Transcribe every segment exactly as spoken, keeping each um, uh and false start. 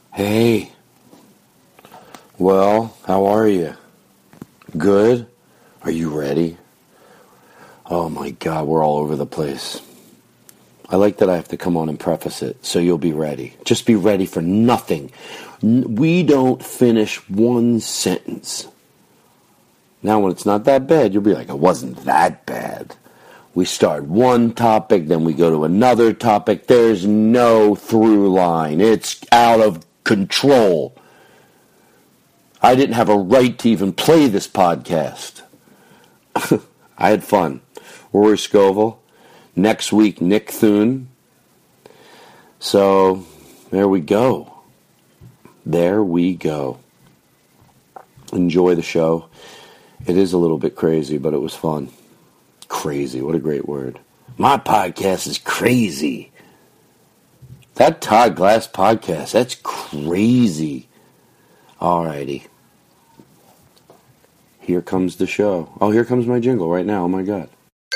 Hey. Well, how are you? Good? Are you ready? Oh my God, we're all over the place. I like that I have to come on and preface it, so you'll be ready. Just be ready for nothing. We don't finish one sentence. Now, when it's not that bad, you'll be like, it wasn't that bad. We start one topic, then we go to another topic. There's no through line. It's out of control. I didn't have a right to even play this podcast. I had fun. Rory Scovel. Next week, Nick Thune. So, there we go. There we go. Enjoy the show. It is a little bit crazy, but it was fun. Crazy, what a great word. My podcast is crazy. That Todd Glass podcast, that's crazy. Alrighty. Here comes the show. Oh, here comes my jingle right now. Oh my God.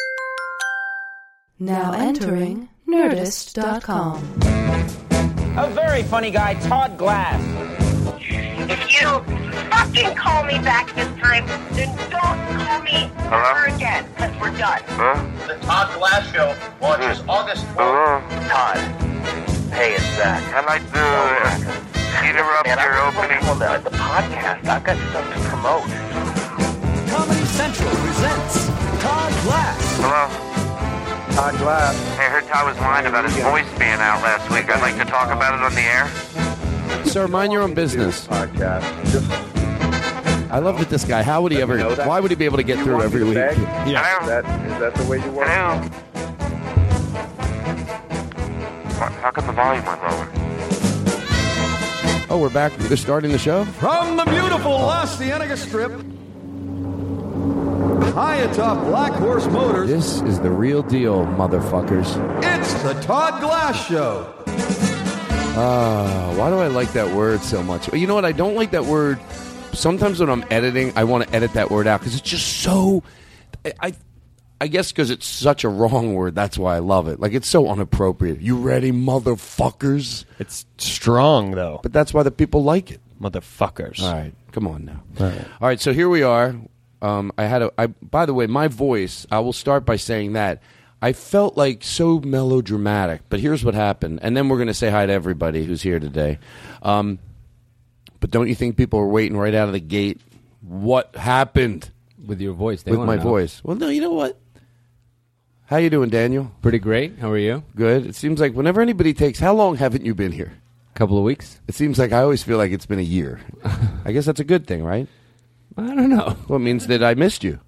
Now entering Nerdist dot com. A very funny guy, Todd Glass. If you don't fucking call me back this time, then don't call me ever again, because we're done. Huh? The Todd Glass Show launches Hmm. August fourth. Hello? Todd, hey, it's Zach. I'd like to uh, interrupt Man, your I opening. on the, the podcast. I've got stuff to promote. Comedy Central presents Todd Glass. Hello? Todd Glass. Hey, I heard Todd was lying about his voice being out last week. I'd like to talk about it on the air. Sir, mind your own business. Podcast. Just, I love that this guy, how would he ever, You know that- why would he be able to get you through want every me week? to beg? Yeah. Is that, is that the way you work? Hello? What, how come the volume went lower? Oh, we're back. They're starting the show? From the beautiful La Cienega Strip, high atop Black Horse Motors, This is the real deal, motherfuckers. it's the Todd Glass Show. Uh, why do I like that word so much? You know what? I don't like that word. Sometimes when I'm editing, I want to edit that word out because it's just so... I, I, I guess because it's such a wrong word, that's why I love it. Like, it's so inappropriate. You ready, motherfuckers? It's strong, though. But that's why the people like it. Motherfuckers. All right, come on now. All right. All right, so here we are. Um, I had a. I, by the way, my voice. I will start by saying that I felt like so melodramatic. But here's what happened, and then we're going to say hi to everybody who's here today. Um, but don't you think people were waiting right out of the gate? What happened with your voice? They with wanna my know. voice? Well, no. You know what? How you doing, Daniel? Pretty great. How are you? Good. It seems like whenever anybody takes, how long haven't you been here? A couple of weeks. It seems like I always feel like it's been a year. I guess that's a good thing, right? I don't know. Well, it means that I missed you.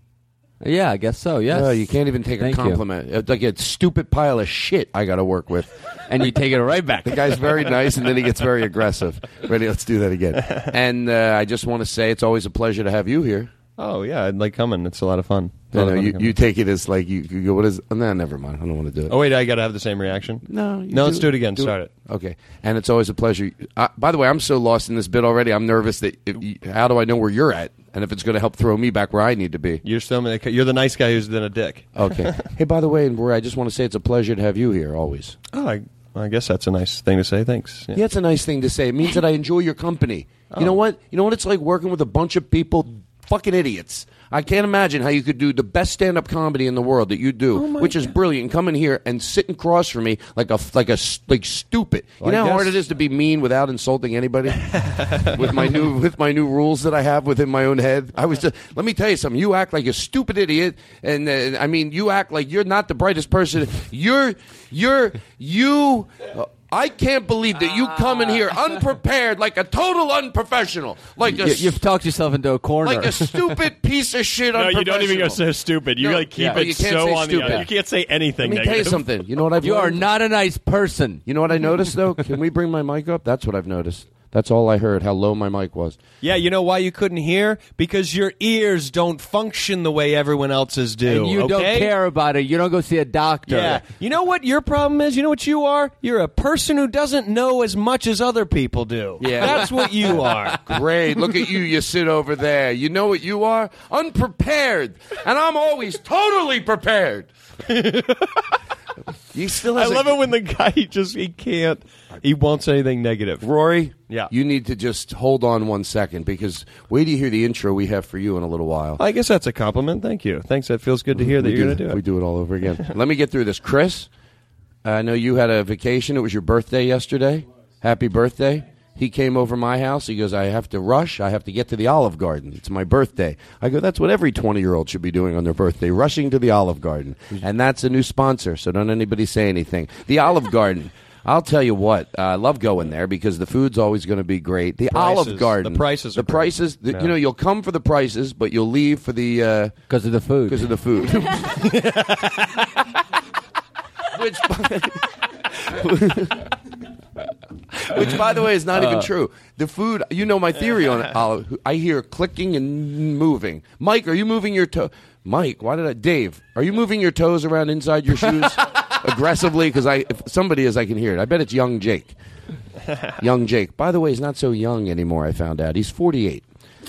Yeah, I guess so. Yes. Oh, you can't even take Thank a compliment. It's like a stupid pile of shit I got to work with. And you take it right back. The guy's very nice, and then he gets very aggressive. Ready? Let's do that again. And uh, I just want to say it's always a pleasure to have you here. Oh, yeah, I'd like coming. It's a lot of fun. It's a No, lot of no, fun you, to come. you take it as like, you, you go, what is, oh, no, never mind. I don't want to do it. Oh, wait, I got to have the same reaction? No. you No, let's do it again. do Start it. Okay. And it's always a pleasure. Uh, by the way, I'm so lost in this bit already. I'm nervous that if you, how do I know where you're at? And if it's going to help throw me back where I need to be. You're still you're the nice guy who's been a dick. Okay. Hey, by the way, and Rory, I just want to say it's a pleasure to have you here always. Oh, I, I guess that's a nice thing to say. Thanks. Yeah, it's a nice thing to say. It means that I enjoy your company. Oh. You know what? You know what it's like working with a bunch of people, fucking idiots. I can't imagine how you could do the best stand-up comedy in the world that you do, Oh, my which is God. brilliant. And come in here and sit across from me like a like a like stupid. Well, you know I how hard guess- it is to be mean without insulting anybody. with my new with my new rules that I have within my own head, I was just. Let me tell you something. You act like a stupid idiot, and uh, I mean, you act like you're not the brightest person. You're you're you. Uh, I can't believe that you come in here unprepared, like a total unprofessional, like a You, you've talked yourself into a corner. like a stupid piece of shit. No, you don't even go unprofessional. so stupid. You No, like keep yeah. it You can't so say on stupid. the. You can't say anything. Let me tell you negative. something. You know what I've you are learned? not a nice person. You know what I noticed though? Can we bring my mic up? That's what I've noticed. That's all I heard. How low my mic was. Yeah, you know why you couldn't hear? Because your ears don't function the way everyone else's do. And you okay? don't care about it. You don't go see a doctor. Yeah. You know what your problem is? You know what you are? You're a person who doesn't know as much as other people do. Yeah. That's what you are. Great. Look at you. You sit over there. You know what you are? Unprepared. And I'm always totally prepared. You still I has a- love it when the guy he just he can't he won't say anything negative. Rory, Yeah. you need to just hold on one second because wait till you hear the intro we have for you in a little while. I guess that's a compliment. Thank you. Thanks. That feels good to hear that We you're going to do it. We do it all over again. Let me get through this. Chris, I know you had a vacation. It was your birthday yesterday. Happy birthday. He came over my house. He goes, I have to rush. I have to get to the Olive Garden. It's my birthday. I go, that's what every twenty-year-old should be doing on their birthday, rushing to the Olive Garden. And that's a new sponsor, so don't anybody say anything. The Olive Garden. I'll tell you what, uh, I love going there because the food's always going to be great. The Prices. Olive Garden. The prices are The prices. The, Yeah. You know, you'll come for the prices, but you'll leave for the... Because of the food. Because of the food. Which... Which, by the way, is not even Uh. true. The food, you know my theory on it, Olive. I hear clicking and moving. Mike, are you moving your toe? Mike, why did I? Dave, are you moving your toes around inside your shoes aggressively? Because I, if somebody is, I can hear it. I bet it's young Jake. Young Jake. By the way, he's not so young anymore, I found out. He's forty-eight.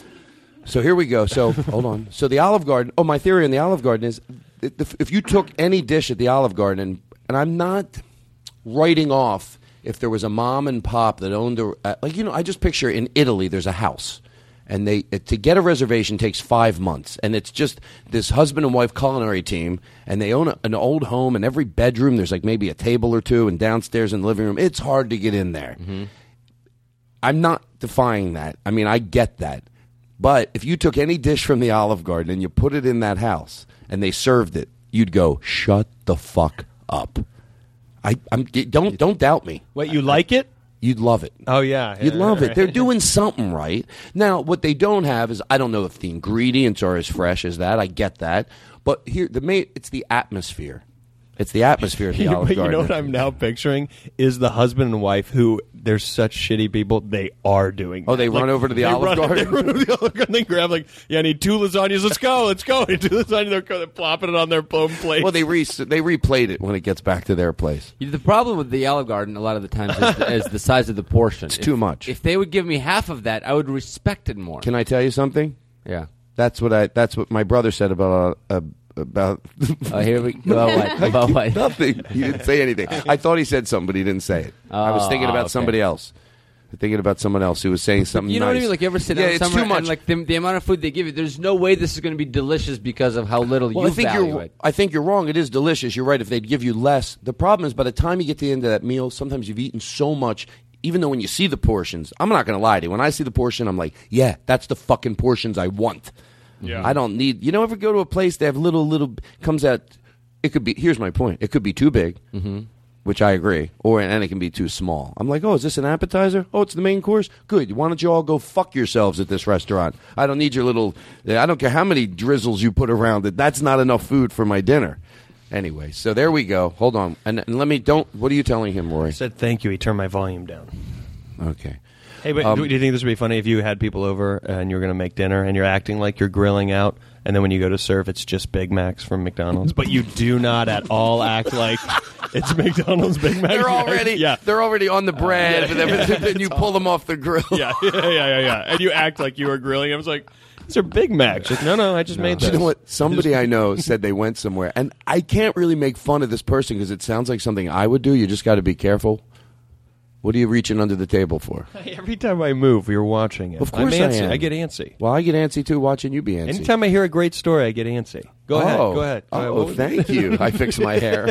So here we go. So, hold on. So the Olive Garden, oh, my theory on the Olive Garden is if if you took any dish at the Olive Garden, and, and I'm not writing off if there was a mom and pop that owned a, uh, like, you know, I just picture in Italy there's a house. And they it, to get a reservation takes five months. And it's just this husband and wife culinary team. And they own a, an old home. And every bedroom there's like maybe a table or two. And downstairs in the living room, it's hard to get in there. Mm-hmm. I'm not defying that. I mean, I get that. But if you took any dish from the Olive Garden and you put it in that house and they served it, you'd go, shut the fuck up. I I'm, don't don't doubt me. Wait, you like it? You'd love it. Oh, yeah. You'd yeah, love right. it. They're doing something right. Now, what they don't have is, I don't know if the ingredients are as fresh as that. I get that. But here, the main, it's the atmosphere. It's the atmosphere at the You know, Olive you Garden. know what I'm now picturing is the husband and wife who they're such shitty people. They are doing. Oh, they that. run over to the they Olive run, Garden? They run over to the Olive Garden. They grab like, yeah, I need two lasagnas. Let's go. Let's go. Two lasagnas. They're, they're plopping it on their home plate. Well, they re- they replayed it when it gets back to their place. The problem with the Olive Garden a lot of the times is the, is the size of the portion. It's if, too much. If they would give me half of that, I would respect it more. Can I tell you something? Yeah. That's what I. That's what my brother said about uh, about. Oh, here we about what? About what? Nothing. He didn't say anything. I thought he said something, but he didn't say it. I was Oh, thinking about okay. somebody else. Thinking about someone else who was saying something. You know nice. what I mean? Like you ever sit yeah, down it's somewhere too much. and like the, the amount of food they give you, there's no way this is going to be delicious because of how little Well, you I think value you're. it. I think you're wrong. It is delicious. You're right. If they'd give you less, the problem is by the time you get to the end of that meal, sometimes you've eaten so much. Even though when you see the portions, I'm not going to lie to you. When I see the portion, I'm like, yeah, that's the fucking portions I want. Yeah. I don't need. You know, ever go to a place they have little little comes out. It could be. Here's my point. It could be too big. Mm-hmm. Which I agree, or and it can be too small. I'm like, oh, is this an appetizer? Oh, it's the main course. Good. Why don't you all go fuck yourselves at this restaurant? I don't need your little. I don't care how many drizzles you put around it. That's not enough food for my dinner. Anyway, so there we go. Hold on, and, and let me. Don't. What are you telling him, Rory? I said thank you. He turned my volume down. Okay. Hey, but Um, do you think this would be funny if you had people over and you're going to make dinner and you're acting like you're grilling out, and then when you go to serve, it's just Big Macs from McDonald's, but you do not at all act like it's McDonald's Big Macs? They're already. yeah. They're already on the bread, Uh, yeah, and everything. Then you pull them off the grill. Yeah, yeah, yeah, yeah, yeah. And you act like you were grilling. I was like, these are Big Macs. Like, no, no, I just made Do those. you know what? Somebody I know said they went somewhere, and I can't really make fun of this person because it sounds like something I would do. You just got to be careful. What are you reaching under the table for? Every time I move, you're watching it. Of course I'm I antsy. am. I get antsy. Well, I get antsy too watching you be antsy. Anytime I hear a great story, I get antsy. Go oh. ahead. Go ahead. Go ahead. Oh, What was- thank you. I fix my hair.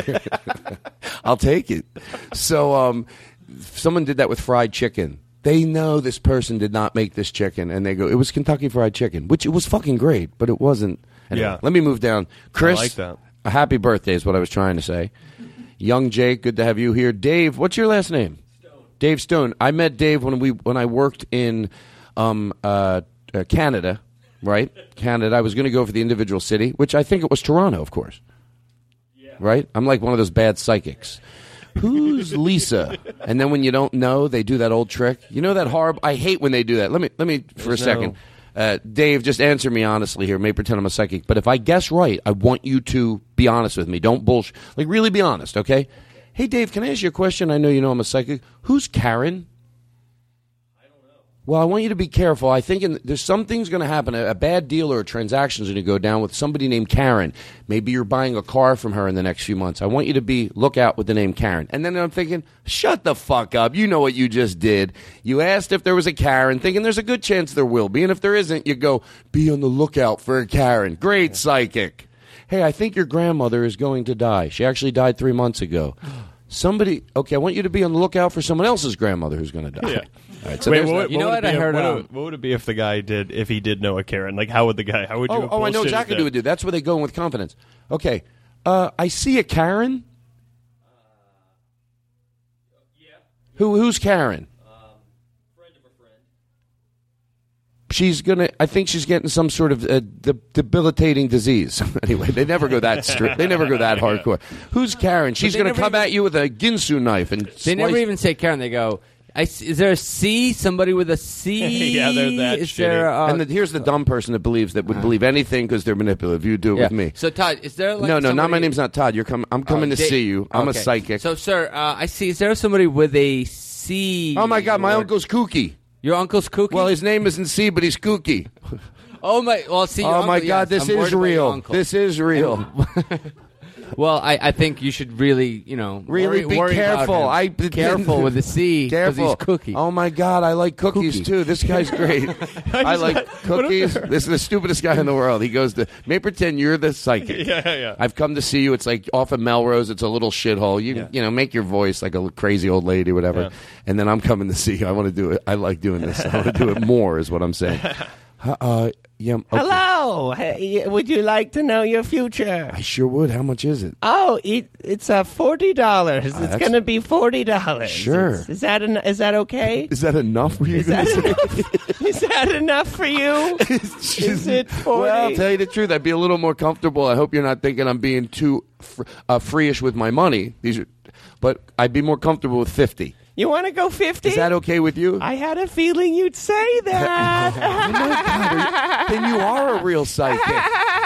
I'll take it. So, um, someone did that with fried chicken. They know this person did not make this chicken, and they go, "It was Kentucky Fried Chicken," which it was fucking great, but it wasn't. Anyway, Yeah. Let me move down. Chris, I like that. a happy birthday is what I was trying to say. Young Jake, good to have you here. Dave, what's your last name? Dave Stone. I met Dave when we when I worked in um, uh, uh, Canada, right? Canada. I was going to go for the individual city, which I think it was Toronto, of course. Yeah. Right? I'm like one of those bad psychics. Who's Lisa? And then when you don't know, they do that old trick. You know that horrible. I hate when they do that. Let me let me for There's a second. no- Uh, Dave, just answer me honestly here. May pretend I'm a psychic, but if I guess right, I want you to be honest with me. Don't bullshit. Like really be honest, okay? Hey, Dave, can I ask you a question? I know you know I'm a psychic. Who's Karen? I don't know. Well, I want you to be careful. I think in, there's some things going to happen. A, a bad deal or a transaction is going to go down with somebody named Karen. Maybe you're buying a car from her in the next few months. I want you to be look out with the name Karen. And then I'm thinking, shut the fuck up. You know what you just did. You asked if there was a Karen, thinking there's a good chance there will be. And if there isn't, you go, be on the lookout for a Karen. Great psychic. Hey, I think your grandmother is going to die. She actually died three months ago. Somebody, okay, I want you to be on the lookout for someone else's grandmother who's going to die. Yeah. All right, so Wait, there's what, that. You know would what? it I be if- heard, What, um, would- what would it be if the guy did? If he did know a Karen, like how would the guy? How would you? Oh, have oh I know bullshitted exactly that? what would do. That's where they go in with confidence. Okay, uh, I see a Karen. Who who's Karen? She's gonna. I think she's getting some sort of uh, de- debilitating disease. Anyway, they never go that strict. They never go that hardcore. Who's Karen? She's they gonna never come even- at you with a Ginsu knife and. They never slice- even say Karen. They go, I s is there a C? Somebody with a C? Yeah, they're that Is shitty. there a, And the, here's the dumb person that believes that would believe anything because they're manipulative. You do it yeah. with me. So Todd, is there like no, no, not somebody- my name's not Todd. You're coming. I'm coming Oh, to Da- see you. I'm Okay. a psychic. So, sir, uh, I see. Is there somebody with a C? oh my God, my or- uncle's kooky. Your uncle's kooky? Well, his name isn't C, but he's kooky. oh my! Well, see. your Oh uncle, my yes, God, this I'm worried is about your real. uncle. This is real. Well, I, I think you should really, you know, Really worry, be worry about careful. him. I careful with the C because Careful. he's cookie. Oh my God, I like cookies Kooky. too. This guy's great. I like cookies. This is the stupidest guy in the world. He goes to. May pretend you're the psychic. Yeah, yeah. I've come to see you. It's like off of Melrose. It's a little shithole. You Yeah. you know, make your voice like a crazy old lady, whatever. Yeah. And then I'm coming to see you. I want to do it. I like doing this. I want to do it more. Is what I'm saying. Uh, yeah. Okay. Hello. Hey, would you like to know your future? I sure would. How much is it? Oh, it, it's uh, forty dollars. Ah, it's that's- going to be forty dollars. Sure. Is, is that en- is that okay? Is that enough for you? Is that enough? Is that enough for you? Is it forty? Well, I'll tell you the truth. I'd be a little more comfortable. I hope you're not thinking I'm being too fr- uh, freeish with my money. These are, but I'd be more comfortable with fifty. You want to go fifty? Is that okay with you? I had a feeling you'd say that. Oh my God, then you are a real psychic.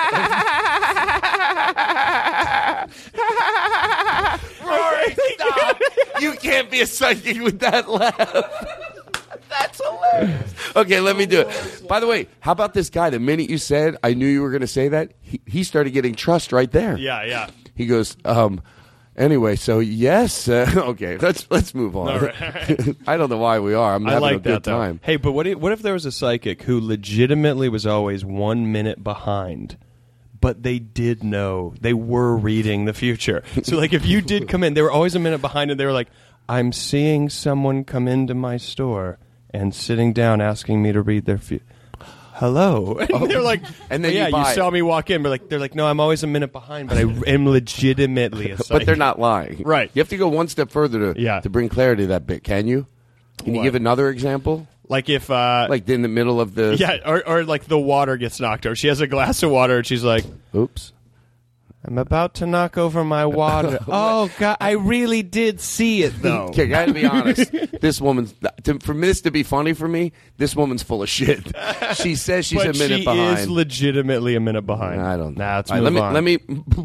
Rory, stop. You can't be a psychic with that laugh. That's hilarious. Okay, let me do it. By the way, how about this guy? The minute you said I knew you were going to say that, he, he started getting trust right there. Yeah, yeah. He goes, um, anyway, so yes. Uh, okay, let's let's move on. All right, all right. I don't know why we are. I'm I having like a good that though. time. Hey, but what if, what if there was a psychic who legitimately was always one minute behind, but they did know, they were reading the future. So, like, if you did come in, they were always a minute behind, and they were like, "I'm seeing someone come into my store and sitting down asking me to read their future." Hello, and they're like, And then yeah, you buy saw it. me walk in, but like, they're like, no, I'm always a minute behind, but I am legitimately a psychic. But they're not lying. Right. You have to go one step further to Yeah. to bring clarity to that bit. Can you? Can you What? give another example? Like if, uh, Like in the middle of the yeah, or, or like the water gets knocked over. She has a glass of water, and she's like, Oops. I'm about to knock over my water. Oh, God, I really did see it, though. Okay, I gotta be honest. This woman's to, for this to be funny for me. This woman's full of shit. She says she's but a minute she behind. is legitimately a minute behind. I don't know. Nah, let's All move right, on. let me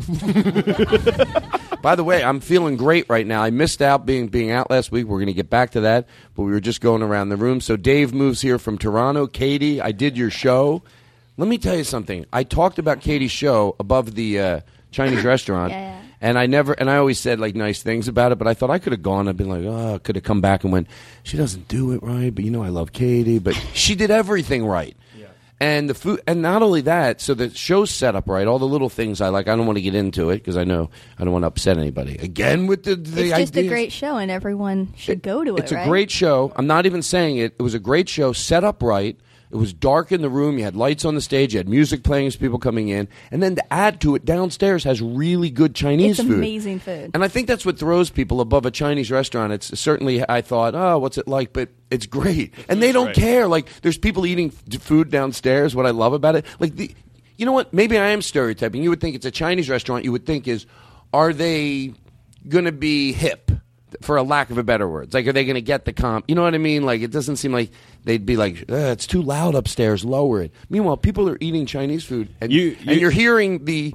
let me. By the way, I'm feeling great right now. I missed out being being out last week. We're going to get back to that, but we were just going around the room. So Dave moves here from Toronto. Katie, I did your show. Let me tell you something. I talked about Katie's show above the uh, Chinese restaurant, Yeah, yeah. and I never and I always said like nice things about it. But I thought I could have gone. I've been like, oh, could have come back and went. She doesn't do it right, but you know I love Katie. But she did everything right. And the food, and not only that, so the show's set up right. All the little things I like. I don't want to get into it because I know I don't want to upset anybody. Again with the the It's just a ideas. great show, and everyone should go to it. It's right? a great show. I'm not even saying it. It was a great show, set up right. It was dark in the room. You had lights on the stage. You had music playing as people coming in. And then to add to it, downstairs has really good Chinese It's food. amazing food. And I think that's what throws people above a Chinese restaurant. It's certainly, I thought, oh, what's it like? But it's great. And they don't great. care. Like, there's people eating f- food downstairs. What I love about it, like, the, you know what? Maybe I am stereotyping. You would think it's a Chinese restaurant. You would think is, are they going to be hip? For a lack of a better words, like, are they going to get the comp? You know what I mean? Like, it doesn't seem like they'd be like, "Ugh, it's too loud upstairs, lower it. Meanwhile, people are eating Chinese food, and You- and you- you're hearing the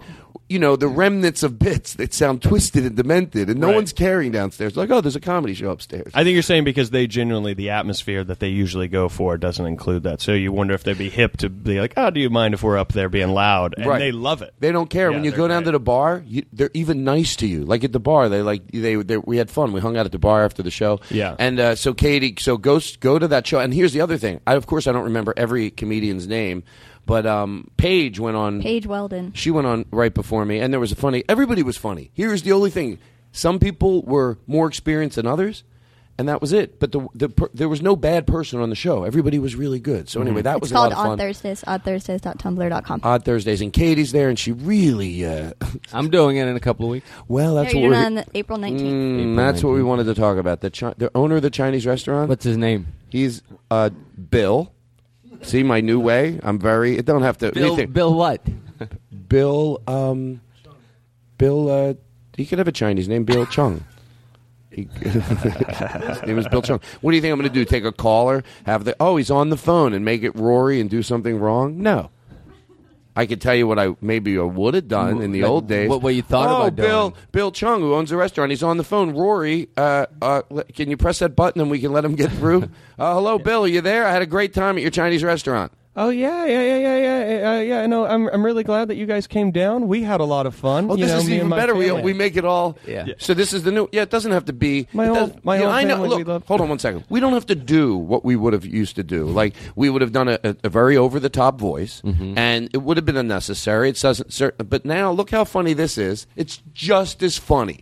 you know, the remnants of bits that sound twisted and demented, and no Right. one's caring downstairs. Like, oh, there's a comedy show upstairs. I think you're saying because they genuinely, the atmosphere that they usually go for doesn't include that. So you wonder if they'd be hip to be like, oh, do you mind if we're up there being loud? And Right. they love it. They don't care. Yeah, when you they're go down great. to the bar, you, they're even nice to you. Like at the bar, they like they, they we had fun. We hung out at the bar after the show. Yeah. And uh, so Katie, so go go to that show. And here's the other thing. I of course I don't remember every comedian's name, but um, Paige went on. Paige Weldon. She went on right before me, and there was a funny. Everybody was funny. Here's the only thing: some people were more experienced than others, and that was it. But the, the per, there was no bad person on the show. Everybody was really good. So anyway, that It's was called a lot of fun. Odd Thursdays, odd thursdays dot tumblr dot com. Odd Thursdays, and Katie's there, and she really. Uh, I'm doing it in a couple of weeks. Well, that's Yeah, what you're we're. doing it on April nineteenth. Mm, April that's what we nineteenth. wanted to talk about. The chi- the owner of the Chinese restaurant. What's his name? He's uh, Bill. See my new way. I'm very. It don't have to. Bill. anything. Bill what? Bill. Um, Bill. Uh, he could have a Chinese name. Bill Chung. He, his name is Bill Chung. What do you think I'm going to do? Take a caller? Have the oh he's on the phone and make it Rory and do something wrong? No. I could tell you what I maybe I would have done in the Like, old days. what- what you thought oh, about Bill, doing. Bill Chung, who owns the restaurant, he's on the phone. Rory, uh, uh, le- can you press that button and we can let him get through? uh, hello, Bill, are you there? I had a great time at your Chinese restaurant. Oh yeah, yeah, yeah, yeah, yeah, uh, yeah. No, I'm I'm really glad that you guys came down. We had a lot of fun. Oh, you this know, is me and even my better. We family. we make it all. Yeah. Yeah. So this is the new. Yeah, it doesn't have to be. My it whole- does- my yeah, whole I know. family, Look, we love- hold on one second. We don't have to do what we would have used to do. Like we would have done a, a, a very over the top voice, Mm-hmm. and it would have been unnecessary. It doesn't. cer- But now look how funny this is. It's just as funny.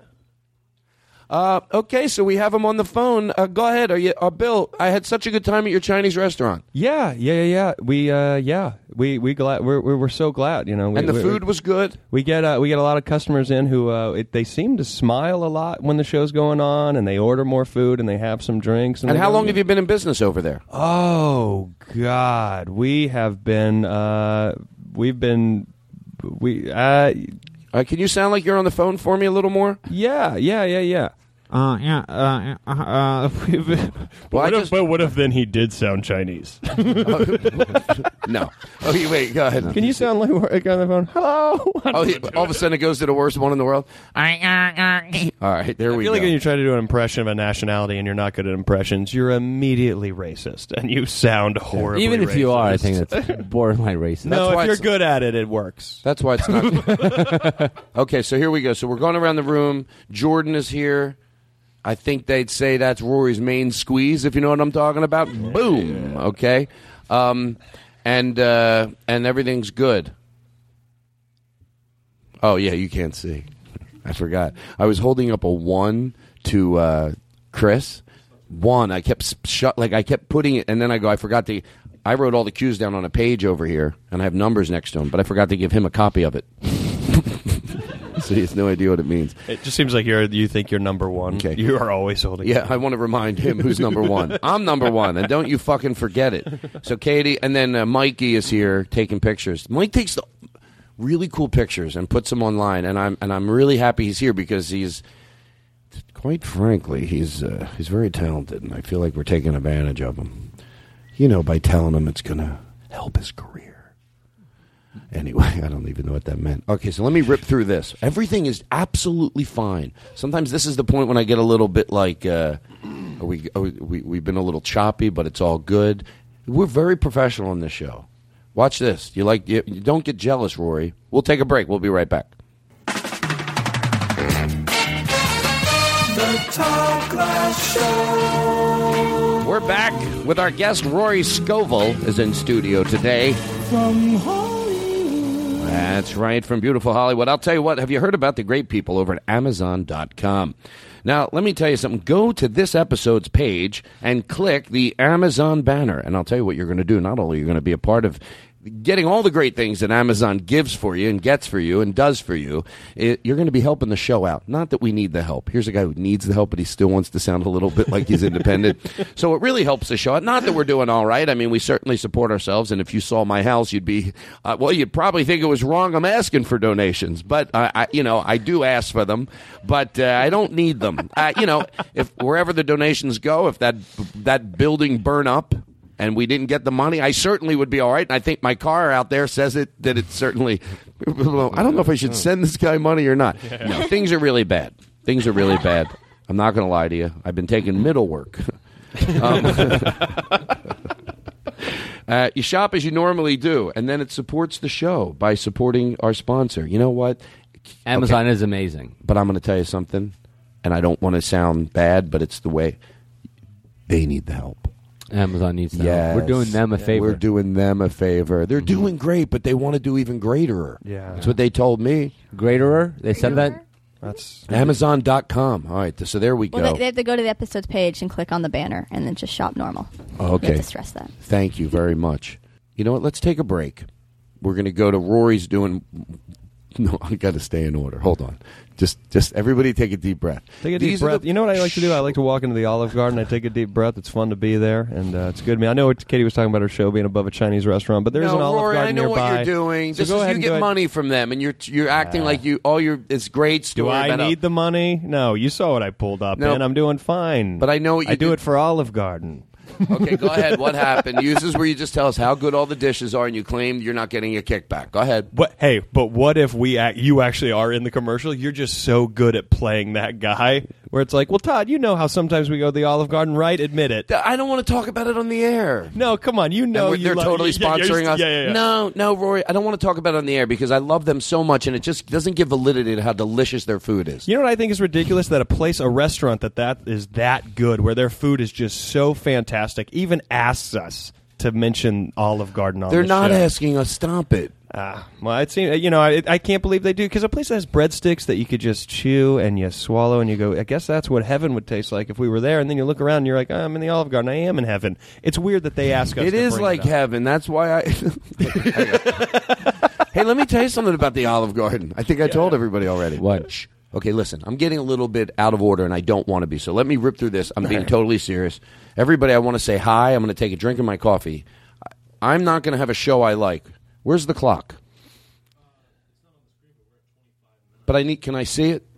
Uh, okay, so we have him on the phone. Uh, go ahead. Are you, uh, Bill? I had such a good time at your Chinese restaurant, Yeah, yeah, yeah, yeah. We, uh, yeah, we, we glad. We're, we're, we're so glad. You know, we, and the we- food was good. We get, uh, we get a lot of customers in who, uh, it, they seem to smile a lot when the show's going on, and they order more food and they have some drinks. And, And they how go- long have you been in business over there? Oh God, we have been, uh, we've been, we, uh, Uh, can you sound like you're on the phone for me a little more? yeah, yeah, yeah, yeah. Uh, yeah. Uh, uh, uh, Well, what I if, just- but what if then he did sound Chinese? No. Okay, wait. Go ahead. Can you sound like like on the phone? Hello. Oh, he, all of a sudden it goes to the worst one in the world. All right, there I we feel go. like when you try to do an impression of a nationality and you're not good at impressions, you're immediately racist and you sound horribly even if you are, I racist. think that's borderline racist. No, That's why if you're it's- good at it, it works. That's why it's not. Okay, so here we go. So we're going around the room. Jordan is here. I think they'd say that's Rory's main squeeze, if you know what I'm talking about. Boom. Okay. Um, and uh, and everything's good. Oh yeah, you can't see. I forgot. I was holding up a one to uh, Chris. One. I kept s- shut like I kept putting it, and then I go. I forgot to. I wrote all the cues down on a page over here, and I have numbers next to him, but I forgot to give him a copy of it. So he has no idea what it means. It just seems like you're you think you're number one. Okay. You are always holding. Yeah, I want to remind him who's number one. I'm number one, and don't you fucking forget it. So Katie, and then uh, Mikey is here taking pictures. Mike takes the really cool pictures and puts them online, and I'm and I'm really happy he's here because he's, quite frankly, he's uh, he's very talented, and I feel like we're taking advantage of him. You know, by telling him it's gonna help his career. Anyway, I don't even know what that meant. Okay, so let me rip through this. Everything is absolutely fine. Sometimes this is the point when I get a little bit like, uh, are we, are we, we, we've been a little choppy, but it's all good. We're very professional in this show. Watch this. You like? You, you don't get jealous, Rory. We'll take a break. We'll be right back. The Todd Glass Show. We're back with our guest, Rory Scovel, is in studio today. From Hollywood. That's right, from beautiful Hollywood. I'll tell you what, have you heard about the great people over at Amazon dot com? Now, let me tell you something. Go to this episode's page and click the Amazon banner, and I'll tell you what you're going to do. Not only are you going to be a part of getting all the great things that Amazon gives for you and gets for you and does for you, it, you're going to be helping the show out. Not that we need the help. Here's a guy who needs the help, but he still wants to sound a little bit like he's independent. So it really helps the show out. Not that we're doing all right. I mean, we certainly support ourselves, and if you saw my house, you'd be, uh, well, you'd probably think it was wrong I'm asking for donations. But, uh, I, you know, I do ask for them, but uh, I don't need them. Uh, you know, if wherever the donations go, if that that building burn up, and we didn't get the money, I certainly would be all right. And I think my car out there says it that it certainly. I don't know if I should send this guy money or not. Yeah. No, things are really bad. Things are really bad. I'm not going to lie to you. I've been taking middle work. um, uh, you shop as you normally do, and then it supports the show by supporting our sponsor. You know what? Amazon Okay. is amazing. But I'm going to tell you something, and I don't want to sound bad, but it's the way they need the help. Amazon needs them. Yes. We're doing them a favor. We're doing them a favor. They're doing great, but they want to do even greater. Yeah. That's what they told me. Greaterer? They said that? That's Amazon dot com. All right, so there we Well, go. they, they have to go to the episodes page and click on the banner and then just shop normal. Oh, okay. You have to stress that. Thank you very much. You know what? Let's take a break. We're going to go to Rory's doing. No, I got to stay in order. Hold on. Just, just everybody, take a deep breath. Take a deep These are breath. the- You know what I like to do? I like to walk into the Olive Garden. I take a deep breath. It's fun to be there, and uh, it's good to me. I know what Katie was talking about her show being above a Chinese restaurant, but there is no, an Olive Rory, Garden I know nearby. what you're doing. So This go is ahead you and get go ahead. money from them, and you're you're acting like you all your it's great Do story. I about need a- the money? No, you saw what I pulled up, No. and I'm doing fine. But I know what you I do did- it for Olive Garden. Okay, go ahead. What happened? Use this where you just tell us how good all the dishes are, and you claim you're not getting a kickback. Go ahead. What? Hey, but what if we act, you actually are in the commercial? You're just so good at playing that guy, where it's like, well, Todd, you know how sometimes we go to the Olive Garden, right? Admit it. I don't want to talk about it on the air. No, come on. You know And we're- you they're love- totally yeah, yeah, sponsoring you're- us. Yeah, yeah, yeah. No, no, Rory, I don't want to talk about it on the air because I love them so much, and it just doesn't give validity to how delicious their food is. You know what I think is ridiculous? That a place, a restaurant that that is that good, where their food is just so fantastic, even asks us to mention Olive Garden on They're the not show. asking us. Stop it. Ah, well, it seems you know I, I can't believe they do, because a place that has breadsticks that you could just chew and you swallow and you go, I guess that's what heaven would taste like if we were there. And then you look around and you're like, oh, I'm in the Olive Garden. I am in heaven. It's weird that they ask us. It to is bring like it up. heaven. That's why I. Hey, let me tell you something about the Olive Garden. I think I told everybody already. What? Shh. Okay, listen. I'm getting a little bit out of order, and I don't want to be. So let me rip through this. I'm being totally serious. Everybody, I want to say hi. I'm going to take a drink of my coffee. I'm not going to have a show I like. Where's the clock? But I need. Can I see it?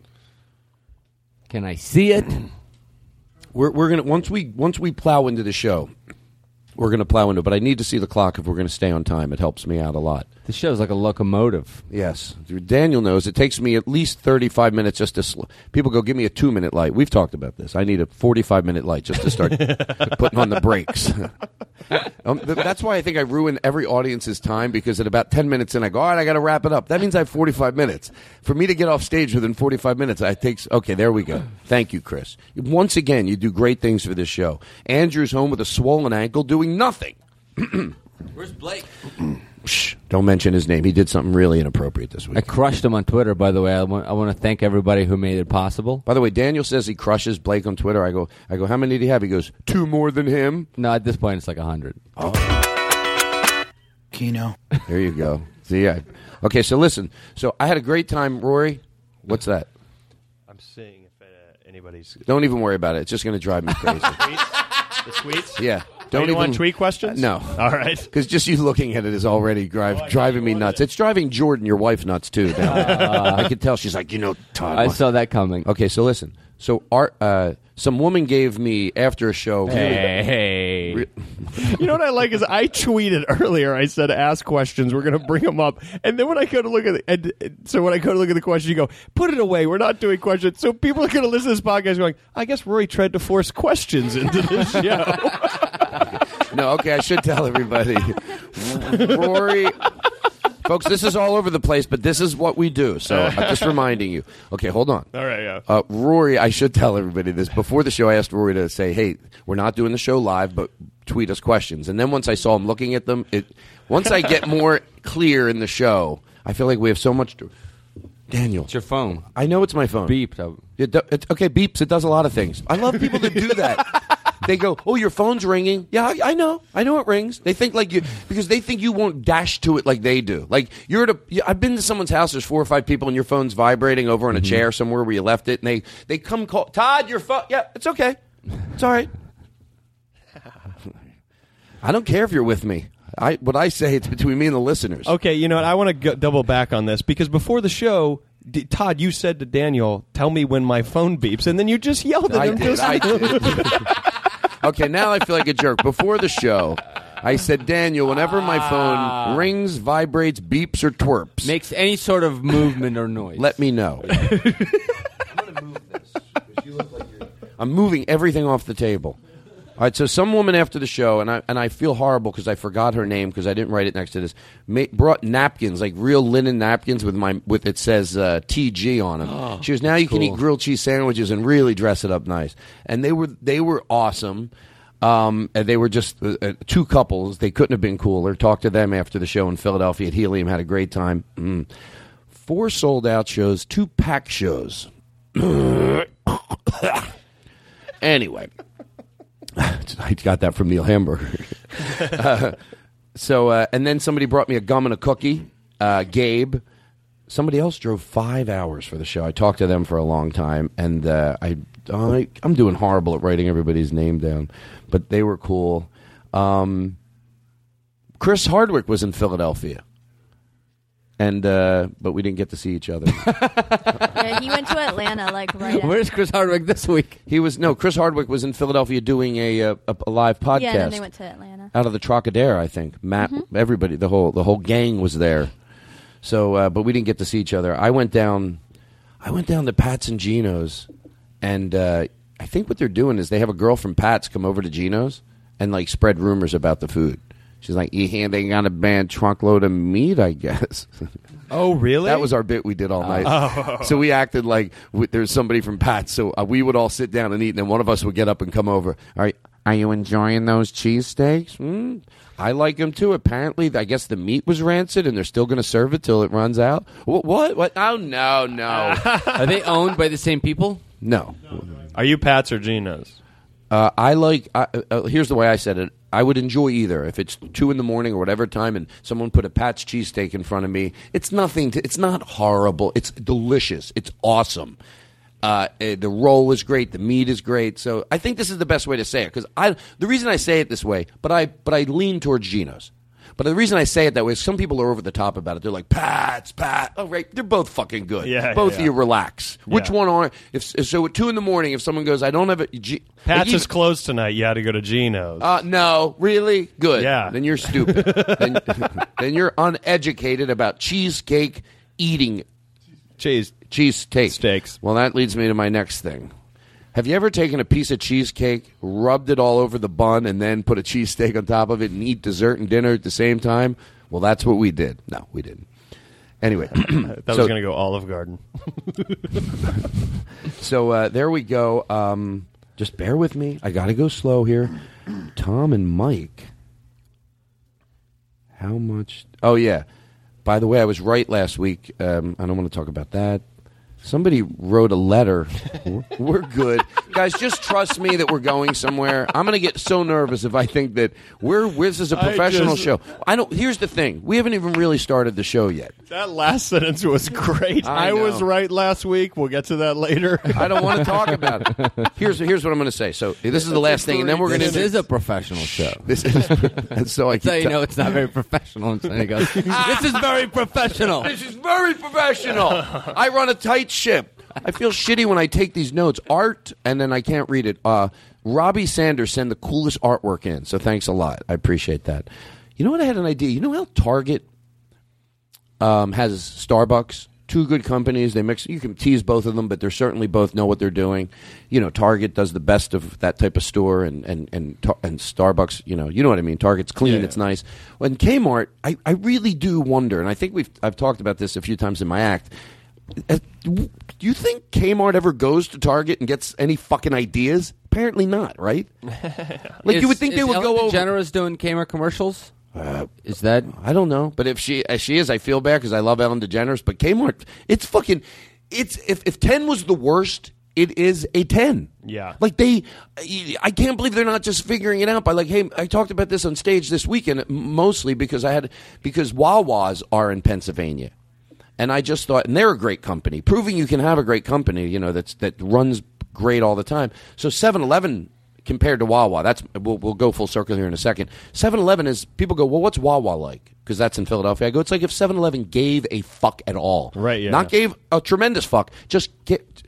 Can I see it? We're we're gonna once we once we plow into the show, we're gonna plow into it. But I need to see the clock if we're gonna stay on time. It helps me out a lot. The show's like a locomotive. Yes, Daniel knows it takes me at least thirty-five minutes just to. Sl- People go, give me a two-minute light. We've talked about this. I need a forty-five minute light just to start putting on the brakes. um, th- that's why I think I ruin every audience's time, because at about ten minutes in, I go, all right, I got to wrap it up. That means I have forty-five minutes. For me to get off stage within forty-five minutes, it takes. Okay, there we go. Thank you, Chris. Once again, you do great things for this show. Andrew's home with a swollen ankle, doing nothing. Where's Blake? Shh, don't mention his name. He did something really inappropriate this week. I crushed him on Twitter, by the way. I want, I want to thank everybody who made it possible. By the way, Daniel says he crushes Blake on Twitter. I go, I go, how many did he have? He goes, two more than him. No, at this point, it's like a hundred. Oh. Keno. There you go. See, I, okay, so listen. So I had a great time, Rory. What's that? I'm seeing if uh, anybody's. Don't even worry about it. It's just going to drive me crazy. Tweets? The tweets? Yeah. Don't Don't you even want tweet questions? Uh, no. All right. Because just you looking at it is already drive, driving me nuts. It's driving Jordan, your wife, nuts too. Now. Uh, I could tell. She's like, you know, Todd. I saw that coming. Okay, so listen. So our, uh, some woman gave me after a show. Hey, hey. Re- You know what I like is I tweeted earlier. I said ask questions. We're going to bring them up, and then when I go to look at the, and, and so when I go to look at the question, you go put it away. We're not doing questions. So people are going to listen to this podcast going, I guess Rory tried to force questions into this show. No, okay, I should tell everybody. Rory, folks, this is all over the place, but this is what we do. So I'm just reminding you. Okay, hold on. All right, yeah. Uh, Rory, I should tell everybody this. Before the show, I asked Rory to say, hey, we're not doing the show live, but tweet us questions. And then once I saw him looking at them, it once I get more clear in the show, I feel like we have so much to... Daniel. It's your phone. I know it's my phone. Beeped. It do, it, okay, beeps. It does a lot of things. I love people that do that. They go, oh, your phone's ringing. Yeah, I, I know. I know it rings. They think like you, because they think you won't dash to it like they do. Like you're at a, you, I've been to someone's house, there's four or five people and your phone's vibrating over on a mm-hmm. chair somewhere where you left it. And they, they come call, Todd, your phone. Yeah, it's okay. It's all right. I don't care if you're with me. I What I say, it's between me and the listeners. Okay, you know what? I want to go, double back on this, because before the show, D- Todd, you said to Daniel, tell me when my phone beeps, and then you just yelled at I him. did. Just I did. Okay, now I feel like a jerk. Before the show, I said, Daniel, whenever my phone rings, vibrates, beeps, or twerps, Makes any sort of movement or noise. let me know. I'm going to move this because you look like you're... I'm moving everything off the table. All right, so some woman after the show, and I and I feel horrible because I forgot her name because I didn't write it next to this, ma- brought napkins, like real linen napkins with my with it says uh, T G on them. Oh, she goes, now you cool. can eat grilled cheese sandwiches and really dress it up nice. And they were they were awesome. Um, and they were just uh, uh, two couples. They couldn't have been cooler. Talked to them after the show in Philadelphia at Helium. Had a great time. Mm. Four sold out shows, two pack shows. Anyway. I got that from Neil Hamburger. uh, so, uh, and then somebody brought me a gum and a cookie. Uh, Gabe. Somebody else drove five hours for the show. I talked to them for a long time, and uh, I, I, I'm doing horrible at writing everybody's name down, but they were cool. Um, Chris Hardwick was in Philadelphia. And uh, but we didn't get to see each other. Yeah, he went to Atlanta like right after. Where's Chris Hardwick this week? He was no Chris Hardwick was in Philadelphia doing a a, a live podcast. Yeah, and then they went to Atlanta. Out of the Trocadero, I think. Matt, Mhm. everybody, the whole the whole gang was there. So, uh, but we didn't get to see each other. I went down, I went down to Pat's and Gino's, and uh, I think what they're doing is they have a girl from Pat's come over to Gino's and like spread rumors about the food. She's like, you handing on a band trunkload of meat, I guess. Oh, really? That was our bit we did all night. Oh. So we acted like we, there's somebody from Pat's. So uh, we would all sit down and eat, and then one of us would get up and come over. All right, are you enjoying those cheesesteaks? Mm, I like them too. Apparently, I guess the meat was rancid, and they're still going to serve it till it runs out. What? What? what? Oh, no, no. Are they owned by the same people? No. Are you Pat's or Gino's? Uh, I like. Uh, uh, here's the way I said it. I would enjoy either. If it's two in the morning or whatever time, and someone put a Pat's cheesesteak in front of me, it's nothing. To, it's not horrible. It's delicious. It's awesome. Uh, eh, the roll is great. The meat is great. So I think this is the best way to say it because I. The reason I say it this way, but I but I lean towards Gino's. But the reason I say it that way is some people are over the top about it. They're like, Pat's, Pat. Oh, right. They're both fucking good. Yeah, both yeah, of yeah. you relax. Which Yeah. one are? If so, at two in the morning, if someone goes, I don't have a. G- Pat's like, is closed tonight. You had to go to Gino's. Uh, no, really? Good. Yeah. Then you're stupid. then, then you're uneducated about cheesecake eating. Cheese. Cheesesteak. Steaks. Well, that leads me to my next thing. Have you ever taken a piece of cheesecake, rubbed it all over the bun, and then put a cheesesteak on top of it and eat dessert and dinner at the same time? Well, that's what we did. No, we didn't. Anyway. that so, was going to go Olive Garden. so uh, there we go. Um, just bear with me. I got to go slow here. Tom and Mike. How much? Oh, yeah. By the way, I was right last week. Um, I don't want to talk about that. Somebody wrote a letter. We're good. Guys, just trust me that we're going somewhere. I'm going to get so nervous if I think that we're this is a I professional just- show. I don't. Here's the thing. We haven't even really started the show yet. That last sentence was great. I I, was know. right last week. We'll get to that later. I don't want to talk about it. Here's here's what I'm going to say. So this is the last thing, and then we're going to. This is a professional show. This is and so I That's how keep you te- know it's not very professional. And he goes, this is very professional. This is very professional. I run a tight ship. I feel shitty when I take these notes. Art, and then I can't read it. Uh, Robbie Sanders sent the coolest artwork in, so thanks a lot. I appreciate that. You know what? I had an idea. You know how Target um, has Starbucks? Two good companies. They mix. You can tease both of them, but they certainly both know what they're doing. You know, Target does the best of that type of store, and and and, and Starbucks. You know, you know what I mean. Target's clean. Yeah, yeah. It's nice. When Kmart, I, I really do wonder, and I think we've I've talked about this a few times in my act. Uh, Do you think Kmart ever goes to Target and gets any fucking ideas? Apparently not, right? Like Is- you would think they is would Ellen go over. DeGeneres doing Kmart commercials? Uh, Is that? I don't know, but if she as she is, I feel bad because I love Ellen DeGeneres. But Kmart, it's fucking. It's if if ten was the worst, it is a ten. Yeah. Like they, I can't believe they're not just figuring it out by like, hey, I talked about this on stage this weekend mostly because I had because Wawas are in Pennsylvania. And I just thought, and they're a great company, proving you can have a great company, you know, that's that runs great all the time. So seven eleven compared to Wawa, that's we'll, we'll go full circle here in a second. seven eleven is, people go, well, what's Wawa like? Because that's in Philadelphia. I go, it's like if seven eleven gave a fuck at all. Right, yeah. Not gave a tremendous fuck, just get,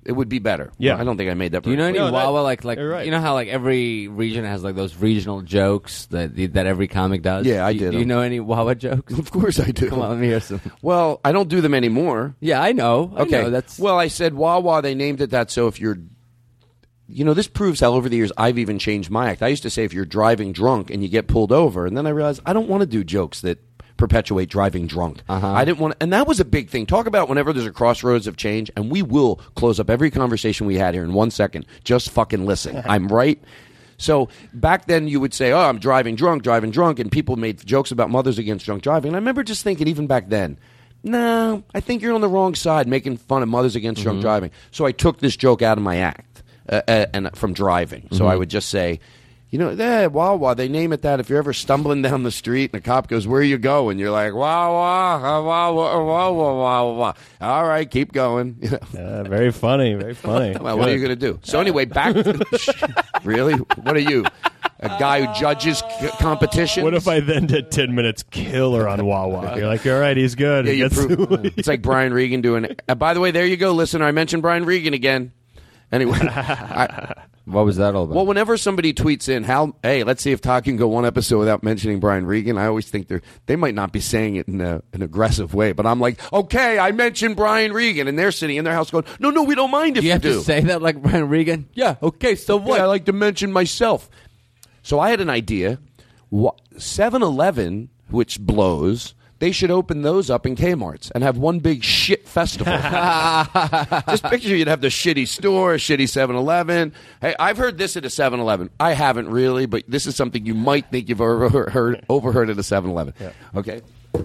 it would be better. Yeah. I don't think I made that. Do you know any No, that- Wawa like like you're right. you know how like every region has like those regional jokes that that every comic does? Yeah, I Do- did Do you them. know any Wawa jokes? Of course I do. Come on, let me hear some. Well, I don't do them anymore. Yeah, I know. I Okay. know, that's Well, I said Wawa. They named it that. So if you're, you know, this proves how over the years I've even changed my act. I used to say if you're driving drunk and you get pulled over, and then I realized I don't want to do jokes that perpetuate driving drunk. Uh-huh. I didn't want, and that was a big thing. Talk about whenever there's a crossroads of change, and we will close up every conversation we had here in one second. Just fucking listen. I'm right. So back then you would say, oh, I'm driving drunk, driving drunk, and people made jokes about mothers against drunk driving. And I remember just thinking, even back then, no, I think you're on the wrong side making fun of mothers against drunk driving. So I took this joke out of my act uh, uh, and from driving. So I would just say, you know, eh, Wawa, they name it that. If you're ever stumbling down the street and a cop goes, where you going? You're like, Wawa, Wawa, Wawa, Wawa, Wawa. All right, keep going. You know? Uh, very funny, very funny. Well, what are you going to do? So anyway, back to... Really? What are you? A guy who judges c- competition? What if I then did ten minutes killer on Wawa? You're like, all right, he's good. Yeah, He you gets- prove, it's like Brian Regan doing it. Uh, by the way, there you go, listener. I mentioned Brian Regan again. Anyway, I, what was that all about? well, whenever somebody tweets in, "How? Hey, let's see if Todd can go one episode without mentioning Brian Regan." I always think they they might not be saying it in a, an aggressive way, but I'm like, okay, I mentioned Brian Regan, and they're sitting in their house going, "No, no, we don't mind if do you you have do." to say that like Brian Regan? Yeah. Okay. So what? Yeah, I like to mention myself. So I had an idea. seven eleven, which blows, they should open those up in Kmart's and have one big shit festival. Just picture you'd have the shitty store, shitty seven eleven. Hey, I've heard this at a seven eleven. I haven't really, but this is something you might think you've overheard, overheard at a seven eleven. Yeah. Okay?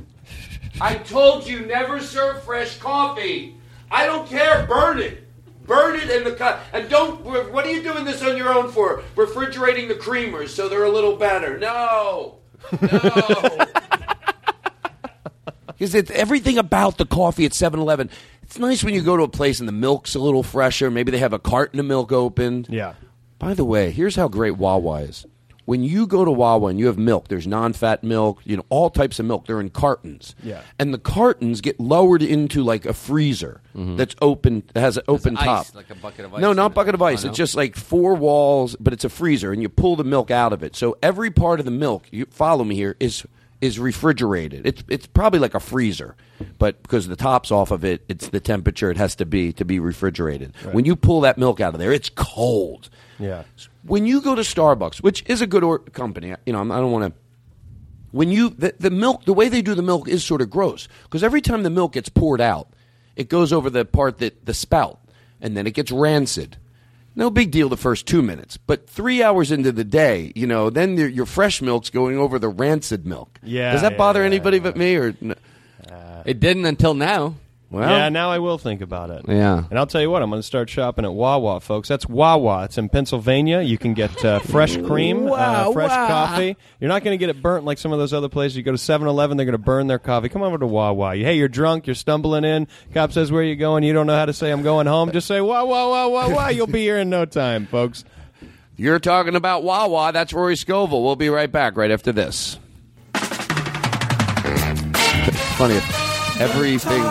I told you never serve fresh coffee. I don't care. Burn it. Burn it in the cup. And don't, what are you doing this on your own for? Refrigerating the creamers so they're a little better. No. No. Because it's everything about the coffee at seven eleven. It's nice when you go to a place and the milk's a little fresher. Maybe they have a carton of milk opened. Yeah. By the way, here's how great Wawa is. When you go to Wawa and you have milk, there's non-fat milk, you know, all types of milk. They're in cartons. Yeah. And the cartons get lowered into like a freezer that's open, has an open Ice, top. like a bucket of ice No, in not it. bucket of ice. Oh, no? It's just like four walls, but it's a freezer, and you pull the milk out of it. So every part of the milk, you follow me here, is is refrigerated. It's it's probably like a freezer, but because the top's off of it, it's the temperature it has to be to be refrigerated. Right. When you pull that milk out of there, it's cold. Yeah. When you go to Starbucks, which is a good or- company, you know, I don't want to. When you the, the milk, the way they do the milk is sort of gross because every time the milk gets poured out, it goes over the part that the spout, and then it gets rancid. No big deal the first two minutes, but three hours into the day, you know, then your, your fresh milk's going over the rancid milk. Yeah, Does that yeah, bother yeah, anybody yeah. but me? Or no? It didn't until now. Well, yeah, now I will think about it. Yeah. And I'll tell you what, I'm going to start shopping at Wawa, folks. That's Wawa. It's in Pennsylvania. You can get uh, fresh cream, uh, fresh coffee. You're not going to get it burnt like some of those other places. You go to seven eleven, they're going to burn their coffee. Come over to Wawa. Hey, you're drunk, you're stumbling in. Cop says, where are you going? You don't know how to say, I'm going home. Just say, Wawa, Wawa, Wawa. You'll be here in no time, folks. You're talking about Wawa. That's Rory Scovel. We'll be right back right after this. Funny if everything.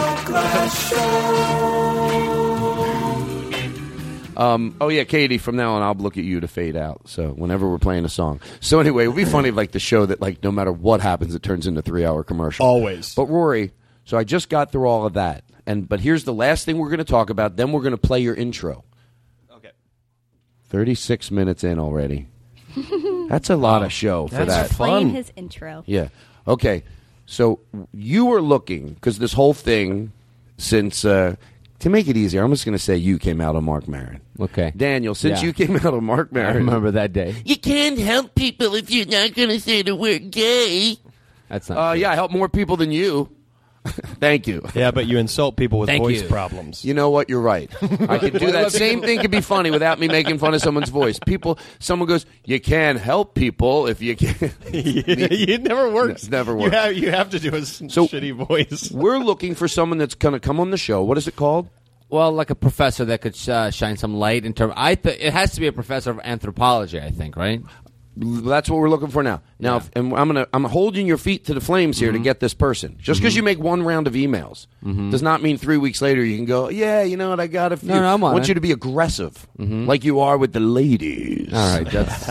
Um, oh yeah, Katie. From now on, I'll look at you to fade out. So whenever we're playing a song. So anyway, it would be funny if, like the show that like no matter what happens, it turns into a three-hour commercial. Always. But Rory, so I just got through all of that, and but here's the last thing we're going to talk about. Then we're going to play your intro. Okay. Thirty-six minutes in already. That's a lot of show for That's that. Playing Fun. his intro. Yeah. Okay. So you were looking because this whole thing, since uh, to make it easier, I'm just going to say you came out of Mark Maron. Okay. Daniel, since Yeah. you came out of Mark I Maron, remember that day. You can't help people if you're not going to say the word gay. That's not. Uh, true. yeah, I help more people than you. Thank you. Yeah, but you insult people with Thank voice you. problems. You know what? You're right. I could do that. Same thing could be funny without me making fun of someone's voice. People, someone goes, "You can't help people if you can't." It never works. It never You works. have, you have to do a s- So- shitty voice. We're looking for someone that's going to come on the show. What is it called? Well, like a professor that could uh, shine some light in terms. I th- it has to be a professor of anthropology. I think, right? That's what we're looking for now. Now, if, and I'm gonna I'm holding your feet to the flames here Mm-hmm. to get this person. Just because Mhm. you make one round of emails Mhm. does not mean three weeks later you can go, yeah, you know what, I got a few. No, no, I'm on I want it. you to be aggressive, Mhm. like you are with the ladies. All right, that's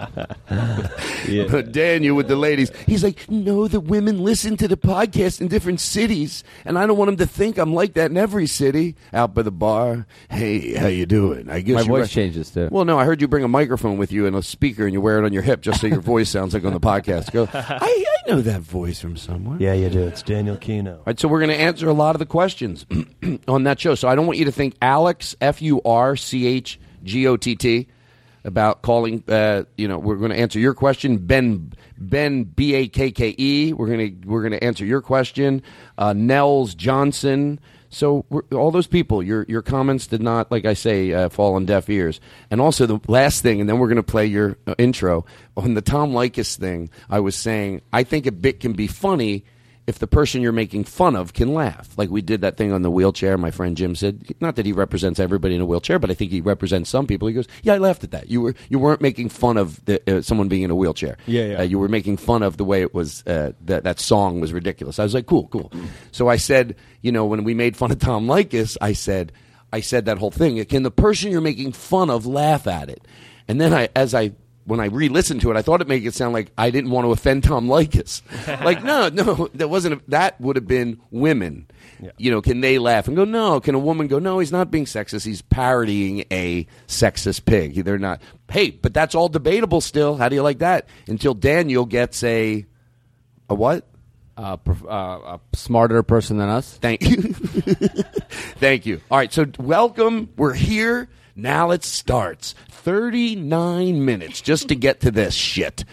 yeah. Daniel with the ladies. He's like, no, the women listen to the podcast in different cities, and I don't want them to think I'm like that in every city. Out by the bar, hey, how you doing? I guess my you voice re- changes too. Well, no, I heard you bring a microphone with you and a speaker, and you wear it on your hip just so your voice sounds like on the podcast. Go, I, I know that voice from somewhere. Yeah, you do. It's Daniel Kino. All right, so we're going to answer a lot of the questions on that show. So I don't want you to think Alex, F U R C H G O T T, about calling. Uh, you know, we're going to answer your question. Ben, Ben, B A K K E. We're going to we're going to answer your question. Uh, Nels Johnson. So we're, all those people, your your comments did not, like I say, uh, fall on deaf ears. And also the last thing, and then we're going to play your uh, intro on the Tom Leykis thing. I was saying I think a bit can be funny if the person you're making fun of can laugh. Like we did that thing on the wheelchair. My friend Jim said, not that he represents everybody in a wheelchair, but I think he represents some people. He goes, yeah, I laughed at that. You were you weren't making fun of the, uh, someone being in a wheelchair. Yeah, yeah. Uh, you were making fun of the way it was. Uh, that that song was ridiculous. I was like, cool, cool. So I said, you know, when we made fun of Tom Leykis, I said, I said that whole thing. Can the person you're making fun of laugh at it? And then I, as I. When I re-listened to it, I thought it made it sound like I didn't want to offend Tom Leykis. Like, no, no, that wasn't. A, that would have been women. Yeah. You know, can they laugh and go, no? Can a woman go, no, he's not being sexist. He's parodying a sexist pig. They're not. Hey, but that's all debatable still. How do you like that? Until Daniel gets a, a what? Uh, uh, a smarter person than us. Thank you. Thank you. All right, so welcome. We're here. Now it starts. thirty-nine minutes just to get to this shit.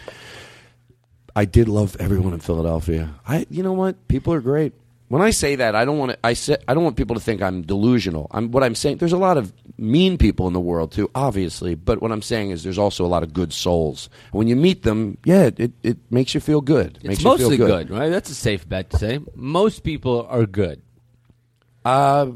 I did love everyone in Philadelphia. I, you know what? People are great. When I say that, I don't want to. I say, I don't want people to think I'm delusional. I'm what I'm saying. There's a lot of mean people in the world too, obviously. But what I'm saying is, there's also a lot of good souls. When you meet them, yeah, it, it makes you feel good. It's makes mostly you feel good. good, right? That's a safe bet to say. Most people are good. Uh,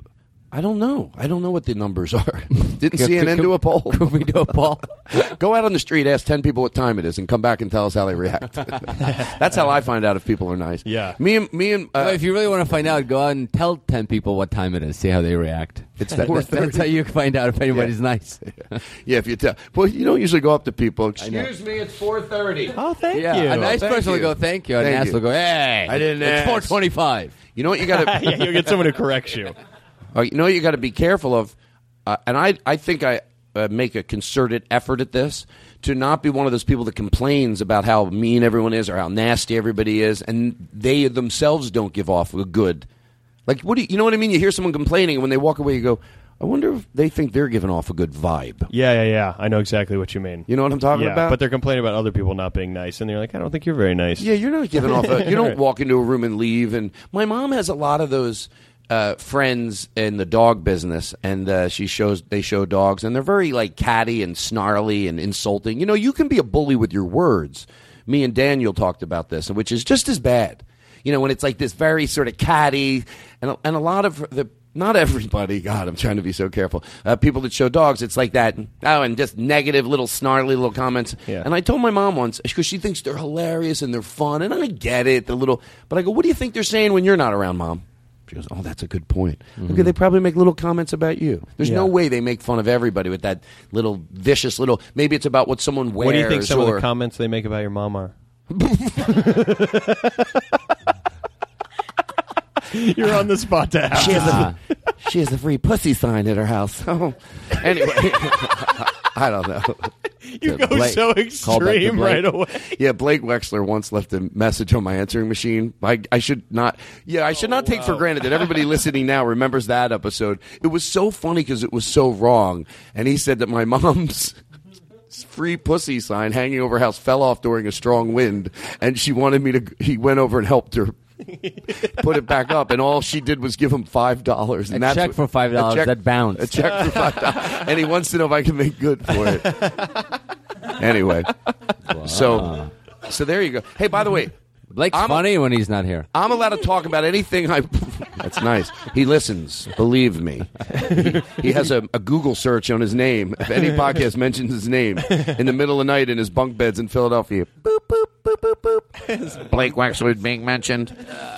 I don't know. I don't know what the numbers are. Didn't C N N do a poll? Could we do a poll? Go out on the street, ask ten people what time it is, and come back and tell us how they react. That's how I find out if people are nice. Yeah. Me and me and uh, Well, if you really want to find out, go out and tell ten people what time it is. See how they react. It's that, four that, that's how you find out if anybody's Yeah. nice. yeah, if you tell, well, you don't usually go up to people. Excuse me, it's four thirty. Oh, thank Yeah, you. a nice Thank person will you. go, thank you. And Thank an ass you. will go, hey, I didn't It's ask. four twenty-five. You know what you got to. Yeah, you'll get someone who corrects you. Uh, you know what you got to be careful of, uh, and I I think I uh, make a concerted effort at this to not be one of those people that complains about how mean everyone is or how nasty everybody is, and they themselves don't give off a good. Like, what do you, you know what I mean? You hear someone complaining, and when they walk away, you go, I wonder if they think they're giving off a good vibe. Yeah, yeah, yeah. I know exactly what you mean. You know what I'm talking yeah, about? but they're complaining about other people not being nice, and they're like, I don't think you're very nice. Yeah, you're not giving off a. You don't Right. walk into a room and leave. And my mom has a lot of those uh, friends in the dog business, and uh, she shows they show dogs, and they're very like catty and snarly and insulting. You know, you can be a bully with your words. Me and Daniel talked about this, which is just as bad. You know, when it's like this very sort of catty, and and a lot of the. Not everybody. God, I'm trying to be so careful. Uh, people that show dogs, it's like that. Oh, and just negative little snarly little comments. Yeah. And I told my mom once, because she thinks they're hilarious and they're fun, and I get it, the little. But I go, what do you think they're saying when you're not around, Mom? She goes, oh, that's a good point. Mm-hmm. Okay, they probably make little comments about you. There's Yeah. no way they make fun of everybody with that little vicious little. Maybe it's about what someone wears. What do you think some or, of the comments they make about your mom are? You're on the spot to ask. She has, a, she has a free pussy sign at her house. Oh, anyway, I don't know. You go Blake- so call back to extreme Blake. right away. Yeah, Blake Wexler once left a message on my answering machine. I, I should not. Yeah, I should not take for granted that everybody listening now remembers that episode. It was so funny because it was so wrong. And he said that my mom's free pussy sign hanging over her house fell off during a strong wind, and she wanted me to. He went over and helped her put it back up, and all she did was give him five dollars. A check for five dollars that bounced. A check for five dollars, and he wants to know if I can make good for it. Anyway, so so there you go. Hey, by the way, Blake's I'm- funny when he's not here. I'm allowed to talk about anything I That's nice. He listens. Believe me. He, he has a, a Google search on his name. If any podcast mentions his name in the middle of the night in his bunk beds in Philadelphia, boop boop boop boop boop. Blake Wexler being mentioned.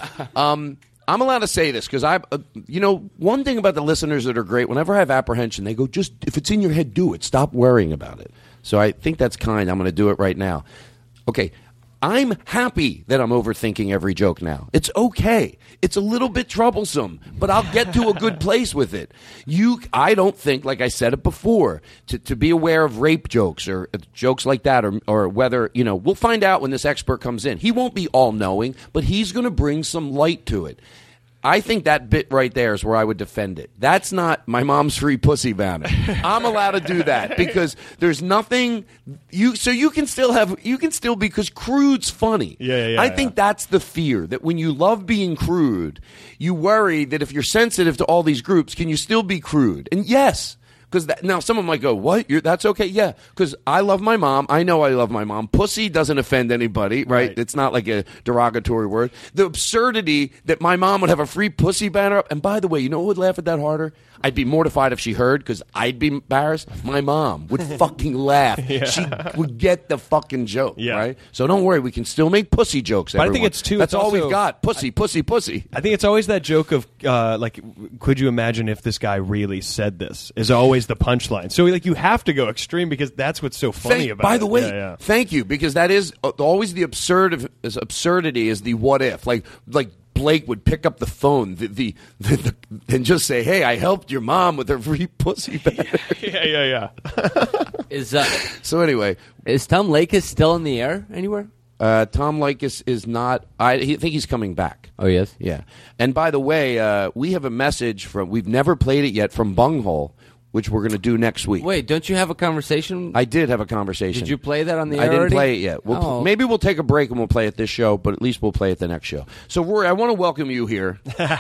Um, I'm allowed to say this because I, uh, you know, one thing about the listeners that are great. Whenever I have apprehension, they go, "Just if it's in your head, do it. Stop worrying about it." So I think that's kind. I'm going to do it right now. Okay. I'm happy that I'm overthinking every joke now. It's okay. It's a little bit troublesome, but I'll get to a good place with it. You, I don't think, like I said it before, to, to be aware of rape jokes or uh, jokes like that, or, or whether, you know, we'll find out when this expert comes in. He won't be all-knowing, but he's going to bring some light to it. I think that bit right there is where I would defend it. That's not my mom's free pussy banner. I'm allowed to do that because there's nothing you. So you can still have you can still be because crude's funny. Yeah, yeah, yeah I think yeah. that's the fear that when you love being crude, you worry that if you're sensitive to all these groups, can you still be crude? And yes. Because now someone might go, what? You're, that's okay? Yeah, because I love my mom. I know I love my mom. Pussy doesn't offend anybody, right? right? It's not like a derogatory word. The absurdity that my mom would have a free pussy banner up. And by the way, you know who would laugh at that harder? I'd be mortified if she heard because I'd be embarrassed. My mom would fucking laugh. Yeah. She would get the fucking joke, yeah. right? So don't worry. We can still make pussy jokes, But everyone. I think it's too. That's it's all also, we've got. Pussy, pussy, pussy. I think it's always that joke of, uh, like, could you imagine if this guy really said this? Is always the punchline. So, like, you have to go extreme because that's what's so funny Thank, about by it. the way, yeah, yeah. thank you, because that is uh, always the absurd is absurdity is the what if. Like like Blake would pick up the phone the, the, the, the and just say, "Hey, I helped your mom with her free pussy banner." yeah, yeah, yeah. Is uh, so anyway, is Tom Leykis still in the air anywhere? Uh, Tom Leykis is not. I he, think he's coming back. Oh yes, yeah. And by the way, uh, we have a message from. We've never played it yet from Bunghole, which we're going to do next week. Wait, don't you have a conversation? I did have a conversation. Did you play that on the I air didn't already? play it yet. We'll oh. pl- maybe we'll take a break and we'll play it this show, but at least we'll play it the next show. So, Rory, I want to welcome you here.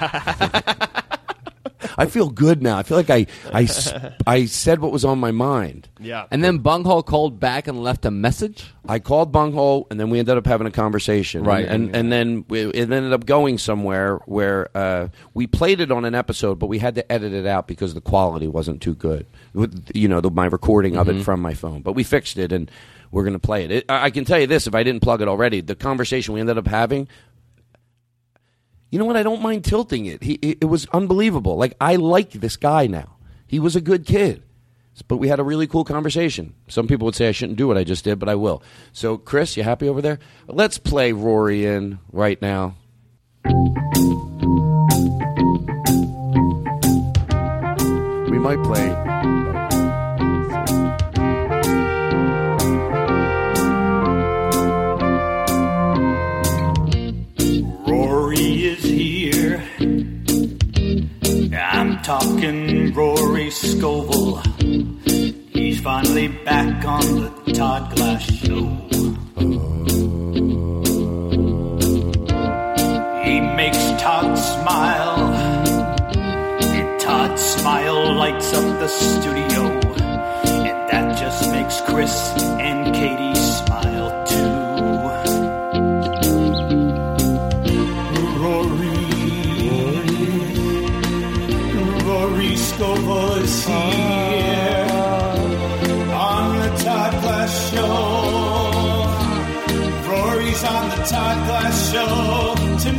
I feel good now. I feel like I, I, I said what was on my mind. Yeah. And then Bunghole called back and left a message? I called Bunghole, and then we ended up having a conversation. Right. And, and, and then we, it ended up going somewhere where uh, we played it on an episode, but we had to edit it out because the quality wasn't too good. With, you know, the, my recording of Mm-hmm. it from my phone. But we fixed it, and we're going to play it. it. I can tell you this, if I didn't plug it already, the conversation we ended up having, you know what? I don't mind tilting it. He, it, it was unbelievable. Like, I like this guy now. He was a good kid. But we had a really cool conversation. Some people would say I shouldn't do what I just did, but I will. So, Chris, you happy over there? Let's play Rory in right now. We might play... Rory is here. I'm talking Rory Scovel. He's finally back on the Todd Glass Show. He makes Todd smile, and Todd's smile lights up the studio, and that just makes Chris and Katie smile too. Rory Scovel is here on the Todd Glass Show. Rory's on the Todd Glass Show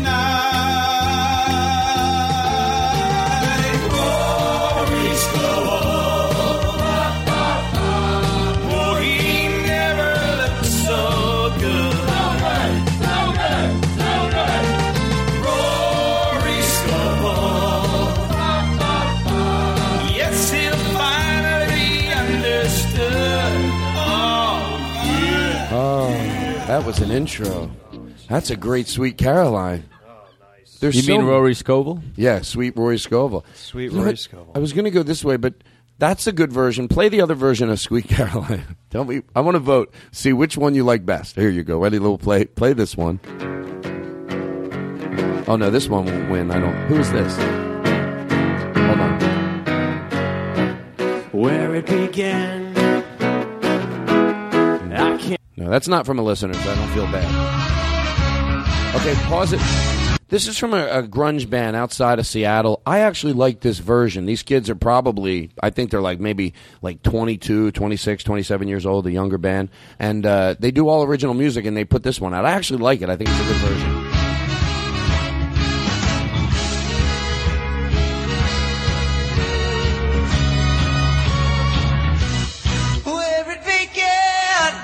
tonight. Rory Scovel. Oh, he never looked so good. So good, so good, so good. Rory Scovel. Yes, he'll finally understood. Oh, yeah. Oh, that was an intro. That's a great Sweet Caroline. There's You so mean Rory Scovel? Yeah, Sweet Rory Scovel. Sweet You know Rory what? Scovel. I was going to go this way, but that's a good version. Play the other version of Sweet Caroline. Tell me. I want to vote. See which one you like best. Here you go. Ready, little play. Play this one. Oh no, this one won't win. I don't. Who is this? Hold on. Where it began. I can't. No, that's not from a listener, so I don't feel bad. Okay, pause it. This is from a, a grunge band outside of Seattle. I actually like this version. These kids are probably, I think they're like maybe like twenty-two, twenty-six, twenty-seven years old, a younger band. And uh, they do all original music, and they put this one out. I actually like it. I think it's a good version. Where it began,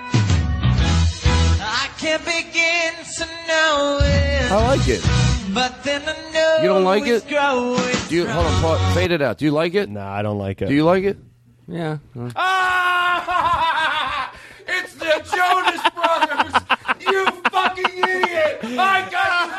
I can't begin to know it. I like it. But then I know You don't like it? it's growing Do you hold on? Pause, fade it out. Do you like it? Nah, I don't like it. Do you like it? Yeah. Ah! It's the Jonas Brothers! You fucking idiot! I got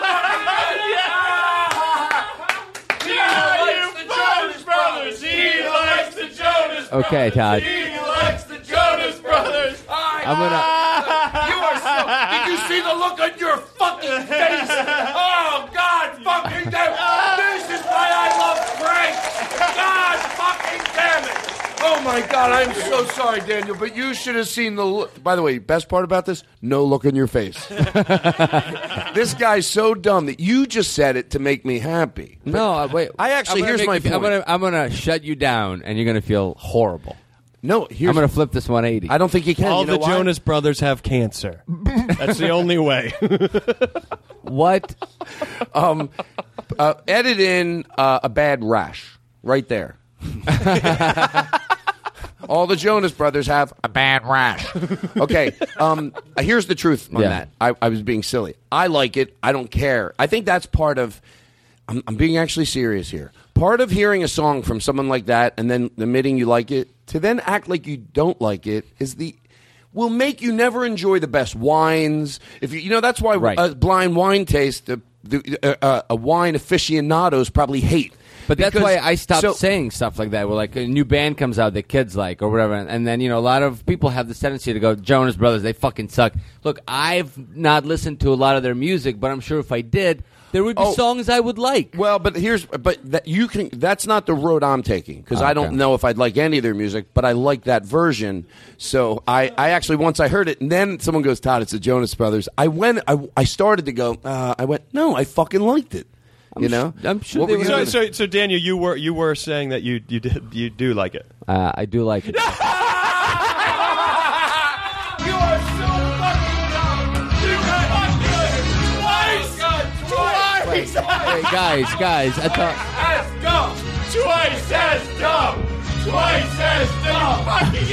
you! Yeah, you Jonas Brothers! He likes the Jonas Okay, Todd. He likes the Jonas Brothers! I'm gonna. You are so. Did you see the look on your fucking face? Oh God, fucking damn! This is why I love Frank. God, fucking damn it! Oh my God, I'm so sorry, Daniel, but you should have seen the look. By the way, best part about this: no look on your face. This guy's so dumb that you just said it to make me happy. But No, uh, wait. I actually I'm gonna here's make my you feel- I'm point. gonna, I'm gonna shut you down, and you're gonna feel horrible. No, here's, I'm gonna flip this one eighty. I don't think you can. All You know the why? Jonas Brothers have cancer. That's the only way. What? Um, uh, edit in uh, a bad rash right there. All the Jonas Brothers have a bad rash. Okay, um, here's the truth on Yeah. that. I, I was being silly. I like it. I don't care. I think that's part of. I'm, I'm being actually serious here. Part of hearing a song from someone like that and then admitting you like it, to then act like you don't like it, is the will make you never enjoy the best wines. If you, you know, that's why Right. a blind wine taste, the, the, uh, uh, a wine aficionados probably hate. But that's Because- why I stopped so- saying stuff like that. Where like a new band comes out that kids like or whatever, and then you know a lot of people have this tendency to go Jonas Brothers, they fucking suck. Look, I've not listened to a lot of their music, but I'm sure if I did, there would be Oh. songs I would like. Well, but here's but that you can. That's not the road I'm taking because I don't Okay. know if I'd like any of their music, but I like that version. So I, I actually once I heard it, and then someone goes, "Todd, it's the Jonas Brothers." I went, I, I started to go. Uh, I went, no, I fucking liked it. I'm you know, sh- I'm sure What they were you were- So, gonna- so, so Daniel, you were you were saying that you you did you do like it. Uh, I do like it. You are so fucking dumb! You got twice! Twice! Hey guys, guys, I thought. As dumb! Twice as dumb! Twice as dumb!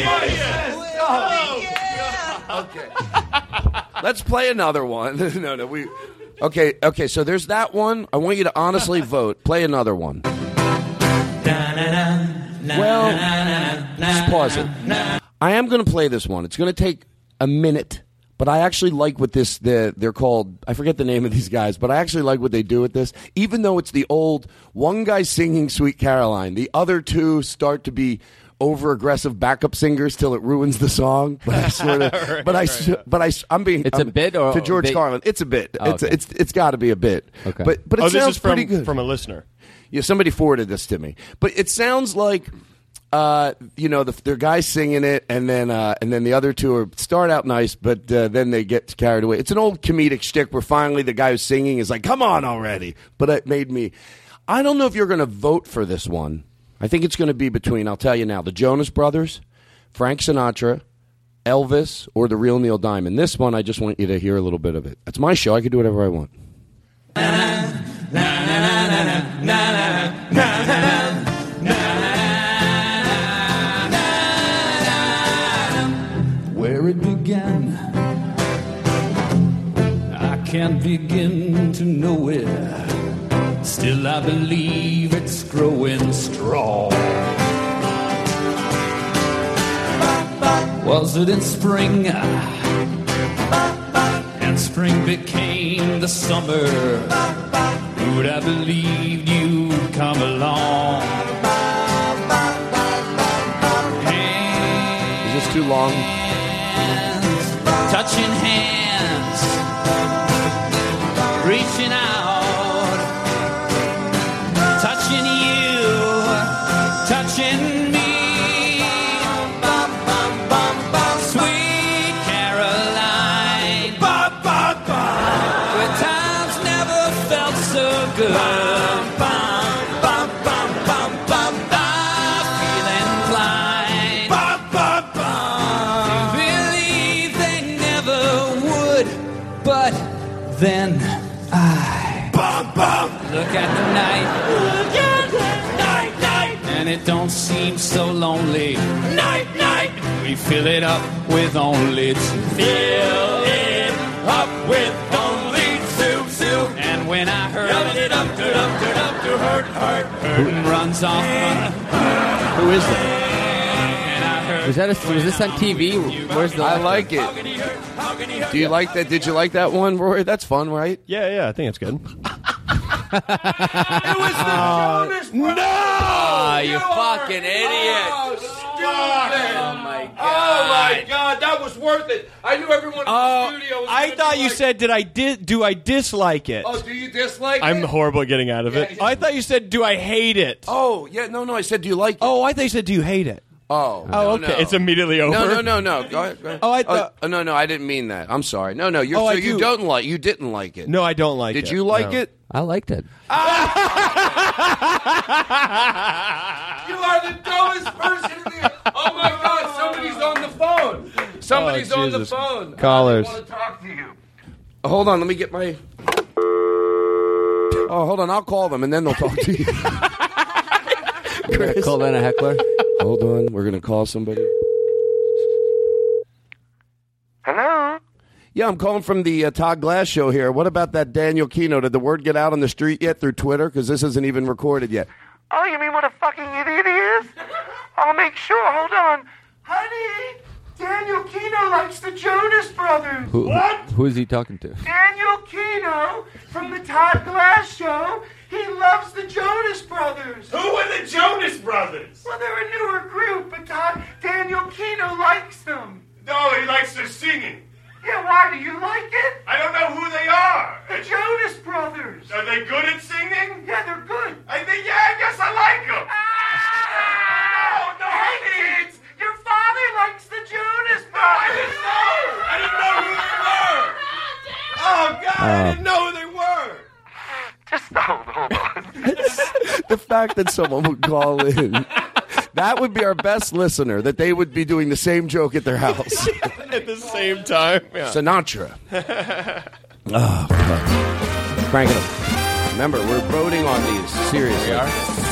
Fucking idiot! Okay. Let's play another one. no, no, we. Okay, okay. So there's that one. I want you to honestly vote. Play another one. Well, just pause it. I am going to play this one. It's going to take a minute, but I actually like what this. The, they're called. I forget the name of these guys, but I actually like what they do with this. Even though it's the old one guy singing "Sweet Caroline," the other two start to be over aggressive backup singers till it ruins the song. But I sort of, Right, but I, right. but I, I'm being. It's a I'm- bit or to George bit- Carlin. It's a bit. Oh, It's okay. it's it's got to be a bit. Okay. But but it Oh, this sounds is from pretty good from a listener. Yeah, somebody forwarded this to me, but it sounds like. Uh, you know, the, their guys singing it, and then uh, and then the other two are start out nice, but uh, then they get carried away. It's an old comedic shtick where finally the guy who's singing is like, "Come on already!" But it made me. I don't know if you're going to vote for this one. I think it's going to be between. I'll tell you now: the Jonas Brothers, Frank Sinatra, Elvis, or the real Neil Diamond. This one, I just want you to hear a little bit of it. It's my show. I can do whatever I want. Where it began, I can't begin to know it. Still, I believe it's growing strong. Was it in spring? And spring became the summer. Would I believed you'd come along? Is this too long? Touching hands, reaching out, touching you, touching me. Bum, bum, bum, bum. Sweet Caroline, bum, bum, bum. Where times never felt good. Bum, bum, bum, bum, bum, bum, I feel inclined bum, bum, bum, to believe they never would, but then I bum, bum, look at the night, look at the night, night, and it don't seem so lonely. Night, night, we fill it up with only two. Fill it up with only two, two. And when I heard it up, it up, it up, to hurt, hurt, hurt, and runs off. Who is that? Was that a, was this on T V? Where's the? I like it. Do you like that? Did you like that one, Roy? That's fun, right? Yeah, yeah, I think it's good. It was the Jonas Brothers. No, oh, you fucking idiot! Oh, stupid! Oh my god! Oh my god! That was worth it. I knew everyone in Oh, the studio was. I gonna thought be you like, said, "Did I di- do I dislike it?" Oh, do you dislike I'm it? horrible at getting out of it. Yeah, Oh, I thought you said, "Do I hate it?" Oh, yeah, no, no. I said, do you like it? Oh, I thought you said, "Do you hate it?" Oh, Oh, no, okay. no. It's immediately over. No, no, no, no. Go ahead, go ahead. Oh, I thought- oh, no, no. I didn't mean that. I'm sorry. No, no. You're, Oh, so I you do. don't like. You didn't like it. No, I don't like Did it. you like No. it? I liked it. You are the dumbest person in the. Oh my God! Somebody's on the phone. Somebody's Oh, on the Jesus. phone. Callers. I want to talk to you. Hold on. Let me get my. Oh, hold on. I'll call them and then they'll talk to you. Chris. Call in a heckler. Hold on. We're gonna call somebody. Hello? Yeah, I'm calling from the uh, Todd Glass show here. What about that Daniel Kino? Did the word get out on the street yet through Twitter? Because this isn't even recorded yet. Oh, you mean what a fucking idiot he is? I'll make sure. Hold on. Honey, Daniel Kino likes the Jonas Brothers. Who, What? Who is he talking to? Daniel Kino from the Todd Glass show. He loves the Jonas Brothers. Who are the Jonas Brothers? Well, they're a newer group, but Todd, Daniel Kino likes them. No, he likes their singing. Yeah, why? Do you like it? I don't know who they are. The Jonas Brothers. Are they good at singing? Yeah, they're good. I think, yeah, I guess I like them. Ah! No, no, Hey, honey. kids, your father likes the Jonas No, I Brothers. didn't know. I didn't know who they were. Oh, God, I didn't know who they were. Just hold, hold on. The fact that someone would call in. That would be our best listener, that they would be doing the same joke at their house. At the same time. Yeah. Sinatra. Oh, fuck. Crank it up. Remember, we're voting on these. Seriously. We are?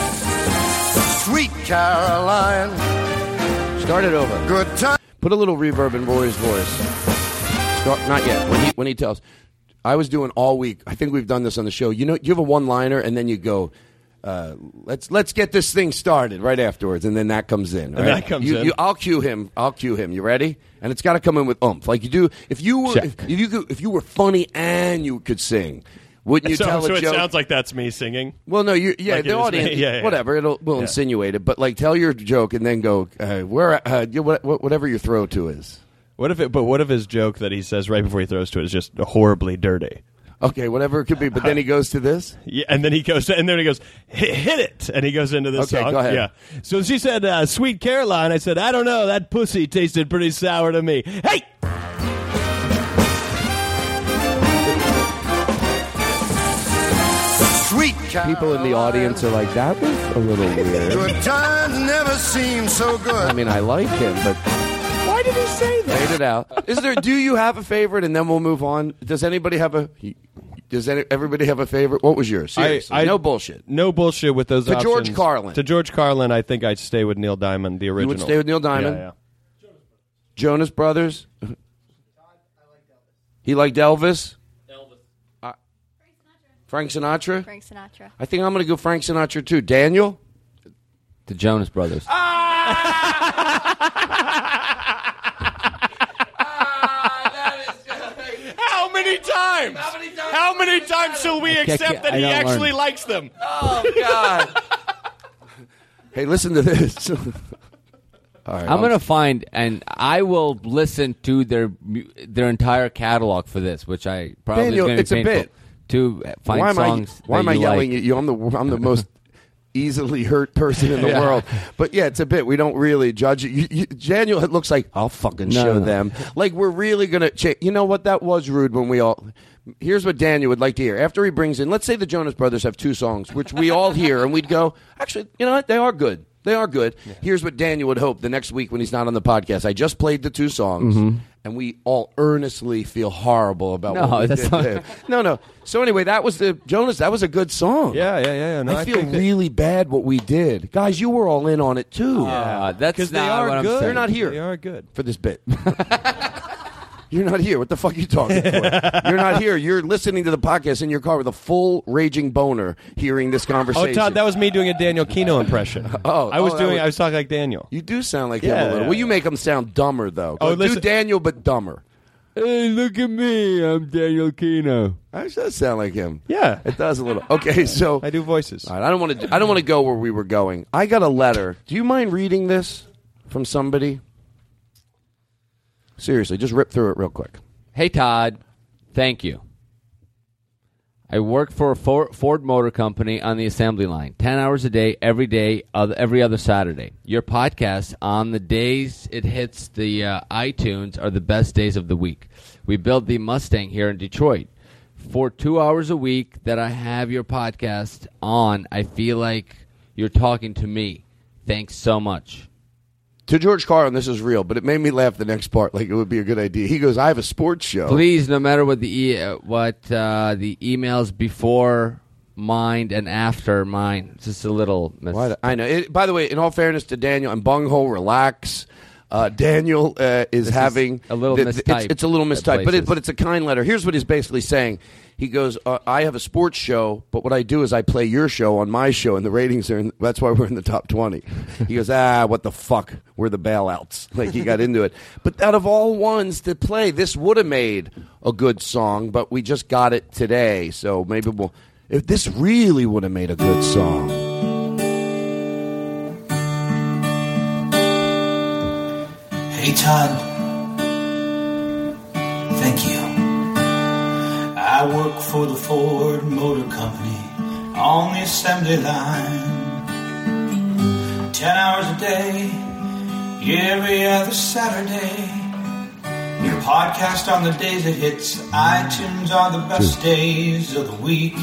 Sweet Caroline. Start it over. Good time. Put a little reverb in Roy's voice. Start, not yet. When he, when he tells. I was doing all week. I think we've done this on the show. You know, you have a one-liner, and then you go, uh, let's let's get this thing started right afterwards, and then that comes in. Right? And that comes you, in. You, I'll cue him. I'll cue him. You ready? And it's got to come in with oomph, like you do. If you were, if, if you could, if you were funny and you could sing, wouldn't you so tell so a it joke? sounds like that's me singing. Well, no, you yeah, Like it the is me. audience, Yeah, yeah. whatever, it'll we'll Yeah. insinuate it, but like tell your joke and then go uh, where uh, you, what, whatever your throw to is. What if it? But what if his joke that he says right before he throws to it is just horribly dirty? Okay, whatever it could be, but then he goes to this. Yeah, and then he goes, and then he goes, hit, hit it, and he goes into this Okay, song. go ahead. Yeah. So she said, uh, "Sweet Caroline." I said, "I don't know. That pussy tasted pretty sour to me." Hey. Sweet Caroline. People in the audience are like, that was a little weird. Good times never seem so good. I mean, I like him, but Why did he say that? fade it out. Is there? Do you have a favorite? And then we'll move on. Does anybody have a? Does any, everybody have a favorite? What was yours? Seriously, I, I, no bullshit. No bullshit with those To George options. Carlin. To George Carlin, I think I'd stay with Neil Diamond, the original. You would stay with Neil Diamond? Yeah, yeah. Jonas Brothers. He liked Elvis. Elvis. Uh, Frank Sinatra. Frank Sinatra. I think I'm going to go Frank Sinatra too. Daniel. The Jonas Brothers. How many times? How many times? How many times shall we can't- accept that I he don't actually learn. likes them? Oh God. Hey, listen to this. All right, I'm I'll- gonna find, and I will listen to their mu- their entire catalog for this, which I probably Daniel, is going to it's be a painful bit. to find why am songs. I? Why that am I you yelling like. at you? I'm the I'm the most easily hurt person in the Yeah. world. But yeah, it's a bit. We don't really judge it. You, you, Daniel, it looks like I'll fucking No, show no. them. Like we're really gonna. Cha- you know what? That was rude when we all. Here's what Daniel would like to hear after he brings in. Let's say the Jonas Brothers have two songs, which we all hear, and we'd go, actually, you know what? They are good. They are good. Yeah. Here's what Daniel would hope the next week when he's not on the podcast. I just played the two songs, Mhm. and we all earnestly feel horrible about No, what we that's did not- there. No, no. So anyway, that was the Jonas. That was a good song. Yeah, yeah, yeah. yeah. No, I, I feel think that- really bad what we did, guys. You were all in on it too. Yeah, that's Because they not are what I'm good. saying. They're not here. They are good. For this bit. You're not here. What the fuck are you talking for? You're not here. You're listening to the podcast in your car with a full raging boner hearing this conversation. Oh, Todd, that was me doing a Daniel Kino impression. Oh, I was oh, that doing. was- I was talking like Daniel. You do sound like Yeah, him a little. yeah, Well, you make him sound dumber, though. Oh, Go, do listen- Daniel, but dumber. Hey, look at me. I'm Daniel Kino. That does sound like him. Yeah, It does a little. Okay, so I do voices. all right, I don't want to. I don't want to go where we were going. I got a letter. Do you mind reading this from somebody? Seriously, just rip through it real quick. Hey, Todd. Thank you. I work for a For- Ford Motor Company on the assembly line, ten hours a day, every day, oth- every other Saturday. Your podcast on the days it hits the uh, iTunes are the best days of the week. We build the Mustang here in Detroit. For two hours a week that I have your podcast on, I feel like you're talking to me. Thanks so much. To George Carlin, this is real, but it made me laugh the next part. Like it would be a good idea. He goes, "I have a sports show." Please, no matter what the e- uh, what uh, the emails before mine and after mine, it's just a little. Mis- Why the- I know. It, by the way, in all fairness to Daniel, and bunghole, relax. Uh, Daniel uh, is This having is a little th- th- It's, mistyped it's a little at mistyped, but it, places. but it's a kind letter. Here's what he's basically saying. He goes, uh, "I have a sports show, but what I do is I play your show on my show, and the ratings are. In, that's why we're in the top twenty." He goes, "Ah, what the fuck? We're the bailouts." Like he got into it. But out of all ones to play, this would have made a good song, but we just got it today, so maybe we'll. If this really would have made a good song. Hey, Todd. Thank you. I work for the Ford Motor Company on the assembly line. Ten hours a day, every other Saturday. Your podcast on the days it hits iTunes are the best days of the week.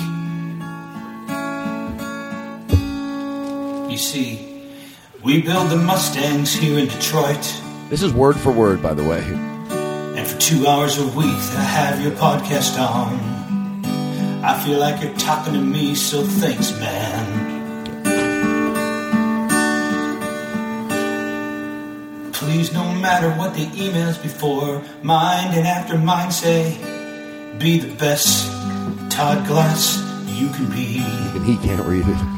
You see, we build the Mustangs here in Detroit. This is word for word, by the way. And for two hours a week that I have your podcast on, I feel like you're talking to me, so thanks, man. Please, no matter what the emails before mine and after mine say, be the best Todd Glass you can be. And he can't read it.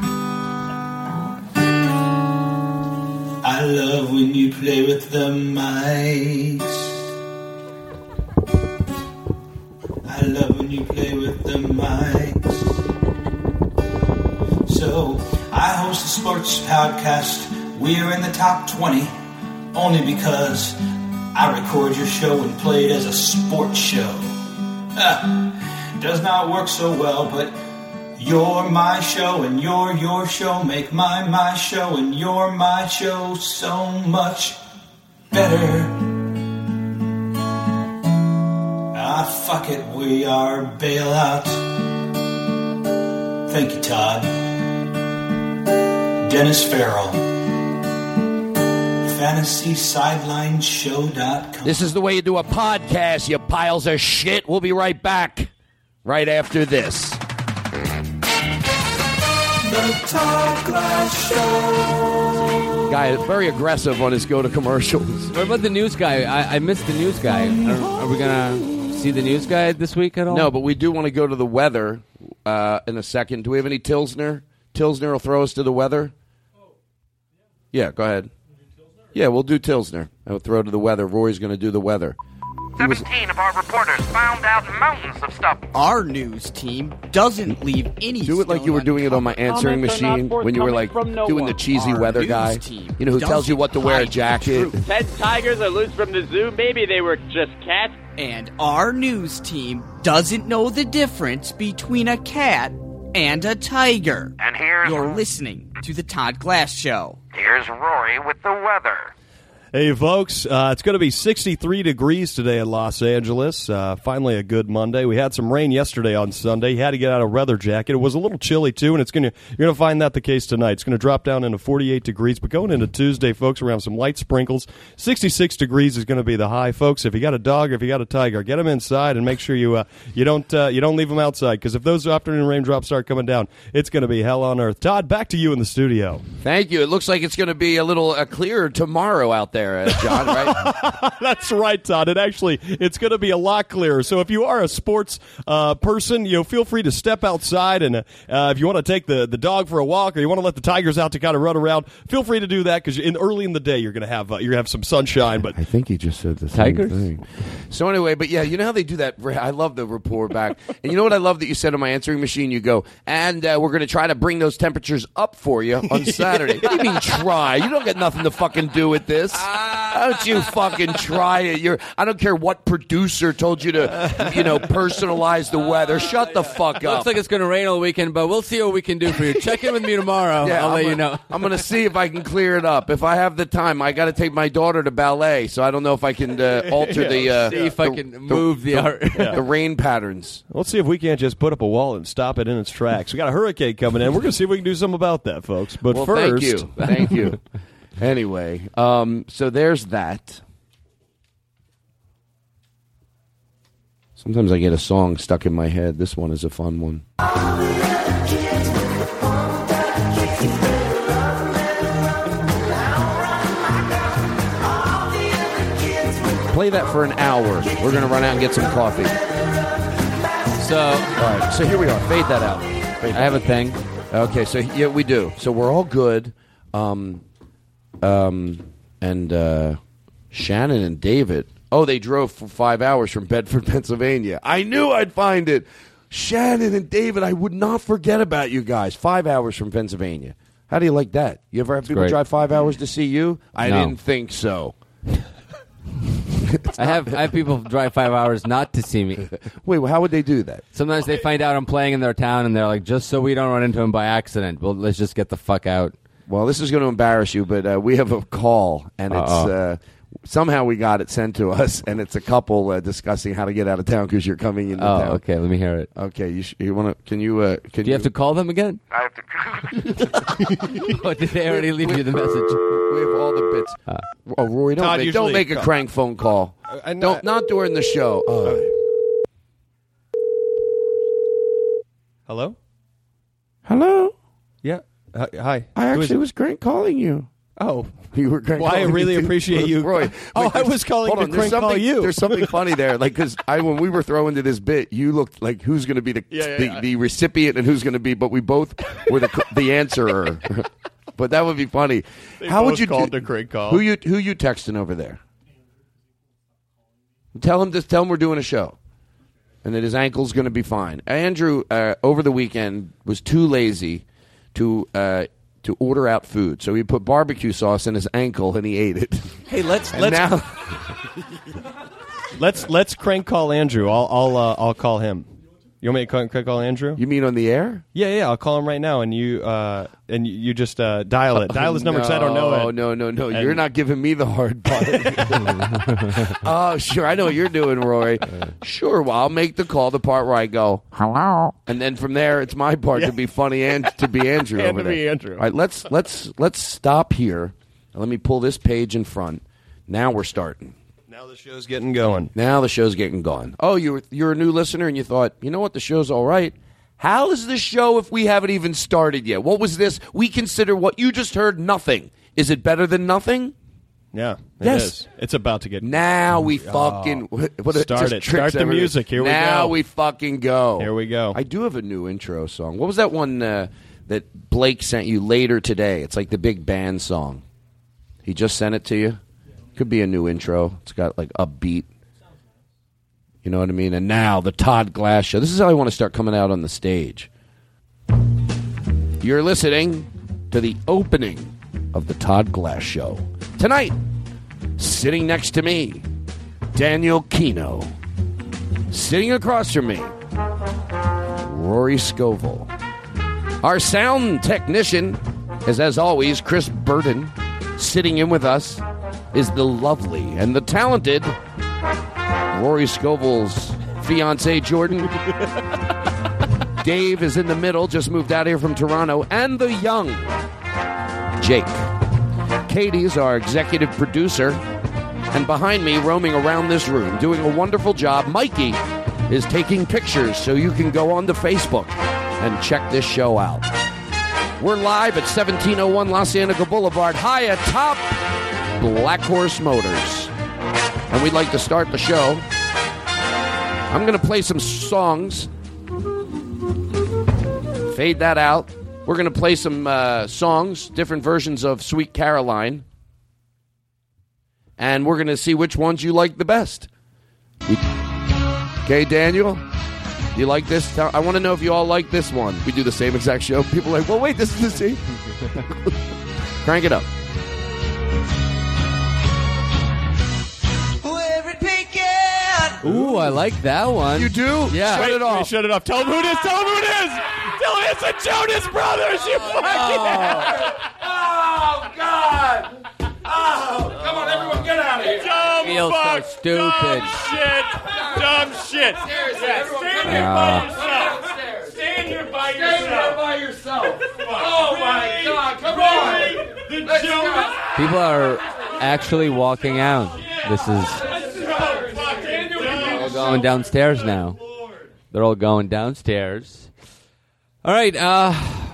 I love when you play with the mics. I love when you play with the mics. So, I host a sports podcast. We're in the top twenty, only because I record your show and play it as a sports show. Ah, does not work so well, but you're my show and you're your show. Make my my show and you're my show so much better. Ah, fuck it, we are bailout. Thank you, Todd. Dennis Farrell. fantasy sideline show dot com. This is the way you do a podcast, you piles of shit. We'll be right back right after this. The Todd Glass Show. Guy is very aggressive on his go to commercials. What about the news guy? I, I missed the news guy. Are, are we gonna see the news guy this week at all? No, but we do want to go to the weather uh, in a second. Do we have any Tilsner? Tilsner will throw us to the weather. Yeah, go ahead. Yeah, we'll do Tilsner. I'll throw to the weather. Rory's going to do the weather. Seventeen of our reporters found out mountains of stuff. Our news team doesn't leave any. Do it like you were doing it on my answering machine when you were like doing the cheesy Our weather news guy. team You know, who tells you what to wear a jacket. Ten tigers are loose from the zoo. Maybe they were just cats. And our news team doesn't know the difference between a cat and a tiger. And here's You're listening to The Todd Glass Show. here's Rory with the weather. Hey, folks, uh, it's going to be sixty-three degrees today in Los Angeles. Uh, finally a good Monday. We had some rain yesterday on Sunday. You had to get out a weather jacket. It was a little chilly, too, and it's going to you're going to find that the case tonight. It's going to drop down into forty-eight degrees, but going into Tuesday, folks, we're going to have some light sprinkles. sixty-six degrees is going to be the high. Folks, if you got a dog or if you got a tiger, get them inside and make sure you uh, you don't uh, you don't leave them outside, because if those afternoon raindrops start coming down, it's going to be hell on earth. Todd, back to you in the studio. Thank you. It looks like it's going to be a little uh, clearer tomorrow out there, uh, John, right? That's right, Todd. It actually, it's going to be a lot clearer. So if you are a sports uh, person, you know, feel free to step outside, and uh, uh, if you want to take the, the dog for a walk, or you want to let the tigers out to kind of run around, feel free to do that, because in early in the day you're going to have uh, you're going to have some sunshine. But I think he just said the Tigers? same thing. So anyway, but yeah, you know how they do that. I love the rapport back, and you know what I love that you said on my answering machine. You go, and uh, we're going to try to bring those temperatures up for you on Saturday. What do you mean try? You don't get nothing to fucking do with this. Don't you fucking try it. You're, I don't care what producer told you to, you know, personalize the weather. Shut the fuck up. Looks like it's going to rain all weekend, but we'll see what we can do for you. Check in with me tomorrow. Yeah, I'll I'm let gonna, you know. I'm going to see if I can clear it up. If I have the time, I got to take my daughter to ballet, so I don't know if I can uh, alter Yeah, the. Uh, see if I the, can move the art. the, the rain patterns. let's see if we can't just put up a wall and stop it in its tracks. We got a hurricane coming in. We're going to see if we can do something about that, folks. But Well, first, thank you, thank you. Anyway, um, so there's that. Sometimes I get a song stuck in my head. This one is a fun one. Play that for an hour. We're going to run out and get some coffee. So, all right. So here we are. Fade that out. Fade I have a thing. Okay, so yeah, we do. So we're all good. Um, um, and uh, Shannon and David. Oh, they drove for five hours from Bedford, Pennsylvania. I knew I'd find it. Shannon and David, I would not forget about you guys. Five hours from Pennsylvania. How do you like that? You ever have That's people great. drive five hours to see you? I No. didn't think so. I have I have people drive five hours not to see me. Wait, well, how would they do that? Sometimes they find out I'm playing in their town, and they're like, just so we don't run into him by accident, well, let's just get the fuck out. Well, this is going to embarrass you, but uh, we have a call, and it's Uh-oh. uh, somehow we got it sent to us, and it's a couple uh, discussing how to get out of town because you're coming into Oh, town. okay, let me hear it. Okay, you, sh- you want to? Can you? Uh, can Do you have to call them again? I have to. Or did they already leave you the message? We have all the bits. Uh, oh, Rory, don't Todd make, usually don't make a call- crank phone call. I- I- don't not during the show. Oh. hello? Hello. Yeah. Hi. hi. I Who is actually it? was crank calling you. Oh. You were crank Well, I calling really me too. appreciate you. Roy. Oh, Wait, I there's- was calling hold to on, there's crank call something- you. There's something funny there, like because I when we were throwing to this bit, you looked like who's going to be the, Yeah, yeah, the yeah. the recipient and who's going to be, but we both were the the answerer. But that would be funny. They How both would you called do, to crank call. Who you who you texting over there? Tell him just tell him we're doing a show, and that his ankle's going to be fine. Andrew uh, over the weekend was too lazy to uh, to order out food, so he put barbecue sauce in his ankle and he ate it. Hey, let's And let's now, let's let's crank call Andrew. I'll I'll uh, I'll call him. You want me to crank crank call Andrew? you mean on the air? Yeah, yeah. I'll call him right now, and you uh and you, you just uh, dial it. Dial his number because I don't know No, it. no, no, no. And- You're not giving me the hard part. Oh, sure. I know what you're doing, Roy. Sure. Well, I'll make the call, the part where I go, hello. And then from there, it's my part Yeah. to be funny and to be Andrew And over to there. be Andrew. All right, let's, let's, let's stop here. And let me pull this page in front. Now we're starting. Now the show's getting going. Now the show's getting going. Oh, you're, you're a new listener and you thought, you know what, the show's all right. How is the show if we haven't even started yet? What was this? We consider what you just heard nothing. Is it better than nothing? Yeah, it Yes. is. It's about to get. Now we fucking what, what Start just it. tricks Start the everybody. music. Here we now go. we fucking go. Here we go. I do have a new intro song. What was that one uh, that Blake sent you later today? It's like the big band song. He just sent it to you. Could be a new intro. It's got like a beat. You know what I mean? And now the Todd Glass Show. This is how I want to start coming out on the stage. You're listening to the opening of the Todd Glass Show. Tonight, sitting next to me, Daniel Kino. Sitting across from me, Rory Scovel. Our sound technician is, as always, Chris Burden. Sitting in with us is the lovely and the talented Rory Scovel's fiance, Jordan. Dave is in the middle, just moved out here from Toronto. And the young Jake. Katie is our executive producer. And behind me, roaming around this room, doing a wonderful job, Mikey is taking pictures so you can go on to Facebook and check this show out. We're live at seventeen oh one La Cienega Boulevard, high atop Black Horse Motors. And we'd like to start the show. I'm going to play some songs. Fade that out. We're going to play some uh, songs, different versions of Sweet Caroline. And we're going to see which ones you like the best. Okay, Daniel? You like this? I want to know if you all like this one. We do the same exact show. People are like, well, wait, this is the same. Crank it up. Ooh, I like that one. You do? Yeah. Shut Wait, it off. wait, shut it off. Tell them who it is. Tell them who it is. Tell them it's the Jonas Brothers, you fucking Oh. Oh, God. Oh, come on, everyone, get out of here. Dumb Feels so fuck. stupid. Dumb shit. Dumb shit. Stand here by Uh. yourself. Stand here by Stand here yourself. by yourself. Oh, my God, come on. The Let's Jonas. go. People are actually walking out. This is... They're all going downstairs now. They're all going downstairs. All right. Uh,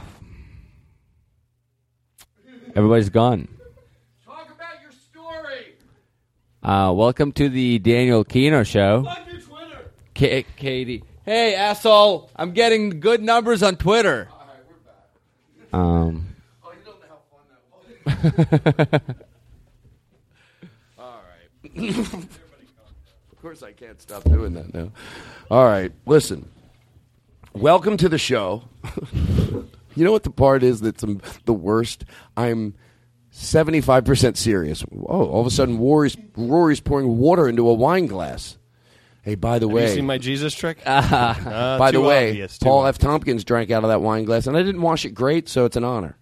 everybody's gone. Talk about your story. Uh, welcome to the Daniel Kino Show. Plug your Twitter. K- Katie. Hey, asshole. I'm getting good numbers on Twitter. All right, we're back. Um. Oh, you don't know how fun that was. All right. Of course I can't stop doing that now. All right, listen. Welcome to the show. You know what the part is that's um, the worst? I'm seventy-five percent serious. Oh, all of a sudden Rory's, Rory's pouring water into a wine glass. Hey, by the Have way... you seen my Jesus trick? Uh, by the too way, obvious, too Paul obvious. F. Tompkins drank out of that wine glass, and I didn't wash it great, so it's an honor.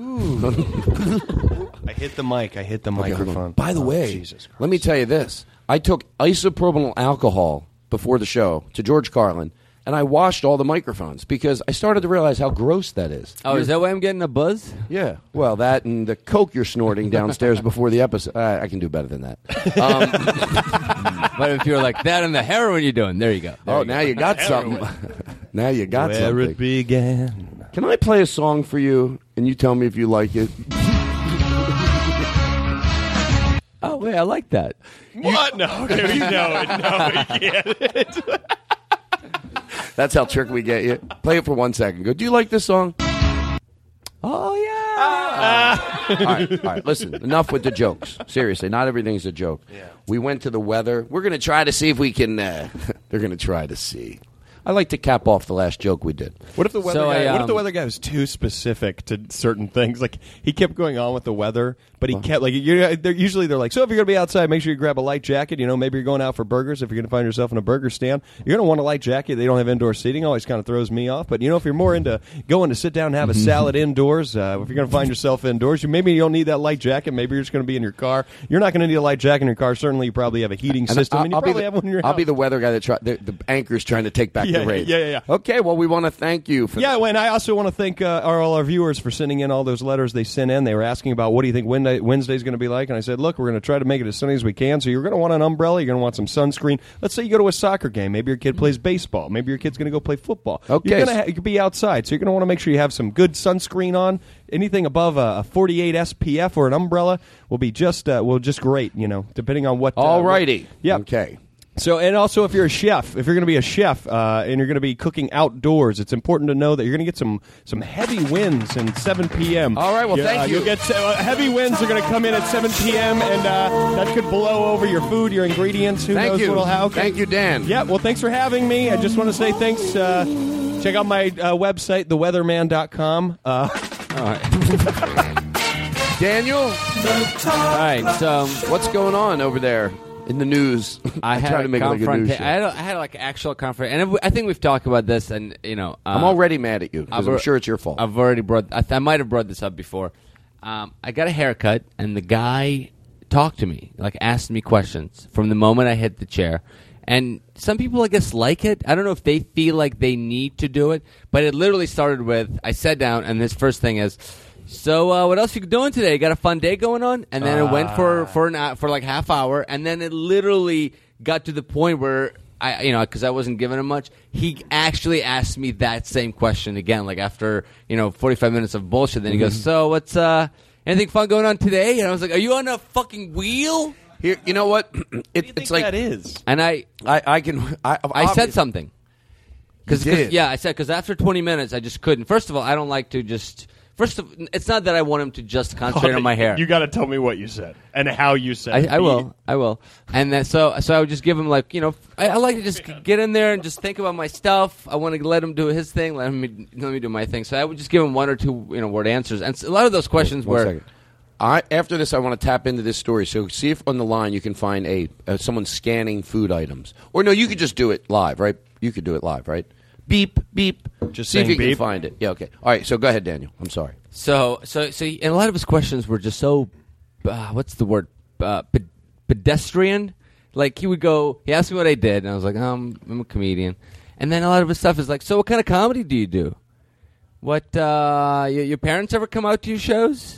Ooh. I hit the mic. I hit the Okay, hold on. microphone. By the Oh, way, Jesus Christ. let me tell you this. I took isopropyl alcohol before the show to George Carlin, and I washed all the microphones because I started to realize how gross that is. Oh, is that why I'm getting a buzz? Yeah. Well, that and the coke you're snorting downstairs before the episode. Uh, I can do better than that. Um, But if you're like that and the heroin you're doing, there you go. There oh, you now go. you got something. Now you got Where something. it began. Can I play a song for you, and you tell me if you like it? Oh, wait, I like that. What? No, okay, we know it. No, we get it. That's how trick we get you. Play it for one second. Go, do you like this song? Oh, yeah. all right, all right. Listen, enough with the jokes. Seriously, not everything's a joke. Yeah. We went to the weather. We're going to try to see if we can... Uh, they're going to try to see. I like to cap off the last joke we did. What if the weather So guy? I, what if the um, weather guy was too specific to certain things? Like he kept going on with the weather, but he kept like you're, they're, usually they're like, so if you're gonna be outside, make sure you grab a light jacket. You know, maybe you're going out for burgers. If you're gonna find yourself in a burger stand, you're gonna want a light jacket. They don't have indoor seating. Always kind of throws me off. But you know, if you're more into going to sit down and have a salad indoors, uh, if you're gonna find yourself indoors, you maybe you don't need that light jacket. Maybe you're just gonna be in your car. You're not gonna need a light jacket in your car. Certainly, you probably have a heating And system, I'll, and you I'll be probably the, have one in your I'll house. be the weather guy that try, the, the anchor's trying to take back Yeah, the raid. yeah, yeah, yeah. Okay, well, we want to thank you for Yeah, well, and I also want to thank uh, our, all our viewers for sending in all those letters they sent in. They were asking about what do you think Wednesday, Wednesday's going to be like, and I said, look, we're going to try to make it as sunny as we can, so you're going to want an umbrella, you're going to want some sunscreen. Let's say you go to a soccer game. Maybe your kid plays baseball. Maybe your kid's going to go play football. Okay. You're going to ha- you could be outside, so you're going to want to make sure you have some good sunscreen on. Anything above a, a forty-eight S P F or an umbrella will be just uh, will just great, you know, depending on what. Uh, All righty. Yeah. Okay. So, and also if you're a chef, if you're going to be a chef uh, and you're going to be cooking outdoors, it's important to know that you're going to get some some heavy winds at seven p.m. All right, well, Yeah, thank you. You'll get uh, heavy winds are going to come in at seven p.m. and uh, that could blow over your food, your ingredients. Who Thank knows you. what'll happen? Thank you, Dan. Yeah, well, thanks for having me. I just want to say thanks. Uh, check out my uh, website, the weatherman dot com. Uh, All right. Daniel? All right, so What's going on over there? in the news. I had trying a to make it like a news confronta- show. I had, a, I had like actual confront, and it, I think we've talked about this. And you know, uh, I'm already mad at you because I've I'm al- sure it's your fault. I've already brought. I, th- I might have brought this up before. Um, I got a haircut, and the guy talked to me, like asked me questions from the moment I hit the chair. And some people, I guess, like it. I don't know if they feel like they need to do it, but it literally started with I sat down, and this first thing is, so uh, what else you doing today? You got a fun day going on? And then it went for for an hour, for like half hour, and then it literally got to the point where I, you know, because I wasn't giving him much, he actually asked me that same question again, like after you know forty-five minutes of bullshit. Then he goes, so what's uh anything fun going on today? And I was like, are you on a fucking wheel? Here, you know what? It, it's like that is. And I, I, I can. I, I said something. You did? Yeah, I said because after twenty minutes, I just couldn't. First of all, I don't like to just. First of, it's not that I want him to just concentrate on my hair. You got to tell me what you said and how you said it. I, I will. I will. And then so so I would just give him like you know I, I like to just get in there and just think about my stuff. I want to let him do his thing. Let him let me do my thing. So I would just give him one or two you know word answers. And a lot of those questions One were. second. I, after this, I want to tap into this story. So see if on the line you can find a uh, someone scanning food items. Or no, you could just do it live, right? You could do it live, right? Beep, beep. Just see if saying you beep? can find it. Yeah, okay. All right, so go ahead, Daniel. I'm sorry. So, so, so, and a lot of his questions were just so, uh, what's the word, uh, pe- pedestrian. Like he would go, he asked me what I did, and I was like, oh, I'm, I'm a comedian. And then a lot of his stuff is like, so what kind of comedy do you do? What, uh, your, your parents ever come out to your shows?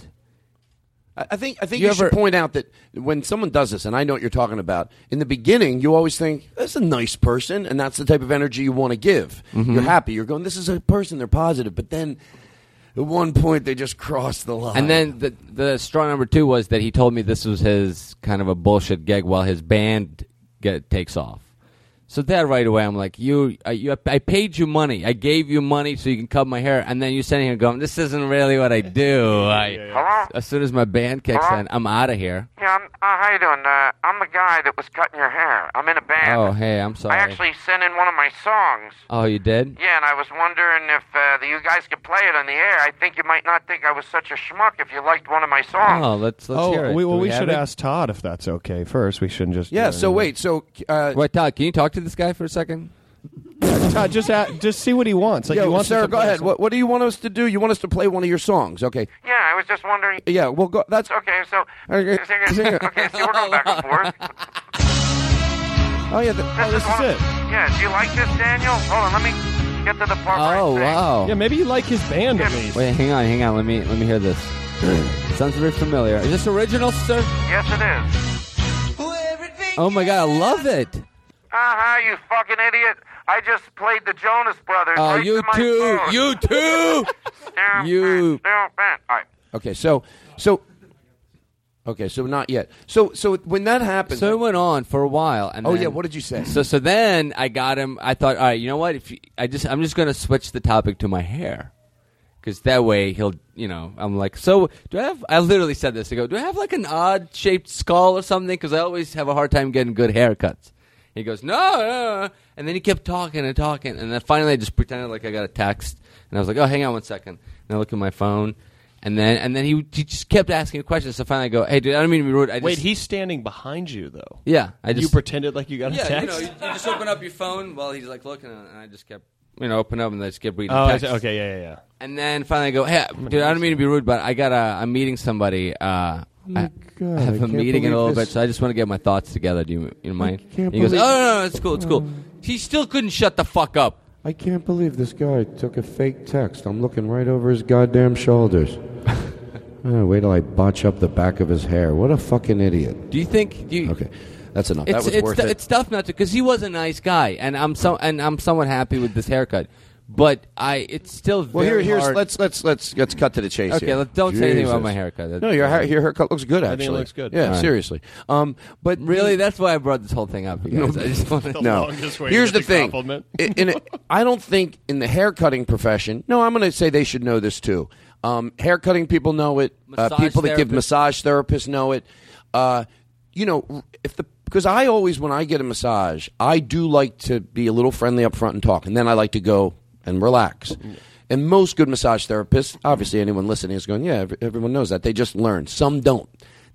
I I think I think You you, ever- should point out that when someone does this, and I know what you're talking about, in the beginning, you always think, that's a nice person, and that's the type of energy you want to give. Mhm. You're happy. You're going, this is a person. They're positive. But then at one point, they just cross the line. And then the the straw number two was that he told me this was his kind of a bullshit gig while his band get takes off. So that right away, I'm like, you, uh, you, I paid you money. I gave you money so you can cut my hair, and then you're sitting here going, this isn't really what I do. I, Hello? as soon as my band kicks Hello? in, I'm out of here. Yeah, I'm, uh, how you doing? Uh, I'm the guy that was cutting your hair. I'm in a band. Oh, hey, I'm sorry. I actually sent in one of my songs. Oh, you did? Yeah, and I was wondering if uh, you guys could play it on the air. I think you might not think I was such a schmuck if you liked one of my songs. Oh, let's let's oh, hear it. we, well, Do we, have should it? ask Todd if that's okay first. We shouldn't just. Yeah, uh, so wait. So uh, Wait, Todd, can you talk to this guy for a second? Todd, just a just see what he wants. Like yeah, he wants us Sarah, to go play ahead. some- What, what do you want us to do? You want us to play one of your songs, okay? Yeah, I was just wondering. Yeah, well, go. That's Okay, so. Okay, Okay, sing it. okay, so we're going back and forth. Oh yeah, the, Oh, this is one- it. Yeah, do you like this, Daniel? Hold on, let me get to the part where I Oh, sing. wow. Yeah, maybe you like his band at least. Wait, hang on, hang on. Let me let me hear this. Sounds very familiar. Is this original, sir? Yes, it is. Oh my god, I love it. Uh-huh, you fucking idiot. I just played the Jonas Brothers. Oh, right you to my too. phone. You too. Damn, You- damn, damn. All right. okay. So, so, okay. So not yet. So, so when that happens, So it went on for a while, and oh then, yeah, what did you say? So so then I got him. I thought, all right, you know what? If you, I just I'm just going to switch the topic to my hair, because that way he'll, you know, I'm like, so do I have? I literally said this. I go, do I have like an odd shaped skull or something? Because I always have a hard time getting good haircuts. He goes, no, no, no. And then he kept talking and talking, and then finally I just pretended like I got a text, and I was like, oh, hang on one second. And I look at my phone, and then and then he, he just kept asking questions. So finally I go, hey, dude, I don't mean to be rude. I just, Wait, he's standing behind you though. yeah, I just you pretended like you got a yeah, text. you know, you, you just open up your phone while he's like looking, and I just kept, you know, open up and I just kept reading Oh, I text. see. Okay, yeah, yeah, yeah. And then finally I go, hey, dude, I don't mean to be rude, but I got a, I'm meeting somebody. Uh, I, God, I have I a can't meeting in a believe little this. bit, so I just want to get my thoughts together. Do you, you know, mind? can't He goes, oh, believe- no, no, it's cool, it's cool. He still couldn't shut the fuck up. I can't believe this guy took a fake text. I'm looking right over his goddamn shoulders. Oh, wait till I botch up the back of his hair. What a fucking idiot. Do you think? Do you, Okay, that's enough. It's, that was it's, worth tou- it. it's tough not to, because he was a nice guy, and I'm so and I'm somewhat happy with this haircut. But I, it's still very well, here, here's hard. let's let's let's let's cut to the chase. Okay, here. let- don't say anything about Jesus. my haircut. That- No, your hair, your haircut looks good. I Actually, think it looks good. Yeah, All right. seriously. Um, but Really, that's why I brought this whole thing up. You guys. I just wanna, The no. longest way to Here's get the thing. compliment. In, in a, I don't think in the haircutting profession. No, I'm going to say they should know this too. Um, haircutting people know it. Uh, Massage people that give therapists. massage therapists know it. Uh, you know, if the because I always when I get a massage, I do like to be a little friendly up front and talk, and then I like to go and relax. And most good massage therapists, obviously anyone listening is going, yeah, ev- everyone knows that. They just learn. Some don't.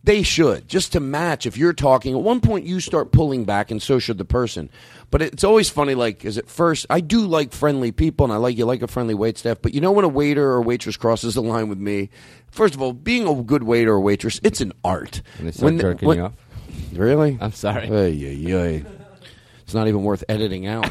They should, just to match. If you're talking, at one point you start pulling back, and so should the person. But it's always funny, like, is at first, I do like friendly people, and I like you like a friendly waitstaff, but you know when a waiter or waitress crosses the line with me, first of all, being a good waiter or waitress, it's an art. And they start jerking when, you off? Really? I'm sorry. Ay, ay, ay. It's not even worth editing out.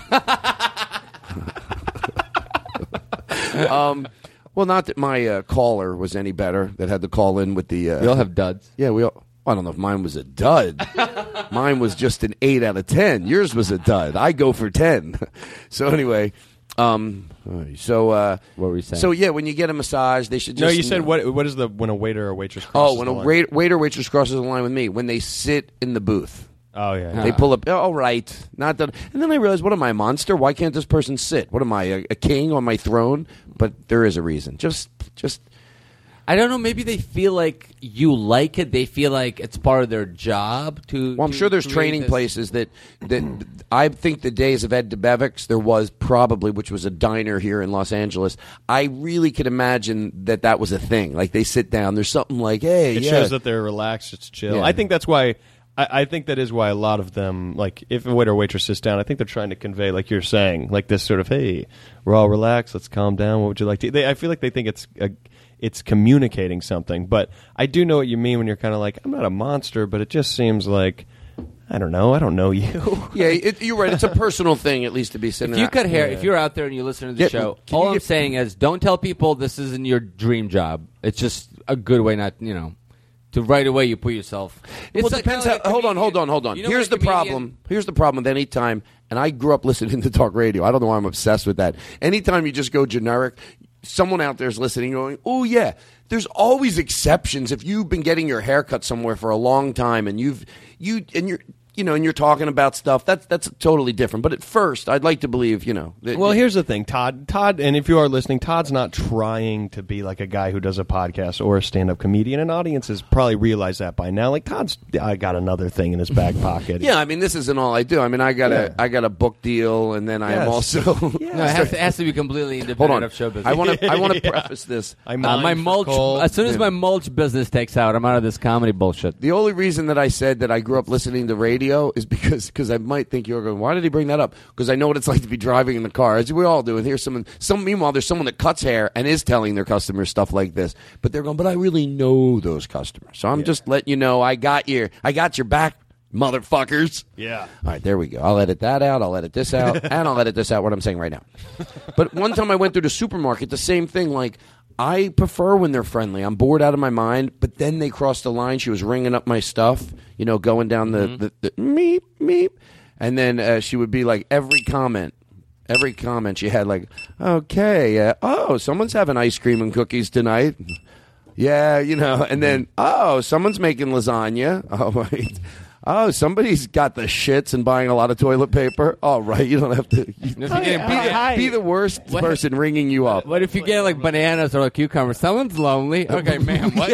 um... Well, not that my uh, caller was any better that had to call in with the... Uh, We all have duds. Yeah, we all... I don't know if mine was a dud. Mine was just an eight out of ten. Yours was a dud. I go for ten. So anyway, um, so... Uh, what were you saying? So, yeah, when you get a massage, they should just... No, you said what? What is the when a waiter or waitress crosses Oh, when the a line? wait, waiter or waitress crosses the line with me, when they sit in the booth. Oh, yeah. They pull up, oh, right. Not that. And then I realized, what am I, a monster? Why can't this person sit? What am I, a, a king on my throne? But there is a reason. Just, just. I don't know. Maybe they feel like you like it. They feel like it's part of their job to. Well, I'm to sure there's create training this- places that, that I think the days of Ed DeBevick's, there was probably, which was a diner here in Los Angeles. I really could imagine that that was a thing. Like they sit down. There's something like, hey, It yeah. shows that they're relaxed. It's chill. Yeah. I think that's why. I, I think that is why a lot of them, like, if a waiter or waitress sits down, I think they're trying to convey, like you're saying, like this sort of, hey, we're all relaxed. Let's calm down. What would you like to? They, I feel like they think it's a, it's communicating something. But I do know what you mean when you're kind of like, I'm not a monster, but it just seems like. I don't know. I don't know you. Yeah, it, you're right. It's a personal thing, at least, to be sitting If you there. cut hair, Yeah. if you're out there and you listen to the Yeah, show, can all you I'm get- saying is don't tell people this isn't your dream job. It's just a good way not, you know, to right away you put yourself. It's Well, it like- depends. kinda like How, a hold on, comedian. hold on, hold on. You know Here's the when a comedian- problem. Here's the problem with any time, and I grew up listening to talk radio. I don't know why I'm obsessed with that. Anytime you just go generic, someone out there is listening going, oh, yeah. There's always exceptions. If you've been getting your hair cut somewhere for a long time and you've, you, and you're, you know, and you're talking about stuff, that's that's totally different. But at first, I'd like to believe, you know. That, Well, here's the thing, Todd. Todd, and if you are listening, Todd's not trying to be like a guy who does a podcast or a stand-up comedian, and audiences probably realize that by now. Like Todd's, I got another thing in his back pocket. Yeah, I mean, this isn't all I do. I mean, I got a, I got a book deal, and then I am Yes. also. No, it has, to, it has to be completely independent Hold on. of show business. I want to. I want to Yeah. preface this. I Uh, mine my for mulch. Cole. As soon as my mulch business takes out, I'm out of this comedy bullshit. The only reason that I said that I grew up listening to radio is because because I might think you're going, why did he bring that up? Because I know what it's like to be driving in the car, as we all do. And here's someone, some meanwhile, there's someone that cuts hair and is telling their customers stuff like this. But they're going, but I really know those customers, so I'm just letting you know I got your I got your back, motherfuckers. Yeah. All right, there we go. I'll edit that out. I'll edit this out, and I'll edit this out. What I'm saying right now. But one time I went through the supermarket, the same thing. Like, I prefer when they're friendly. I'm bored out of my mind. But then they crossed the line. She was ringing up my stuff, you know, going down the, Mm-hmm. the, the meep meep, and then uh, she would be like every comment. Every comment she had, like, okay, uh, oh, someone's having ice cream and cookies tonight. Yeah, you know, and then, oh, someone's making lasagna. Oh, right. Oh, somebody's got the shits and buying a lot of toilet paper. All right, you don't have to. You, If you be, get- the, be the worst What- person ringing you up. What if you get like bananas or a cucumber? Someone's lonely. Okay, ma'am. What?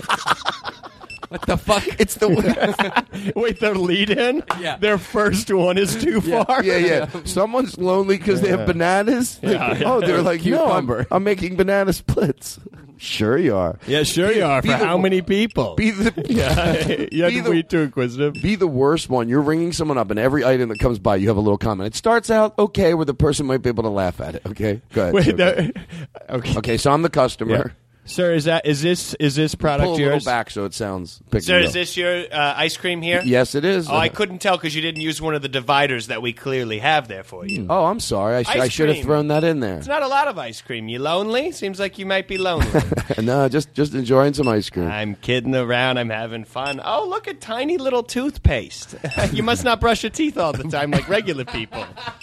What the fuck? It's the Wait, their lead in? Yeah. Their first one is too far? Yeah, yeah. Someone's lonely because they have bananas. Yeah, yeah. Oh, they're like, no, I'm, Cucumber. I'm making banana splits. Sure you are. Yeah, sure you are. Be For the- how many people? Be the yeah, you had be to the- be too inquisitive. Be the worst one. You're ringing someone up, and every item that comes by, you have a little comment. It starts out okay, where the person might be able to laugh at it. Okay, go ahead. Wait, okay. that- okay. Okay, so I'm the customer. Yeah. Sir, is that is this is this product Pull a little yours? back so it sounds. Pick Sir, and is go. this your uh, ice cream here? Yes, it is. Oh, I couldn't tell because you didn't use one of the dividers that we clearly have there for you. Oh, I'm sorry. I, sh- Ice I should have cream. thrown that in there. It's not a lot of ice cream. You lonely? Seems like you might be lonely. No, just just enjoying some ice cream. I'm kidding around. I'm having fun. Oh, look at tiny little toothpaste. You must not brush your teeth all the time like regular people.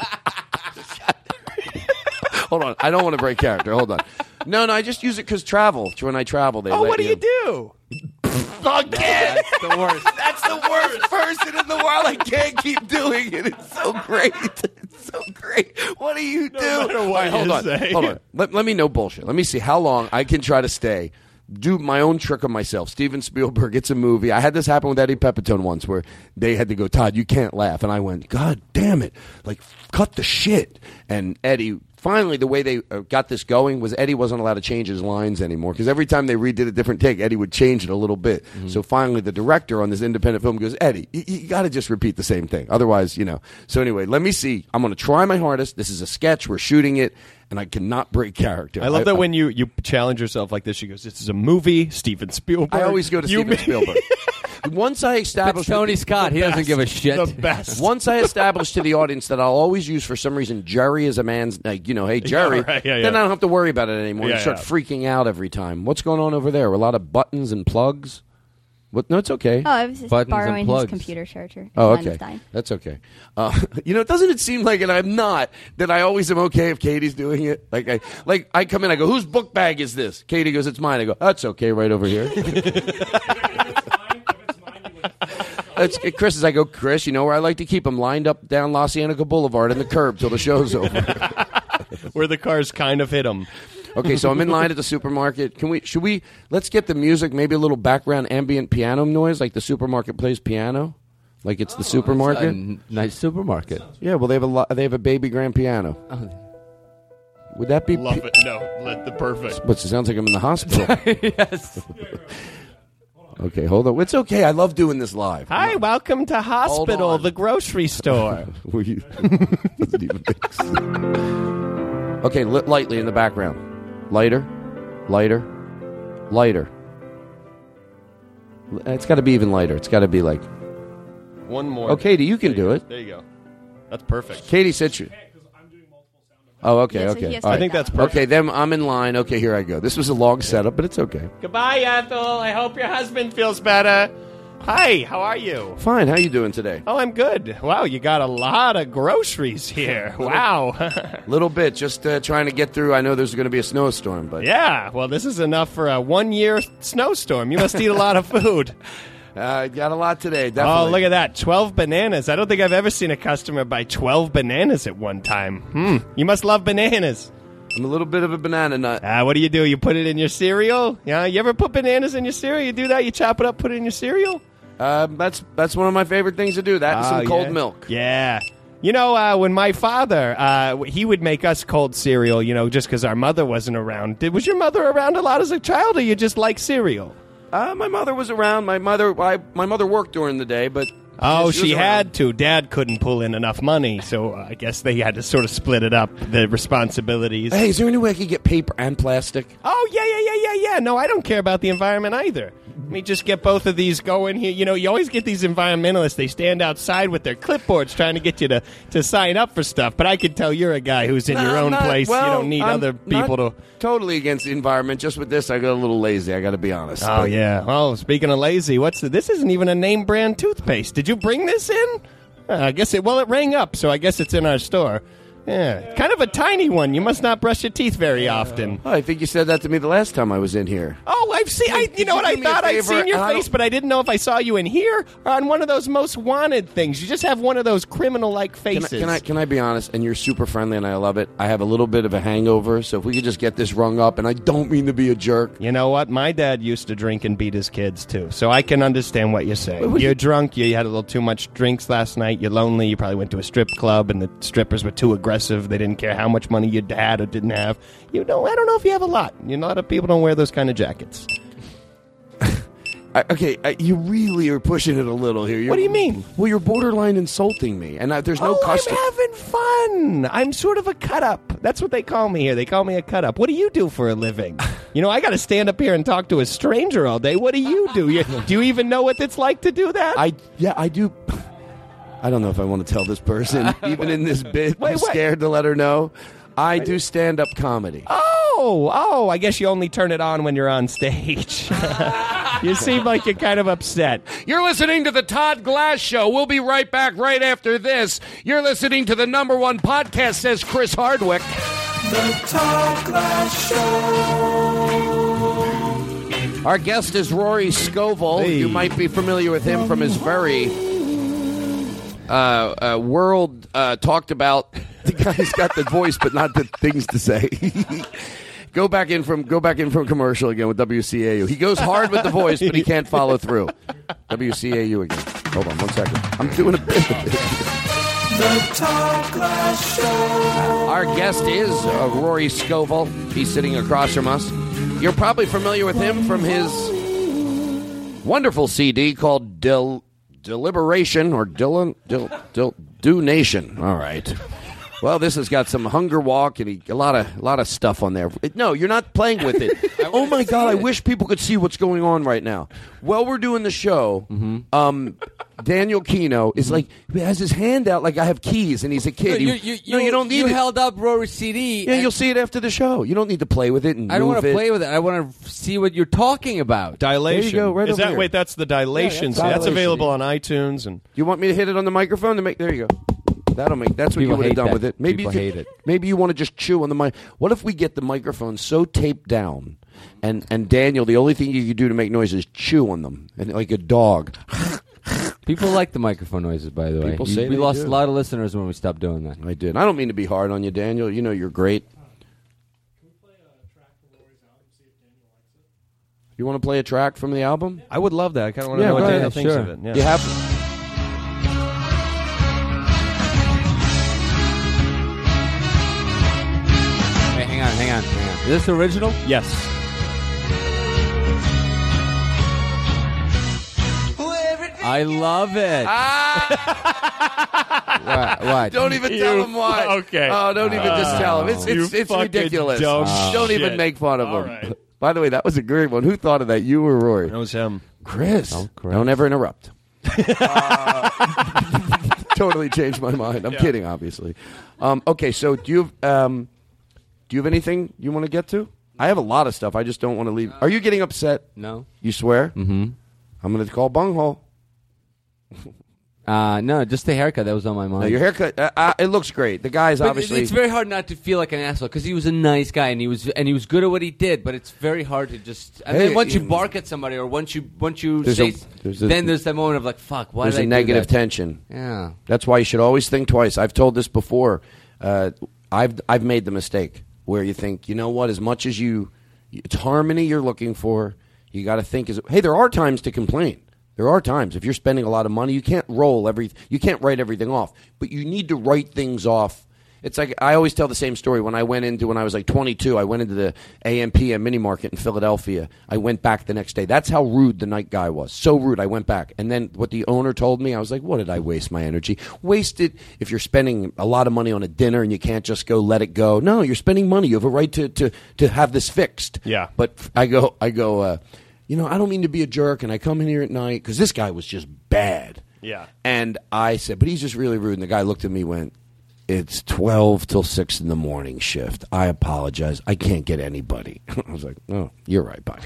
Hold on. I don't want to break character. Hold on. No, no, I just use it because travel. When I travel, they Oh, let what do you do? Again! That's the worst. That's the worst person in the world. I can't keep doing it. It's so great. It's so great. What do you do? matter what All right, hold you on. say. Hold on. Let, let me know bullshit. Let me see how long I can try to stay. Do my own trick on myself. Steven Spielberg, it's a movie. I had this happen with Eddie Pepitone once where they had to go, Todd, you can't laugh. And I went, God damn it. Like, cut the shit. And Eddie finally, the way they uh, got this going was Eddie wasn't allowed to change his lines anymore because every time they redid a different take, Eddie would change it a little bit. Mm-hmm. So finally, the director on this independent film goes, Eddie, you, you got to just repeat the same thing. Otherwise, you know. So anyway, let me see. I'm going to try my hardest. This is a sketch. We're shooting it. And I cannot break character. I love I, that I, when you, you challenge yourself like this. She goes, "This is a movie, Steven Spielberg." I always go to You Steven mean- Spielberg. Once I establish But Tony Scott, he doesn't give a shit. The best. Once I establish to the audience that I'll always use for some reason Jerry is a man's, like, you know, hey Jerry, Yeah, right, yeah, then yeah. I don't have to worry about it anymore. Yeah, and start yeah. freaking out every time. What's going on over there? A lot of buttons and plugs. What? No, it's okay. Oh, I was just Buttons and borrowing his plugs. computer charger. Oh, Mine was okay. dying. That's okay. Uh, you know, doesn't it seem like, and I'm not, that I always am okay if Katie's doing it? Like, I like I come in, I go, whose book bag is this? Katie goes, it's mine. I go, that's okay, right over here. It's, Chris, as I go, Chris, you know where I like to keep them lined up down La Cienega Boulevard in the curb till the show's over. Where the cars kind of hit him. Okay, so I'm in line at the supermarket. Can we? Should we? Let's get the music. Maybe a little background ambient piano noise, like the supermarket plays piano, like it's the supermarket. A n- nice supermarket. Yeah, well, they have a lo- they have a baby grand piano. Would that be? Love pi- it. No, let the perfect. But it sounds like I'm in the hospital. Yes. Okay, hold on. It's okay. I love doing this live. Hi, welcome to hospital, on. the grocery store. Were you- Doesn't even make sense. Okay, lit lightly in the background. Lighter, lighter, lighter. It's got to be even lighter. It's got to be like. One more. Oh, Katie, you can There do go. it. There you go. That's perfect. Katie said you. Oh, okay, Yeah, so he okay. has to I do think that. that's perfect. Okay, then I'm in line. Okay, here I go. This was a long setup, but it's okay. Goodbye, Ethel. I hope your husband feels better. Hi, how are you? Fine. How you doing today? Oh, I'm good. Wow, you got a lot of groceries here. Wow. Little bit, just uh, trying to get through. I know there's going to be a snowstorm, but Yeah, well, this is enough for a one-year snowstorm. You must eat a lot of food. uh, got a lot today. Definitely. Oh, look at that. twelve bananas. I don't think I've ever seen a customer buy twelve bananas at one time. Hmm. You must love bananas. I'm a little bit of a banana nut. Ah, what do you do? You put it in your cereal? Yeah, you ever put bananas in your cereal? You do that? You chop it up, put it in your cereal? Uh, that's that's one of my favorite things to do. That and Oh, some cold yeah. milk. Yeah. You know, uh, when my father, uh, he would make us cold cereal, you know, just because our mother wasn't around. Did, was your mother around a lot as a child, or you just like cereal? Uh, my mother was around. My mother, I, my mother worked during the day, but Oh, was she around. had to. Dad couldn't pull in enough money, so uh, I guess they had to sort of split it up, the responsibilities. Hey, is there any way I could get paper and plastic? Oh, yeah, yeah, yeah, yeah, yeah. No, I don't care about the environment either. Let me just get both of these going here. You know, you always get these environmentalists. They stand outside with their clipboards trying to get you to, to sign up for stuff. But I can tell you're a guy who's in No, your I'm own not- place. well, you don't need I'm other people not to... Totally against the environment. Just with this, I got a little lazy. I got to be honest. Oh, But- yeah. Oh, speaking of lazy, what's the, this isn't even a name brand toothpaste. Did you bring this in? Uh, I guess it, well, it rang up, so I guess it's in our store. Yeah, kind of a tiny one. You must not brush your teeth very often. Oh, I think you said that to me the last time I was in here. Oh, I've seen. I, you know you what? I do me a thought I'd favor? seen your I don't- face, but I didn't know if I saw you in here or on one of those most wanted things. You just have one of those criminal-like Can I, faces. can I can I be honest? And you're super friendly, and I love it. I have a little bit of a hangover, so if we could just get this rung up, and I don't mean to be a jerk. You know what? My dad used to drink and beat his kids too, so I can understand what you're saying. what do You're you- drunk. You had a little too much drinks last night. You're lonely. You probably went to a strip club, and the strippers were too aggressive. They didn't care how much money you had or didn't have. You know, I don't know if you have a lot. You know, a lot of people don't wear those kind of jackets. I, okay, I, you really are pushing it a little here. You're, What do you mean? Well, you're borderline insulting me, and I, there's no oh, custom. I'm having fun. I'm sort of a cut up. That's what they call me here. They call me a cut up. What do you do for a living? You know, I got to stand up here and talk to a stranger all day. What do you do? You, do you even know what it's like to do that? I yeah, I do. I don't know if I want to tell this person, even in this bit. Wait, I'm wait. scared to let her know. I do stand-up comedy. Oh, oh, I guess you only turn it on when you're on stage. You seem like you're kind of upset. You're listening to the Todd Glass Show. We'll be right back right after this. You're listening to the number one podcast, says Chris Hardwick. The Todd Glass Show. Our guest is Rory Scovel. Hey. You might be familiar with him from his very uh, uh, world uh, talked about. The guy's got the voice, but not the things to say. Go back in from go back in from commercial again with W C A U. He goes hard with the voice, but he can't follow through. W C A U again. Hold on one second. I'm doing a bit of it. The Todd Glass Show. Our guest is uh, Rory Scovel. He's sitting across from us. You're probably familiar with him from his wonderful C D called Del- Deliberation or Dil- Dil- Dil- Do Nation. All right. Well, this has got some Hunger Walk and he, a lot of a lot of stuff on there. No, you're not playing with it. Oh my God! I wish people could see what's going on right now. While we're doing the show, Mm-hmm. um, Daniel Kino is like he has his hand out like I have keys and he's a kid. No, He- you, you, no, you don't need You it. held up Rory's C D. Yeah, you'll see it after the show. You don't need to play with it and I don't move want to it. play with it. I want to see what you're talking about. Dilation. There you go, right Is over that here. wait? That's the dilation. Yeah, that's so that's dilation. available on iTunes and. You want me to hit it on the microphone to make? There you go. That'll make. That's what People you would have hate done that. with it. Maybe People you hate could, it. Maybe you want to just chew on the mic. What if we get the microphone so taped down, and and Daniel, the only thing you could do to make noise is chew on them, and like a dog. People like the microphone noises, by the way. People You- say we they lost do. a lot of listeners when we stopped doing that. I did. I don't mean to be hard on you, Daniel. You know you're great. You want to play a track from the album? I would love that. I kind of want to Yeah, know what go Daniel ahead. thinks Sure. of it. Yeah. You have. Wait, hang on, hang on, hang on. Is this original? Yes. I love it. what? what? Don't even tell You- him why. okay. Oh, don't even just tell him. It's You it's, it's fucking ridiculous. dumb Don't shit. even make fun of All him. right. By the way, that was a great one. Who thought of that? You or Rory? That was him. Chris. Oh, Chris. Don't ever interrupt. Uh, totally changed my mind. I'm Yeah. kidding, obviously. Um, okay, so do you have, um, do you have anything you want to get to? I have a lot of stuff. I just don't want to leave. Are you getting upset? No. You swear? Mm-hmm. I'm going to call bunghole. Uh, no, just the haircut that was on my mind. No, your haircut. Uh, uh, it looks great. The guy's But obviously. it's very hard not to feel like an asshole because he was a nice guy and he was and he was good at what he did. But it's very hard to just. And Hey, then once you you- bark at somebody or once you once you There's say, a- there's a- then there's that moment of like, fuck, why There's did I a do negative that? tension. Yeah. That's why you should always think twice. I've told this before. Uh, I've I've made the mistake where you think, you know what? As much as you, it's harmony you're looking for. You got to think as hey, there are times to complain. There are times if you're spending a lot of money, you can't roll every, you can't write everything off, but you need to write things off. It's like I always tell the same story. When I went into when I was like twenty-two, I went into the A M P M mini market in Philadelphia. I went back the next day. That's how rude the night guy was. So rude. I went back, and then what the owner told me, I was like, "What did I waste my energy? Waste it if you're spending a lot of money on a dinner and you can't just go let it go. No, you're spending money. You have a right to to to have this fixed." Yeah. But I go, I go. Uh, you know, I don't mean to be a jerk, and I come in here at night because this guy was just bad. Yeah. And I said, but he's just really rude. And the guy looked at me and went, it's twelve till six in the morning shift. I apologize. I can't get anybody. I was like, oh, you're right, bye.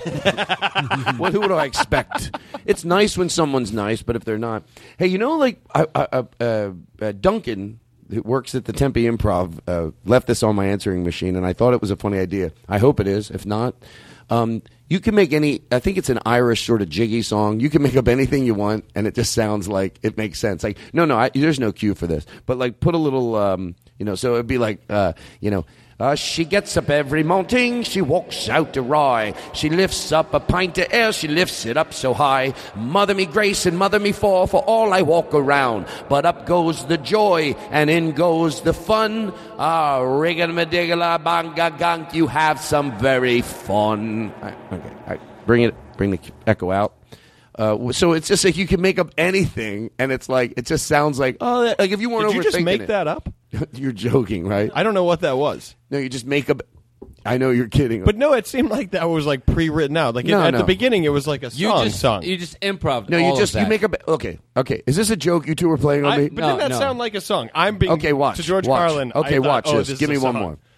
What, who would I expect? It's nice when someone's nice, but if they're not. Hey, you know, like I, I, uh, uh, Duncan, who works at the Tempe Improv, uh, left this on my answering machine, and I thought it was a funny idea. I hope it is. If not, um, you can make any, I think it's an Irish sort of jiggy song. You can make up anything you want, and it just sounds like it makes sense. Like, no, no, I, there's no cue for this. But, like, put a little, um, you know, so it'd be like, uh, you know, uh, she gets up every morning, she walks out to rye. She lifts up a pint of ale, she lifts it up so high. Mother me grace and mother me fall, for all I walk around. But up goes the joy, and in goes the fun. Ah, rigamadegala banga gunk, you have some very fun. All right, okay, all right, bring it, bring the echo out. Uh, so it's just like you can make up anything, and it's like it just sounds like oh, that- like if you weren't Did you just overthinking make it. that up? You're joking, right? I don't know what that was. No, you just make up. I know you're kidding, But no, it seemed like that was like pre-written out. Like it- No, at no. the beginning, it was like a You song. just song. you just improv. no, all you of just you that. make up. Okay, okay. Is this a joke you two are playing on I, me? but No, didn't that no. sound like a song? I'm being Okay, watch. to George watch. Carlin. I Okay, thought, watch oh, this. this Give is me a one song. more.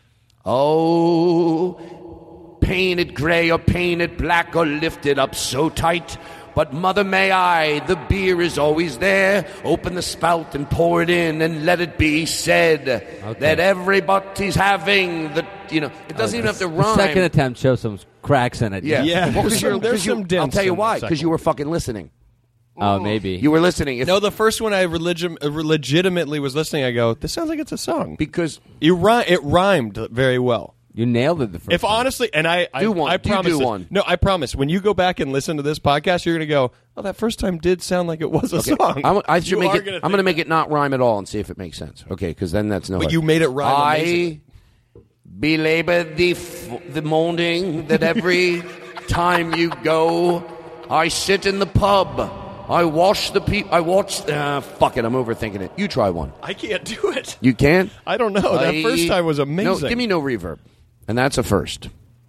Oh, painted gray or painted black or lifted up so tight. But mother may I, the beer is always there. Open the spout and pour it in and let it be said that everybody's having the, you know, it doesn't even have to The rhyme. second attempt shows some cracks in it. Yeah. Yeah, Well, 'cause there's you're- some- there's 'cause you- some I'll dents tell you in the why. second Because you were fucking listening. Oh, maybe. You were listening. If, No, the first one I religi- uh, legitimately was listening. I go, this sounds like it's a song because you ri- it rhymed very well. You nailed it the first If time. honestly, and I, I Do one. I Do you promise do this- one? No, I promise. When you go back and listen to this podcast, you're going to go, "Oh, that first time did sound like it was a Okay. song." I'm, I should You make are it. gonna I'm think going to make it not rhyme at all and see if it makes sense. Okay, because then that's no. But you made it rhyme I amazing. belabor the f- the morning that every time you go, I sit in the pub. I wash the pe- I watch. Uh, fuck it. I'm overthinking it. You try one. I can't do it. You can't. I don't know. That I- first time was amazing. No, give me no reverb, and that's a first.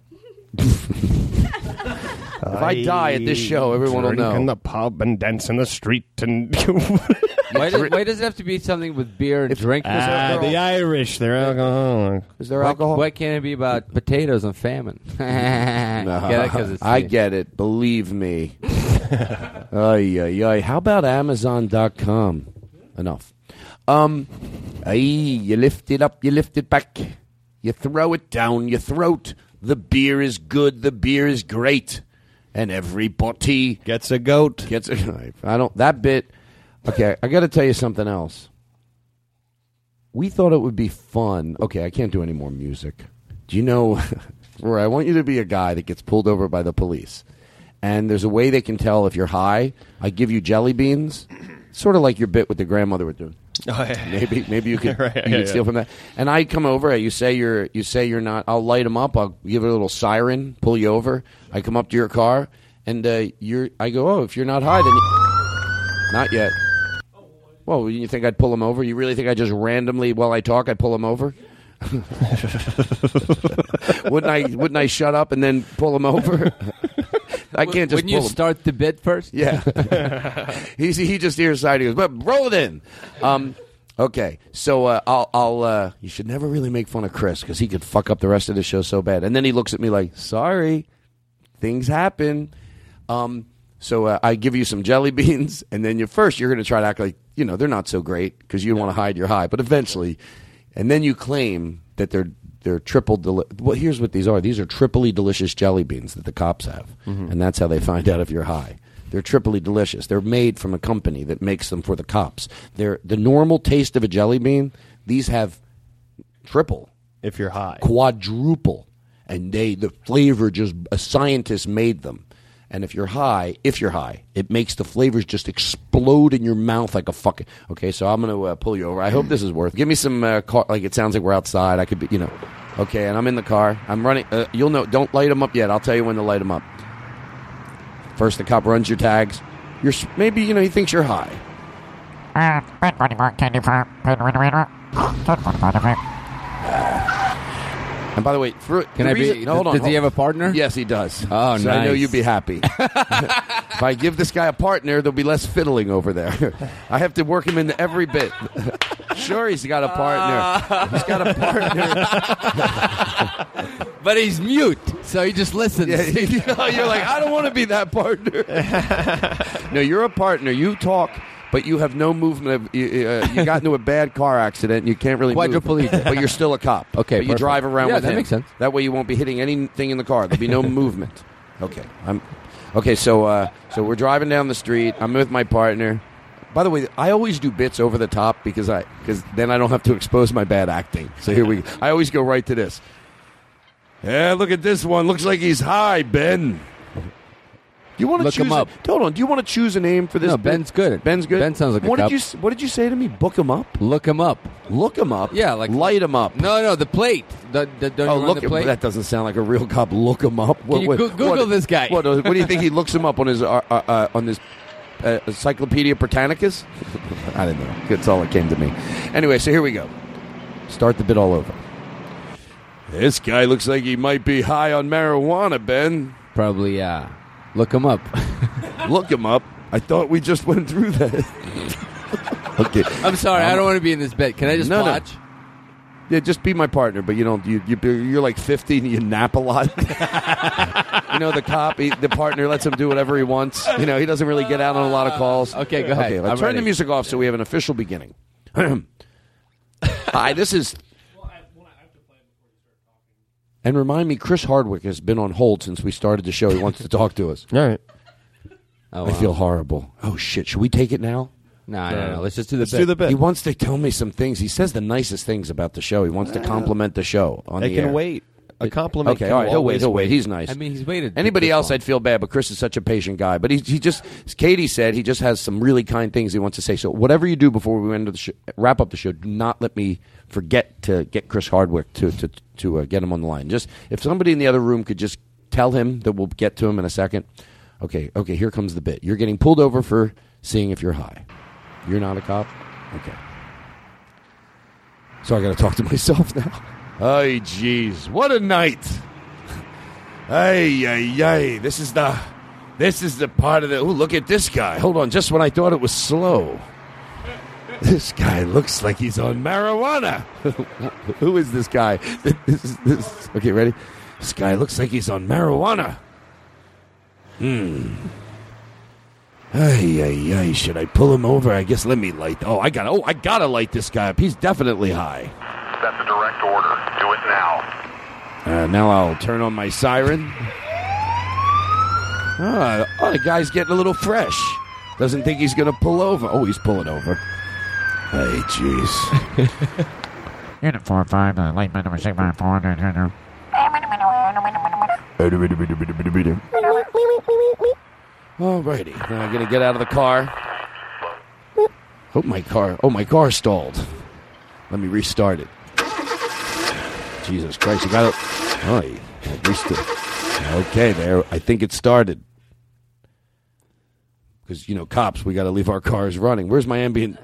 If I die at this show, everyone will drink know. in the pub and dance in the street and. Why, does, why does it have to be something with beer and drink? Ah, the Irish, they're alcoholic. Is there why, alcohol? Why can't it be about potatoes and famine? No, Get it? 'Cause it's I sweet. get it. Believe me. Ay, ay, ay. How about Amazon dot com? Enough. Um, ay, you lift it up, you lift it back. You throw it down your throat. The beer is good. The beer is great. And everybody gets a goat. Gets a, I don't, that bit. Okay, I got to tell you something else. We thought it would be fun. Okay, I can't do any more music. Do you know, Roy, I want you to be a guy that gets pulled over by the police. And there's a way they can tell if you're high. I give you jelly beans, sort of like your bit with the grandmother was doing. Oh, yeah. Maybe, maybe you could, Right, you yeah, could yeah. steal from that. And I come over. You say you're, you say you're not. I'll light them up. I'll give it a little siren, pull you over. I come up to your car, and uh, you're. I go, oh, if you're not high, then you, not yet. Well, you think I'd pull him over? You really think I just randomly, while I talk, I'd pull him over? wouldn't I? Wouldn't I shut up and then pull him over? I can't just. Wouldn't you pull him. start the bit first? Yeah. He's, he just hears side. He goes, but roll it in. Um, okay, so uh, I'll. I'll uh, you should never really make fun of Chris because he could fuck up the rest of the show so bad. And then he looks at me like, sorry, things happen. Um, so uh, I give you some jelly beans, and then you first you're going to try to act like you know they're not so great because you want to hide your high, but eventually, and then you claim that they're they're triple. Deli- well, here's what these are. These are triply delicious jelly beans that the cops have, Mhm. and that's how they find out if you're high. They're triply delicious. They're made from a company that makes them for the cops. They're the normal taste of a jelly bean. These have triple, if you're high, quadruple, and they the flavor just a scientist made them. And if you're high, if you're high, it makes the flavors just explode in your mouth like a fucking. Okay, so I'm going to uh, pull you over. I hope this is worth. Give me some uh, car. Like it sounds like we're outside. I could be, you know. Okay, and I'm in the car. I'm running. Uh, you'll know. Don't light them up yet. I'll tell you when to light them up. First, the cop runs your tags. You're s- maybe you know he thinks you're high. And by the way, for, Can the I be- reason, no, hold on. does he hold- have a partner? Yes, he does. Oh, so I know nice. you'd be happy. If I give this guy a partner, there'll be less fiddling over there. I have to work him into every bit. Sure, he's got a partner. He's got a partner. But he's mute, so he just listens. Yeah, you know, you're like, I don't want to be that partner. No, you're a partner. You talk, but you have no movement. Of, you, uh, you got into a bad car accident, and you can't really move. Quadriplegic. But you're still a cop. Okay, but you perfect. drive around Yeah, with that him. makes sense. That way, you won't be hitting anything in the car. There'll be no movement. Okay, I'm. Okay, so uh, so we're driving down the street. I'm with my partner. By the way, I always do bits over the top because I because then I don't have to expose my bad acting. So here we. I always go right to this. Yeah, look at this one. Looks like he's high, Ben. You want to Look choose him up. A, hold on. Do you want to choose a name for this? No, bit? Ben's good. Ben's good. Ben sounds like a what cop. did you s- What did you say to me? Book him up. Look him up. Look him up. Yeah, like light him up. No, no, the plate. The, the, don't Oh, you run look the him. plate? That doesn't sound like a real cop. Look him up. Can you go- Google this guy? What, uh, what do you think he looks him up on his uh, uh, uh, on this uh, Encyclopedia Britannicus? I didn't know. That's all that came to me. Anyway, so here we go. Start the bit all over. This guy looks like he might be high on marijuana, Ben. Probably, yeah. Look him up. Look him up. I thought we just went through that. Okay. I'm sorry, I Um, don't want to be in this bit. Can I just no, no. watch? Yeah, just be my partner, but you don't. You, you you're like fifty and you nap a lot. You know, the cop, he, the partner lets him do whatever he wants. You know, he doesn't really get out on a lot of calls. Okay, go ahead. Okay, let's I'm turn ready. the music off so we have an official beginning. Hi, this is. And remind me, Chris Hardwick has been on hold since we started the show. He wants to talk to us. All right. Oh, I wow. feel horrible. Oh shit! Should we take it now? No, no, no. Let's just do the Let's bit. do the bit. He wants to tell me some things. He says the nicest things about the show. He wants to compliment the show on They the can air. wait. A compliment. Okay, can all right. He'll wait. always He'll wait. He's nice. I mean, he's waited. Anybody this else, long. I'd feel bad, but Chris is such a patient guy. But he he just, as Katie said, he just has some really kind things he wants to say. So whatever you do before we end the show, wrap up the show, do not let me forget to get Chris Hardwick to to to uh, get him on the line. Just if somebody in the other room could just tell him that we'll get to him in a second. Okay, okay. Here comes the bit. You're getting pulled over for seeing if you're high. You're not a cop. Okay. So I got to talk to myself now. Ay, jeez, what a night! Ay, ay, ay! This is the, this is the part of the. Oh, look at this guy! Hold on, just when I thought it was slow, this guy looks like he's on marijuana. Who is this guy? This is this. Okay, ready? This guy looks like he's on marijuana. Hmm. Ay, ay, ay! Should I pull him over? I guess let me light. Oh, I got. Oh, I gotta light this guy up. He's definitely high. That's a direct order. Do it now. Uh, now I'll turn on my siren. Ah, oh, the guy's getting a little fresh. Doesn't think he's going to pull over. Oh, he's pulling over. Hey, jeez. Unit four five, uh, light man number six five four. Alrighty, now I'm going to get out of the got car. Oh, my car. Oh, my car stalled. Let me restart it. Jesus Christ, you got it. Oh, you restart. Okay, there. I think it started. Because, you know, cops, we got to leave our cars running. Where's my ambient?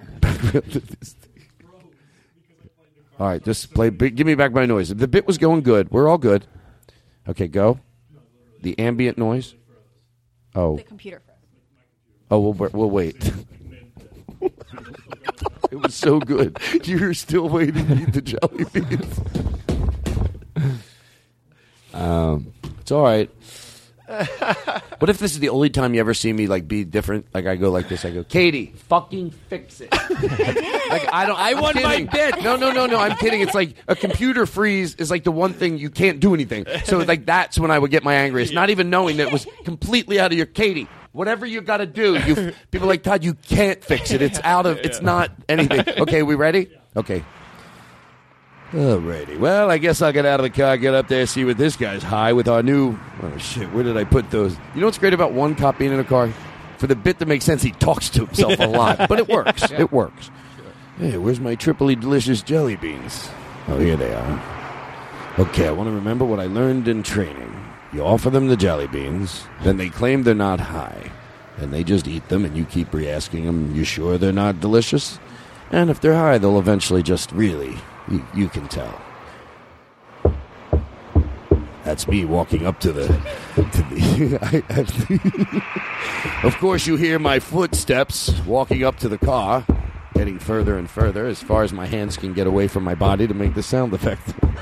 All right, just play. Give me back my noise. The bit was going good. We're all good. Okay, go. The ambient noise. Oh. The computer. Oh, we'll, we'll wait. It was so good. You're still waiting to eat the jelly beans. Um, it's all right. What if this is the only time you ever see me like be different? Like I go like this. I go, Katie, fucking fix it. Like I don't. I I'm won my kidding. bit. No, no, no, no. I'm kidding. It's like a computer freeze is like the one thing you can't do anything. So like that's when I would get my angriest, not even knowing that it was completely out of your Katie. Whatever you got to do, you people are like Todd, you can't fix it. It's out of. It's not anything. Okay, we ready? Okay. Alrighty. Well, I guess I'll get out of the car, get up there, see what this guy's high with our new. Oh shit! Where did I put those? You know what's great about one cop being in a car? For the bit that makes sense, he talks to himself a lot, but it works. Yeah. It works. Hey, where's my triply delicious jelly beans? Oh, here they are. Okay, I want to remember what I learned in training. You offer them the jelly beans, then they claim they're not high, and they just eat them, and you keep re-asking them, you sure they're not delicious? And if they're high, they'll eventually just really, you, you can tell. That's me walking up to the... To the I, I, of course, you hear my footsteps walking up to the car, getting further and further, as far as my hands can get away from my body to make the sound effect.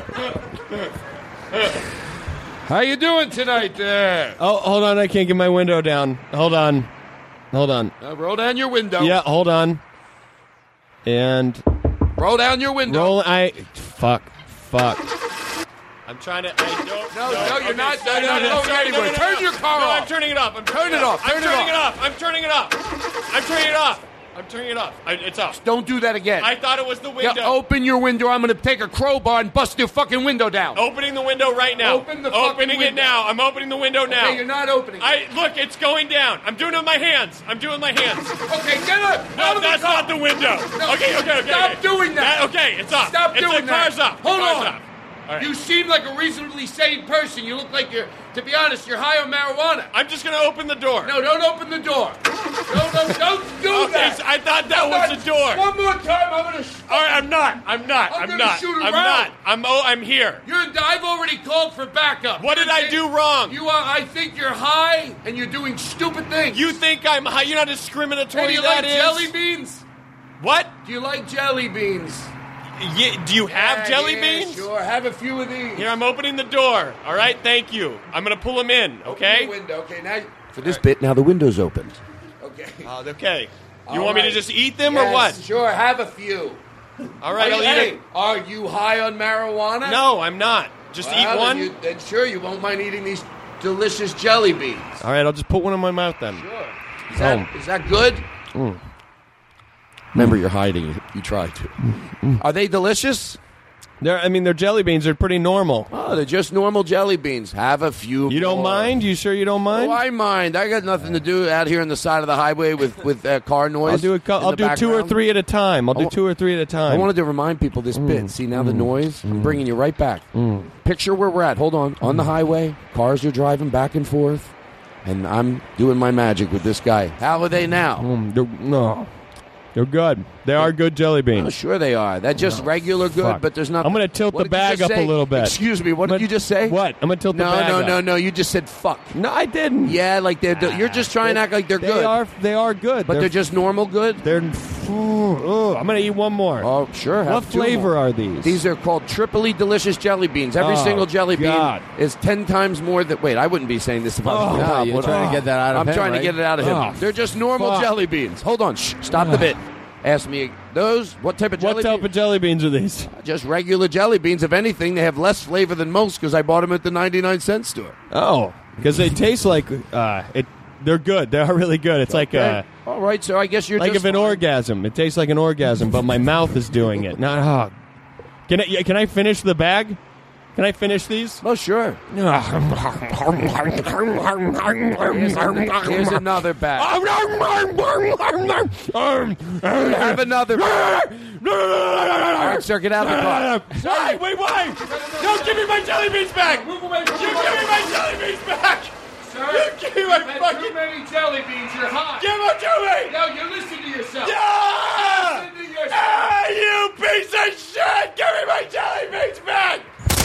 How you doing tonight there? Oh, hold on. I can't get my window down. Hold on. Hold on. Uh, roll down your window. Yeah, hold on. And... Roll down your window. Roll... I... Fuck. Fuck. I'm trying to... I don't... No, no, you're okay, not- no, you're no, not no, going sorry, anywhere. no, no, Turn no. your car no, off. I'm turning it off. I'm Turn turning it off. I'm Turn it turning it off. off. I'm turning it off. I'm turning it off. I'm turning it off. I, it's off. Don't do that again. I thought it was the window. Yeah, open your window. I'm going to take a crowbar and bust your fucking window down. Opening the window right now. Open the fucking Opening window. it now. I'm opening the window now. Okay, you're not opening it. I look. It's going down. I'm doing it with my hands. I'm doing it with my hands. Okay, get up. No, Out of the that's car. not the window. No, okay, okay, okay. Stop okay. doing that. Okay, it's off. Stop it's doing the that. car's off. Hold the car's on. Off. All right. You seem like a reasonably sane person. You look like you're, to be honest, you're high on marijuana. I'm just going to open the door. No, don't open the door. No, no, don't do Okay, that. so I thought that I'm was not- the door. One more time, I'm going to... Sh- All right, I'm not. I'm not. I'm I'm, gonna not. shoot I'm around. not. I'm oh, I'm here. You're, I've already called for backup. What did I do wrong? You are. I think you're high and you're doing stupid things. You think I'm high? You're not discriminatory. Hey, do you that like is. jelly beans? What? Do you like jelly beans? Yeah, do you have Yeah, jelly yeah, beans? Sure, have a few of these. Here, I'm opening the door. All right, thank you. I'm gonna pull them in. Okay. Open the window. Okay, now for this bit, now the window's opened. Okay. Uh, okay. You All want me right. to just eat them Yes, or what? Sure, have a few. All right, Are I'll you, eat hey, it. Are you high on marijuana? No, I'm not. Just Well, eat then one. you- Then sure, you won't mind eating these delicious jelly beans. All right, I'll just put one in my mouth then. Sure. Is that, Oh. is that good? Mm. Remember, you're hiding it. You tried to. Are they delicious? They're, I mean, their jelly beans are pretty normal. Oh, they're just normal jelly beans. Have a few. You don't more. mind? You sure you don't mind? Oh, I mind. I got nothing to do out here on the side of the highway with with uh, car noise. I'll do a, co- in I'll the do two or background. three at a time. I'll do two or three at a time. I wanted to remind people this Mm. bit. See now the Mm. noise. I'm bringing you right back. Mm. Picture where we're at. Hold on. On the highway, cars are driving back and forth, and I'm doing my magic with this guy. How are they now? Mm, they're, no, they're good. They are good jelly beans. Oh, sure they are. They're just regular good, fuck. but there's not. I'm going to tilt What the did you bag just up a say? little bit. Excuse me. What did you just say? What? I'm going to tilt No, the bag no, up. no, no. You just said fuck. No, I didn't. Yeah, like they're. You're just trying to act like they're They good. are. They are good, But they're, just normal good. They're. Oh, I'm going to eat one more. Oh, sure. have What two flavor more. are these? These are called Tripoli Delicious Jelly Beans. Every Oh, single jelly God. bean is ten times more than. Wait, I wouldn't be saying this if I was. Oh, no, you're What- trying to get that out of I'm him, trying right? to get it out of him. Oh, They're just normal fuck. jelly beans. Hold on. Shh. Stop the bit. Ask me those. What type of jelly What type bean? of jelly beans are these? Just regular jelly beans. If anything, they have less flavor than most because I bought them at the ninety-nine cent store. Oh, because they taste like uh, it. They're good. They are really good. It's like Okay. uh, All right, so I guess you're like just of an fine. orgasm. It tastes like an orgasm, but my mouth is doing it. Not. Oh. Can I? yeah, Can I finish the bag? Can I finish these? Oh, sure. Here's, here's another bag. Have another bag. All right, sir, get out of the car. Why? Wait, why? No, give me my jelly beans back! You give me my jelly beans back! Sir, You give me my had fucking... too many jelly beans. You're hot. Give them to me! No, you listen to yourself. Yeah! Listen to yourself. Ah, you piece of shit! Give me my jelly beans back!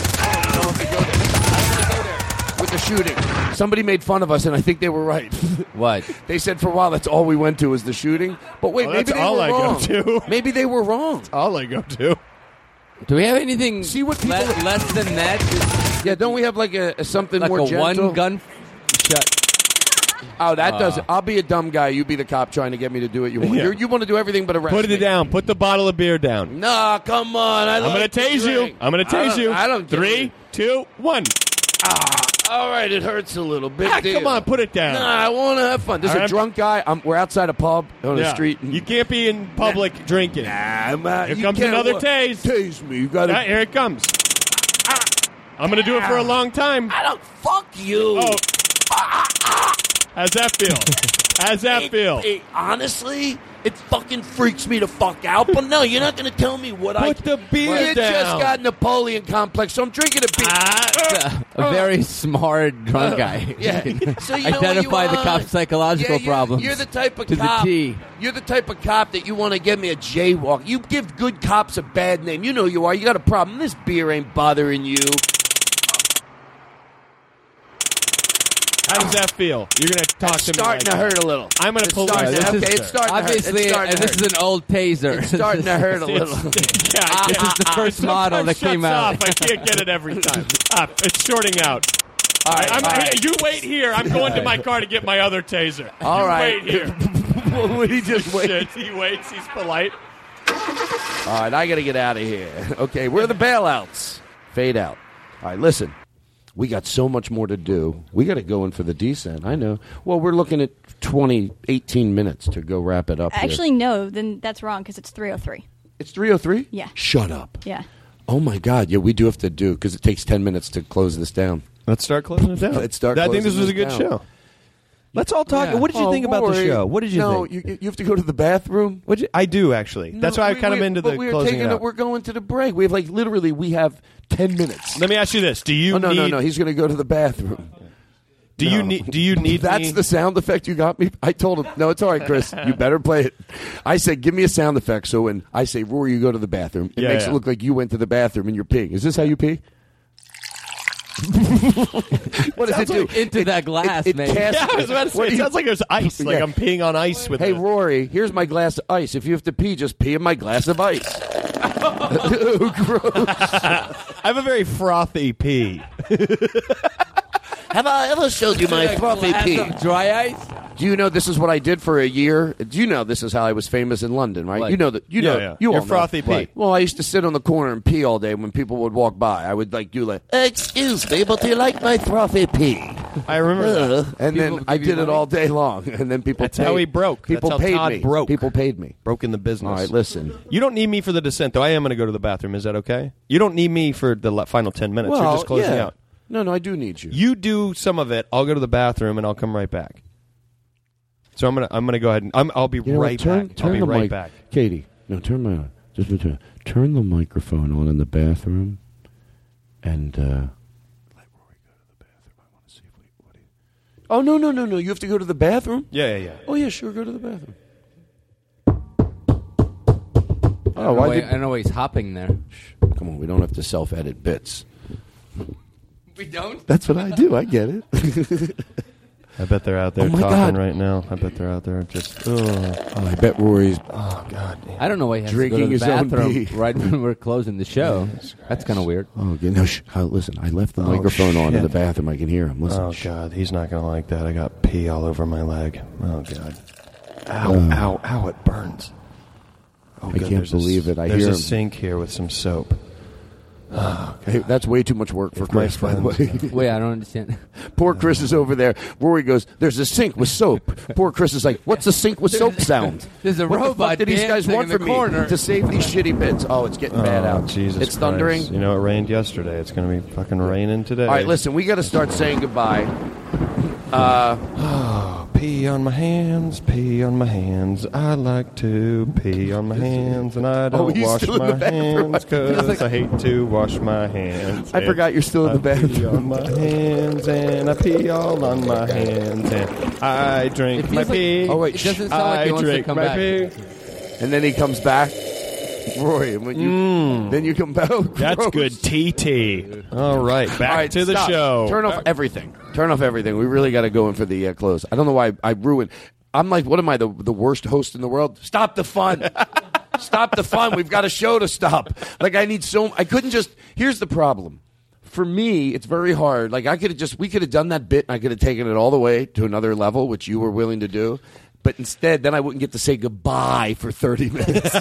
With the shooting. Somebody made fun of us, and I think they were right. What? They said for a while that's all we went to was the shooting. But wait, Oh, maybe that's they all were I go wrong. to. Maybe they were wrong. All I go to. Do we have anything See what people- le- less than that? Yeah, don't we have like a, a something Like more a gentle? one gun shot. Oh, that Uh. does it. I'll be a dumb guy. You be the cop trying to get me to do what you want. Yeah. You're, you want to do everything but arrest Put me. it down. Put the bottle of beer down. Nah, come on. I I'm like going to to tase you. drink. I'm going to I tase don't- you. I don't give Three, a- two, one. Ah, all right, it hurts a little bit. Ah, come on, put it down. Nah, I want to have fun. There's All a right. drunk guy. I'm, we're outside a pub on the Yeah. street. You can't be in public drinking. Nah, I'm out. Here You comes can't another wa- tase. Tase me. You got to. Ah, here it comes. I'm going to do it for a long time. I don't. Fuck you. Oh. How's that feel? How's that It- feel? it- honestly, it fucking freaks me to fuck out. But no, you're not going to tell me what I. Put the beer You down. just got Napoleon complex, so I'm drinking a beer. A, a very smart drunk guy. Yeah. So you know what Identify you the want? cop's psychological Yeah, you're, problems. You're the type of to the cop. T. You're the type of cop that you want to give me a jaywalk. You give good cops a bad name. You know you are. You got a problem. This beer ain't bothering you. How does that feel? You're going to talk It's to me. starting like to hurt that. a little. I'm going to It's pull starting this to- out. okay, it's starting to hurt. Obviously, It's starting and to this hurt. is an old taser. It's starting to hurt a little. Yeah, This is the first model that came out. Off. I can't get it every time. Ah, it's shorting out. All right, I'm, all right. You wait here. I'm going to my car to get my other taser. All you right. wait here. What would he just wait? Shit, he waits. He's polite. All right, I got to get out of here. Okay, we're the bailouts. Fade out. All right, listen. We got so much more to do. We got to go in for the descent. I know. Well, we're looking at twenty, eighteen minutes to go wrap it up here. Actually, no, then that's wrong because it's three oh three. It's three oh three? Yeah. Shut up. Yeah. Oh, my God. Yeah, we do have to do because it takes ten minutes to close this down. Let's start closing it down. Let's start I think closing this was a this good down. show. Let's all talk. Yeah. What did you Oh, think about the Rory. show? What did you no, think? you, you have to go to the bathroom? What I do, actually. That's No, why I we- kind of we- into but the we were closing taking it it, out. We're going to the break. We have, like, literally, we have ten minutes. Let me ask you this. Do you Oh, no, need... no, no. He's going to go to the bathroom. Do No. you need? Do you need? That's me? the sound effect you got me? I told him, no, it's all right, Chris. You better play it. I said, give me a sound effect. So when I say, Rory, you go to the bathroom, it Yeah, makes yeah. it look like you went to the bathroom and you're peeing. Is this how you pee? What does it do? Into that glass, it, it man. casts- Yeah, I was about to say, What it do you- sounds like there's ice. Like Yeah. I'm peeing on ice with Hey, it. Rory, here's my glass of ice. If you have to pee, just pee in my glass of ice. Ew, gross. I have a very frothy pee. Have I ever showed you my frothy Glass pee? of dry ice? Do you know this is what I did for a year? Do you know this is how I was famous in London, right? What? You know that. You Yeah, know. yeah. You Your all frothy know. pee. Right. Well, I used to sit on the corner and pee all day when people would walk by. I would like do like, excuse me, but do you like my frothy pee? I remember that. And People then I give you did it money? all day long, and then people. That's paid, how he broke. People That's how paid Todd me. broke. People paid me. Broke in the business. All right, listen. You don't need me for the descent, though. I am going to go to the bathroom. Is that okay? You don't need me for the le- final ten minutes. Well, You're just closing yeah. out. No, no, I do need you. You do some of it. I'll go to the bathroom, and I'll come right back. So I'm gonna I'm gonna go ahead and I'm, I'll be You know right what? Turn, back. Turn I'll be the right mic, back. Katie. No, turn my just turn, turn the microphone on in the bathroom, and. uh let Rory go to the bathroom. I want to see if we. What he, oh no no no no! You have to go to the bathroom. Yeah yeah yeah. Oh yeah, sure. Go to the bathroom. I don't, know why, I don't know why he's hopping there. Come on, we don't have to self-edit bits. We don't? That's what I do. I get it. I bet they're out there Oh, my talking God. right now. I bet they're out there just. Oh, Oh, I bet Rory's. oh God. I don't know why he has Drinking to go to his the own bathroom pee. right when we're closing the show. That's kind of weird. Oh, okay, no, sh- uh, listen. I left the Oh, microphone on in shit. the bathroom. I can hear him. Listen. Oh God, he's not gonna like that. I got pee all over my leg. Oh God. Ow, Uh, ow, ow! It burns. Oh, I good, can't there's a s- believe it. I there's hear a him. sink here with some soap. Oh, Hey, that's way too much work for If my Chris, by the way. friends- Wait, I don't understand. Poor Chris is over there. Rory goes, "There's a sink with soap." Poor Chris is like, "What's a sink with soap sound?" There's a what the robot fuck did these guys dancing want in the from me corner. to save these shitty bits? Oh, it's getting bad Oh, out. Jesus it's Christ. thundering. You know, it rained yesterday. It's going to be fucking raining today. All right, listen, we got to start saying goodbye. Uh, Oh, pee on my hands, pee on my hands. I like to pee on my hands, and I Oh, don't he's wash still in my the bathroom. hands because I hate to wash my hands. I And forgot you're still in the I pee bathroom. on my hands, and I pee all on my hands, and I drink It my feels like- pee. oh, wait, It doesn't sound like I he wants to drink come my back. pee. and then he comes back. Rory, and when you then you come back. Oh, That's gross. good T T. All right, back All right, to the stop. show. Turn off everything. Turn off everything. We really got to go in for the uh, close. I don't know why I, I ruined. I'm like, what am I, the the worst host in the world? Stop the fun. Stop the fun. We've got a show to stop. Like I need so. I couldn't just. Here's the problem. For me, it's very hard. Like I could have just. We could have done that bit, and I could have taken it all the way to another level, which you were willing to do. But instead, then I wouldn't get to say goodbye for thirty minutes.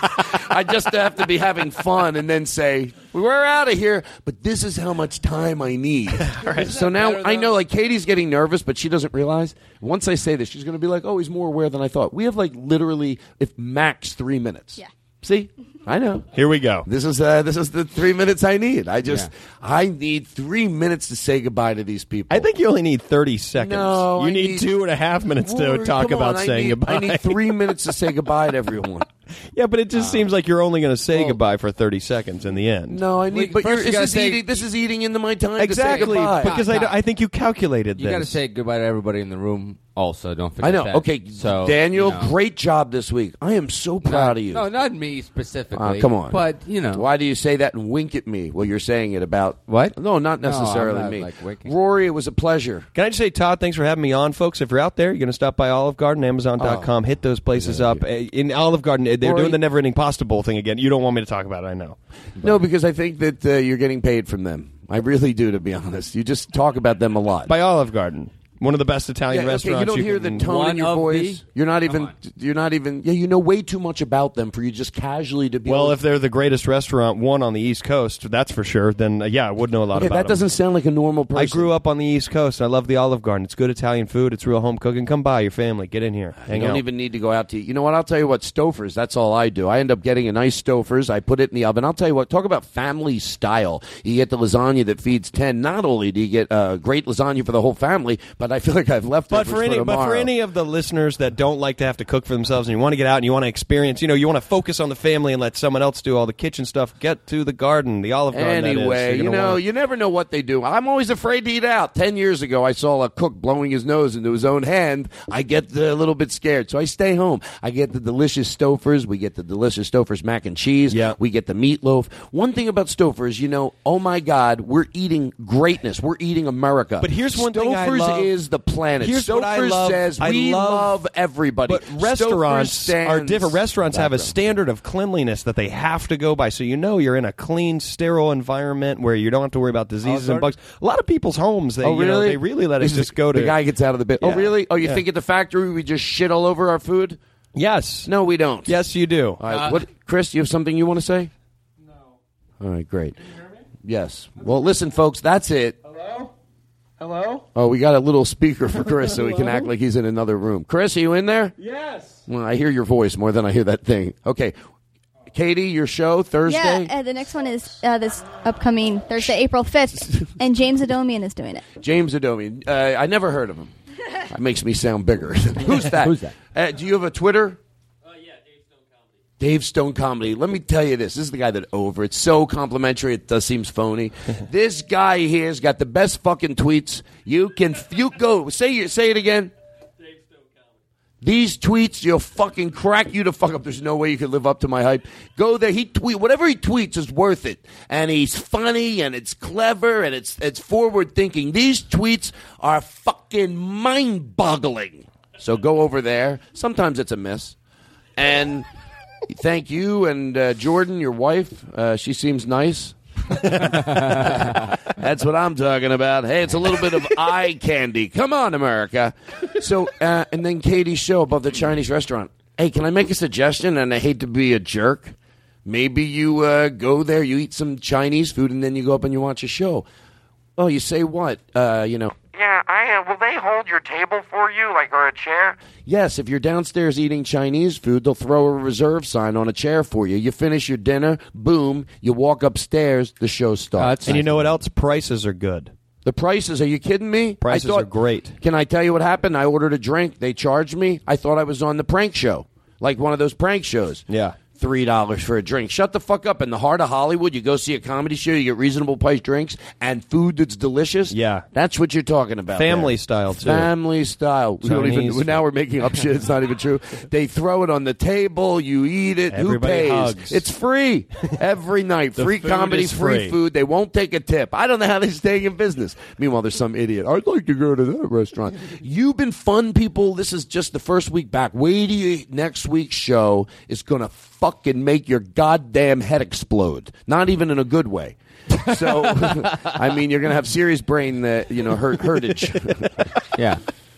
I just have to be having fun and then say, we're out of here. But this is how much time I need. So now I know, like, Katie's getting nervous, but she doesn't realize. Once I say this, she's going to be like, oh, he's more aware than I thought. We have, like, literally, if max three minutes. Yeah. See? I know. Here we go. This is uh, this is the three minutes I need. I just Yeah. I need three minutes to say goodbye to these people. I think you only need thirty seconds. No, you I need, need- two and a half minutes Rory, to talk come about on, I saying need- goodbye. I need three minutes to say goodbye to everyone. Yeah, but it just seems like you're only going to say goodbye for thirty seconds in the end. No, I need. Wait, but first you're, you this gotta is say- eating. This is eating into my time. Exactly, to say goodbye. because I, d- I think you calculated You this. got to say goodbye to everybody in the room. Also, don't forget I know. that. Okay, so Daniel, you know. great job this week. I am so proud Not- of you. No, not me specifically. Uh, come on. but you know, Why do you say that and wink at me? Well, you're saying it about what? No, not No, I'm necessarily not, me. like, winking. Rory, it was a pleasure. Can I just say, Todd, thanks for having me on, folks. If you're out there, you're going to stop by Olive Garden, Amazon dot com, hit those places up. Uh, In Olive Garden, uh, they're Rory- doing the Never Ending Pasta Bowl thing again. You don't want me to talk about it, I know. No, because I think that uh, you're getting paid from them. I really do, to be honest. You just talk about them a lot. By Olive Garden. One of the best Italian Yeah, okay, restaurants. you don't hear can- the tone One in your of voice. the- You're not even. You're not even. Yeah, you know way too much about them for you just casually to be. Well, able if they're the greatest restaurant, one on the East Coast, that's for sure, then uh, yeah, I would know a lot okay, about that them. doesn't sound like a normal person. I grew up on the East Coast. I love the Olive Garden. It's good Italian food. It's real home cooking. Come by, your family. Get in here. You Hang don't out. even need to go out to eat. You know what? I'll tell you what. Stouffer's. That's all I do. I end up getting a nice Stouffer's. I put it in the oven. I'll tell you what. Talk about family style. You get the lasagna that feeds ten. Not only do you get uh, great lasagna for the whole family, but I feel like I've left But for any, but for any of the listeners that don't like to have to cook for themselves, and you want to get out and you want to experience, you know, you want to focus on the family and let someone else do all the kitchen stuff, get to the garden, the Olive Garden. that is. Anyway, You're you gonna know, wanna- you never know what they do. I'm always afraid to eat out. Ten years ago, I saw a cook blowing his nose into his own hand. I get a little bit scared, so I stay home. I get the delicious Stouffer's. We get the delicious Stouffer's mac and cheese. Yeah. We get the meatloaf. One thing about Stouffer's, you know, oh my God, we're eating greatness. We're eating America. But here's one thing I Stouffer's love. is the planet. Here's what I Stouffer's love. says I we love- love everybody. But Stouffer's restaurants stands are different. Restaurants have a background. standard of cleanliness that they have to go by, so you know you're in a clean, sterile environment where you don't have to worry about diseases and bugs. A lot of people's homes, they Oh, you know, really? they really let us This is- just go to. The guy gets out of the bit. Oh, Yeah. really? Oh, you Yeah. think at the factory we just shit all over our food? Yes. No, we don't. Yes, you do. All right, what, Chris, you have something you want to say? No. All right, great. Yes. Well, listen, folks, that's it. Hello? Hello? Oh, we got a little speaker for Chris so he can act like he's in another room. Chris, are you in there? Yes. Well, I hear your voice more than I hear that thing. Okay. Katie, your show Thursday? Yeah, uh, the next one is uh, this upcoming Thursday, April fifth, and James Adomian is doing it. James Adomian. Uh, I never heard of him. That makes me sound bigger. Who's that? Who's that? Uh, do you have a Twitter? Dave Stone Comedy. Let me tell you this. This is the guy that over. It's so complimentary. It does seems phony. This guy here has got the best fucking tweets. You can you go say say it again. Dave Stone Comedy. These tweets, you'll fucking crack you to fuck up. There's no way you can live up to my hype. Go there. He tweet whatever he tweets is worth it, and he's funny and it's clever and it's it's forward thinking. These tweets are fucking mind boggling. So go over there. Sometimes it's a miss, and. Thank you, and uh, Jordan, your wife. Uh, she seems nice. That's what I'm talking about. Hey, it's a little bit of eye candy. Come on, America. So, uh, and then Katie's show above the Chinese restaurant. Hey, can I make a suggestion? And I hate to be a jerk. Maybe you uh, go there, you eat some Chinese food, and then you go up and you watch a show. Oh, you say what? Uh, you know. Yeah, I uh, will they hold your table for you, like, or a chair? Yes, if you're downstairs eating Chinese food, they'll throw a reserve sign on a chair for you. You finish your dinner, boom, you walk upstairs, the show starts. And you know what else? Prices are good. The prices, are you kidding me? Prices I thought, are great. Can I tell you what happened? I ordered a drink. They charged me. I thought I was on the prank show, like one of those prank shows. Yeah. three dollars for a drink. Shut the fuck up. In the heart of Hollywood, you go see a comedy show, you get reasonable price drinks and food that's delicious. Yeah. That's what you're talking about. Family there. style, too. Family style. We don't Chinese even, now we're making up shit. It's not even true. They throw it on the table. You eat it. Everybody Who pays? hugs. It's free. Every night. The Free food comedy, is free, free. food. They won't take a tip. I don't know how they're staying in business. Meanwhile, there's some idiot. I'd like to go to that restaurant. You've been fun, people. This is just the first week back. Wait till you, next week's show is going to fucking make your goddamn head explode. Not even in a good way. So, I mean, you're going to have serious brain, uh, you know, hurt, hurtage. Yeah.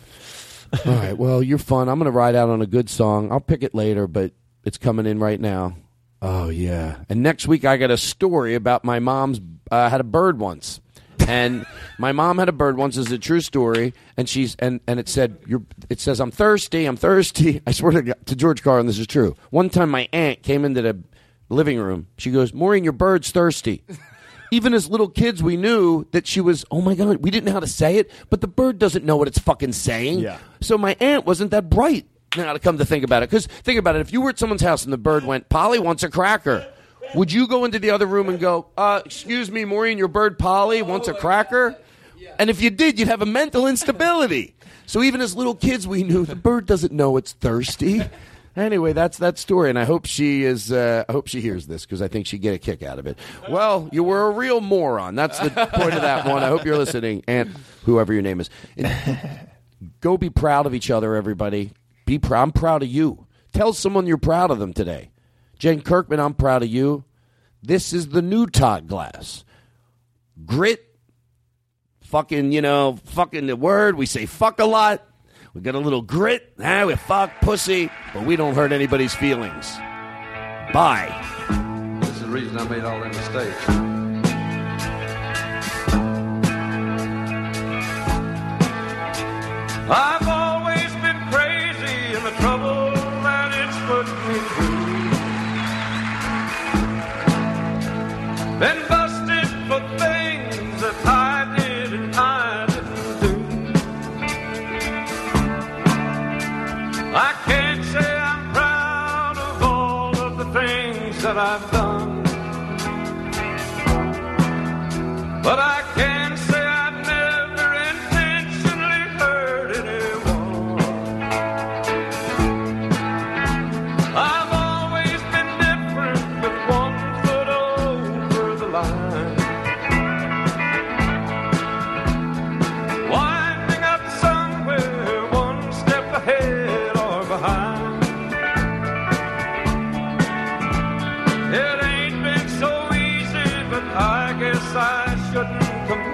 All right. Well, you're fun. I'm going to ride out on a good song. I'll pick it later, but it's coming in right now. Oh, yeah. And next week, I got a story about my mom's uh, had a bird once. And my mom had a bird once. It's a true story, and she's and, and it said you're. It says I'm thirsty. I'm thirsty. I swear to God, to George Carlin, this is true. One time, my aunt came into the living room. She goes, "Maureen, your bird's thirsty." Even as little kids, we knew that she was. Oh my God, we didn't know how to say it, but the bird doesn't know what it's fucking saying. Yeah. So my aunt wasn't that bright. Now to come to think about it, because think about it. If you were at someone's house and the bird went, "Polly wants a cracker," would you go into the other room and go, uh, excuse me, Maureen, your bird Polly wants a cracker? And if you did, you'd have a mental instability. So even as little kids, we knew the bird doesn't know it's thirsty. Anyway, that's that story, and I hope she is. Uh, I hope she hears this, because I think she'd get a kick out of it. Well, you were a real moron. That's the point of that one. I hope you're listening, Aunt, whoever your name is. And go be proud of each other, everybody. Be proud. I'm proud of you. Tell someone you're proud of them today. Jen Kirkman, I'm proud of you. This is the new Todd Glass. Grit. Fucking, you know, fucking the word. We say fuck a lot. We got a little grit. Ah, we fuck pussy. But we don't hurt anybody's feelings. Bye. This is the reason I made all them mistakes. I've always been crazy in the trouble that it's put me through. Been busted for things that I did and I didn't do. I can't say I'm proud of all of the things that I've done, but I can say I've never intentionally hurt anyone. I've always been different, but one foot over the line, winding up somewhere one step ahead or behind. It ain't been so easy, but I guess I shouldn't complain.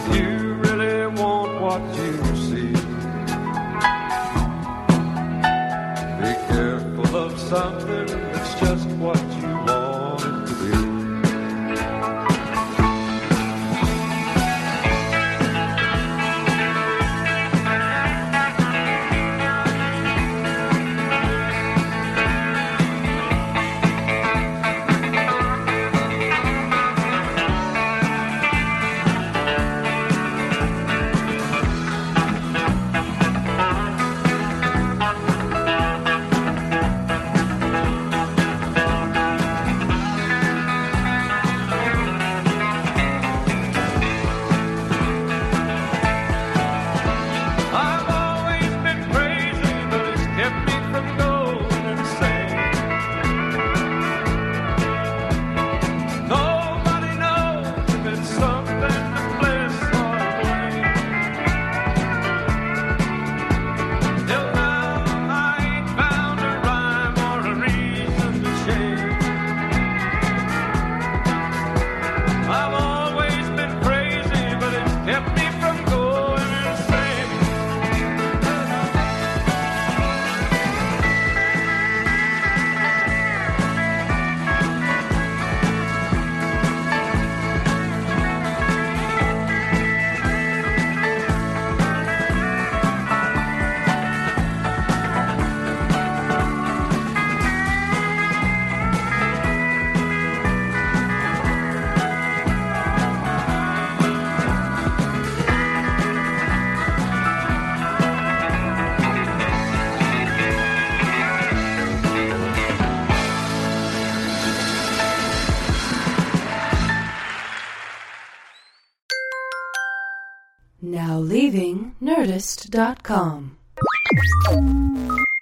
if you really want what you see. Be careful of something that's just what you want it to be. I've always been crazy, but it's kept me from going insane. Nobody knows if it's something to bliss or blame. Till now, I ain't found a rhyme or a reason to change. I've always been crazy, but it's kept me from going insane. Now leaving Nerdist dot com.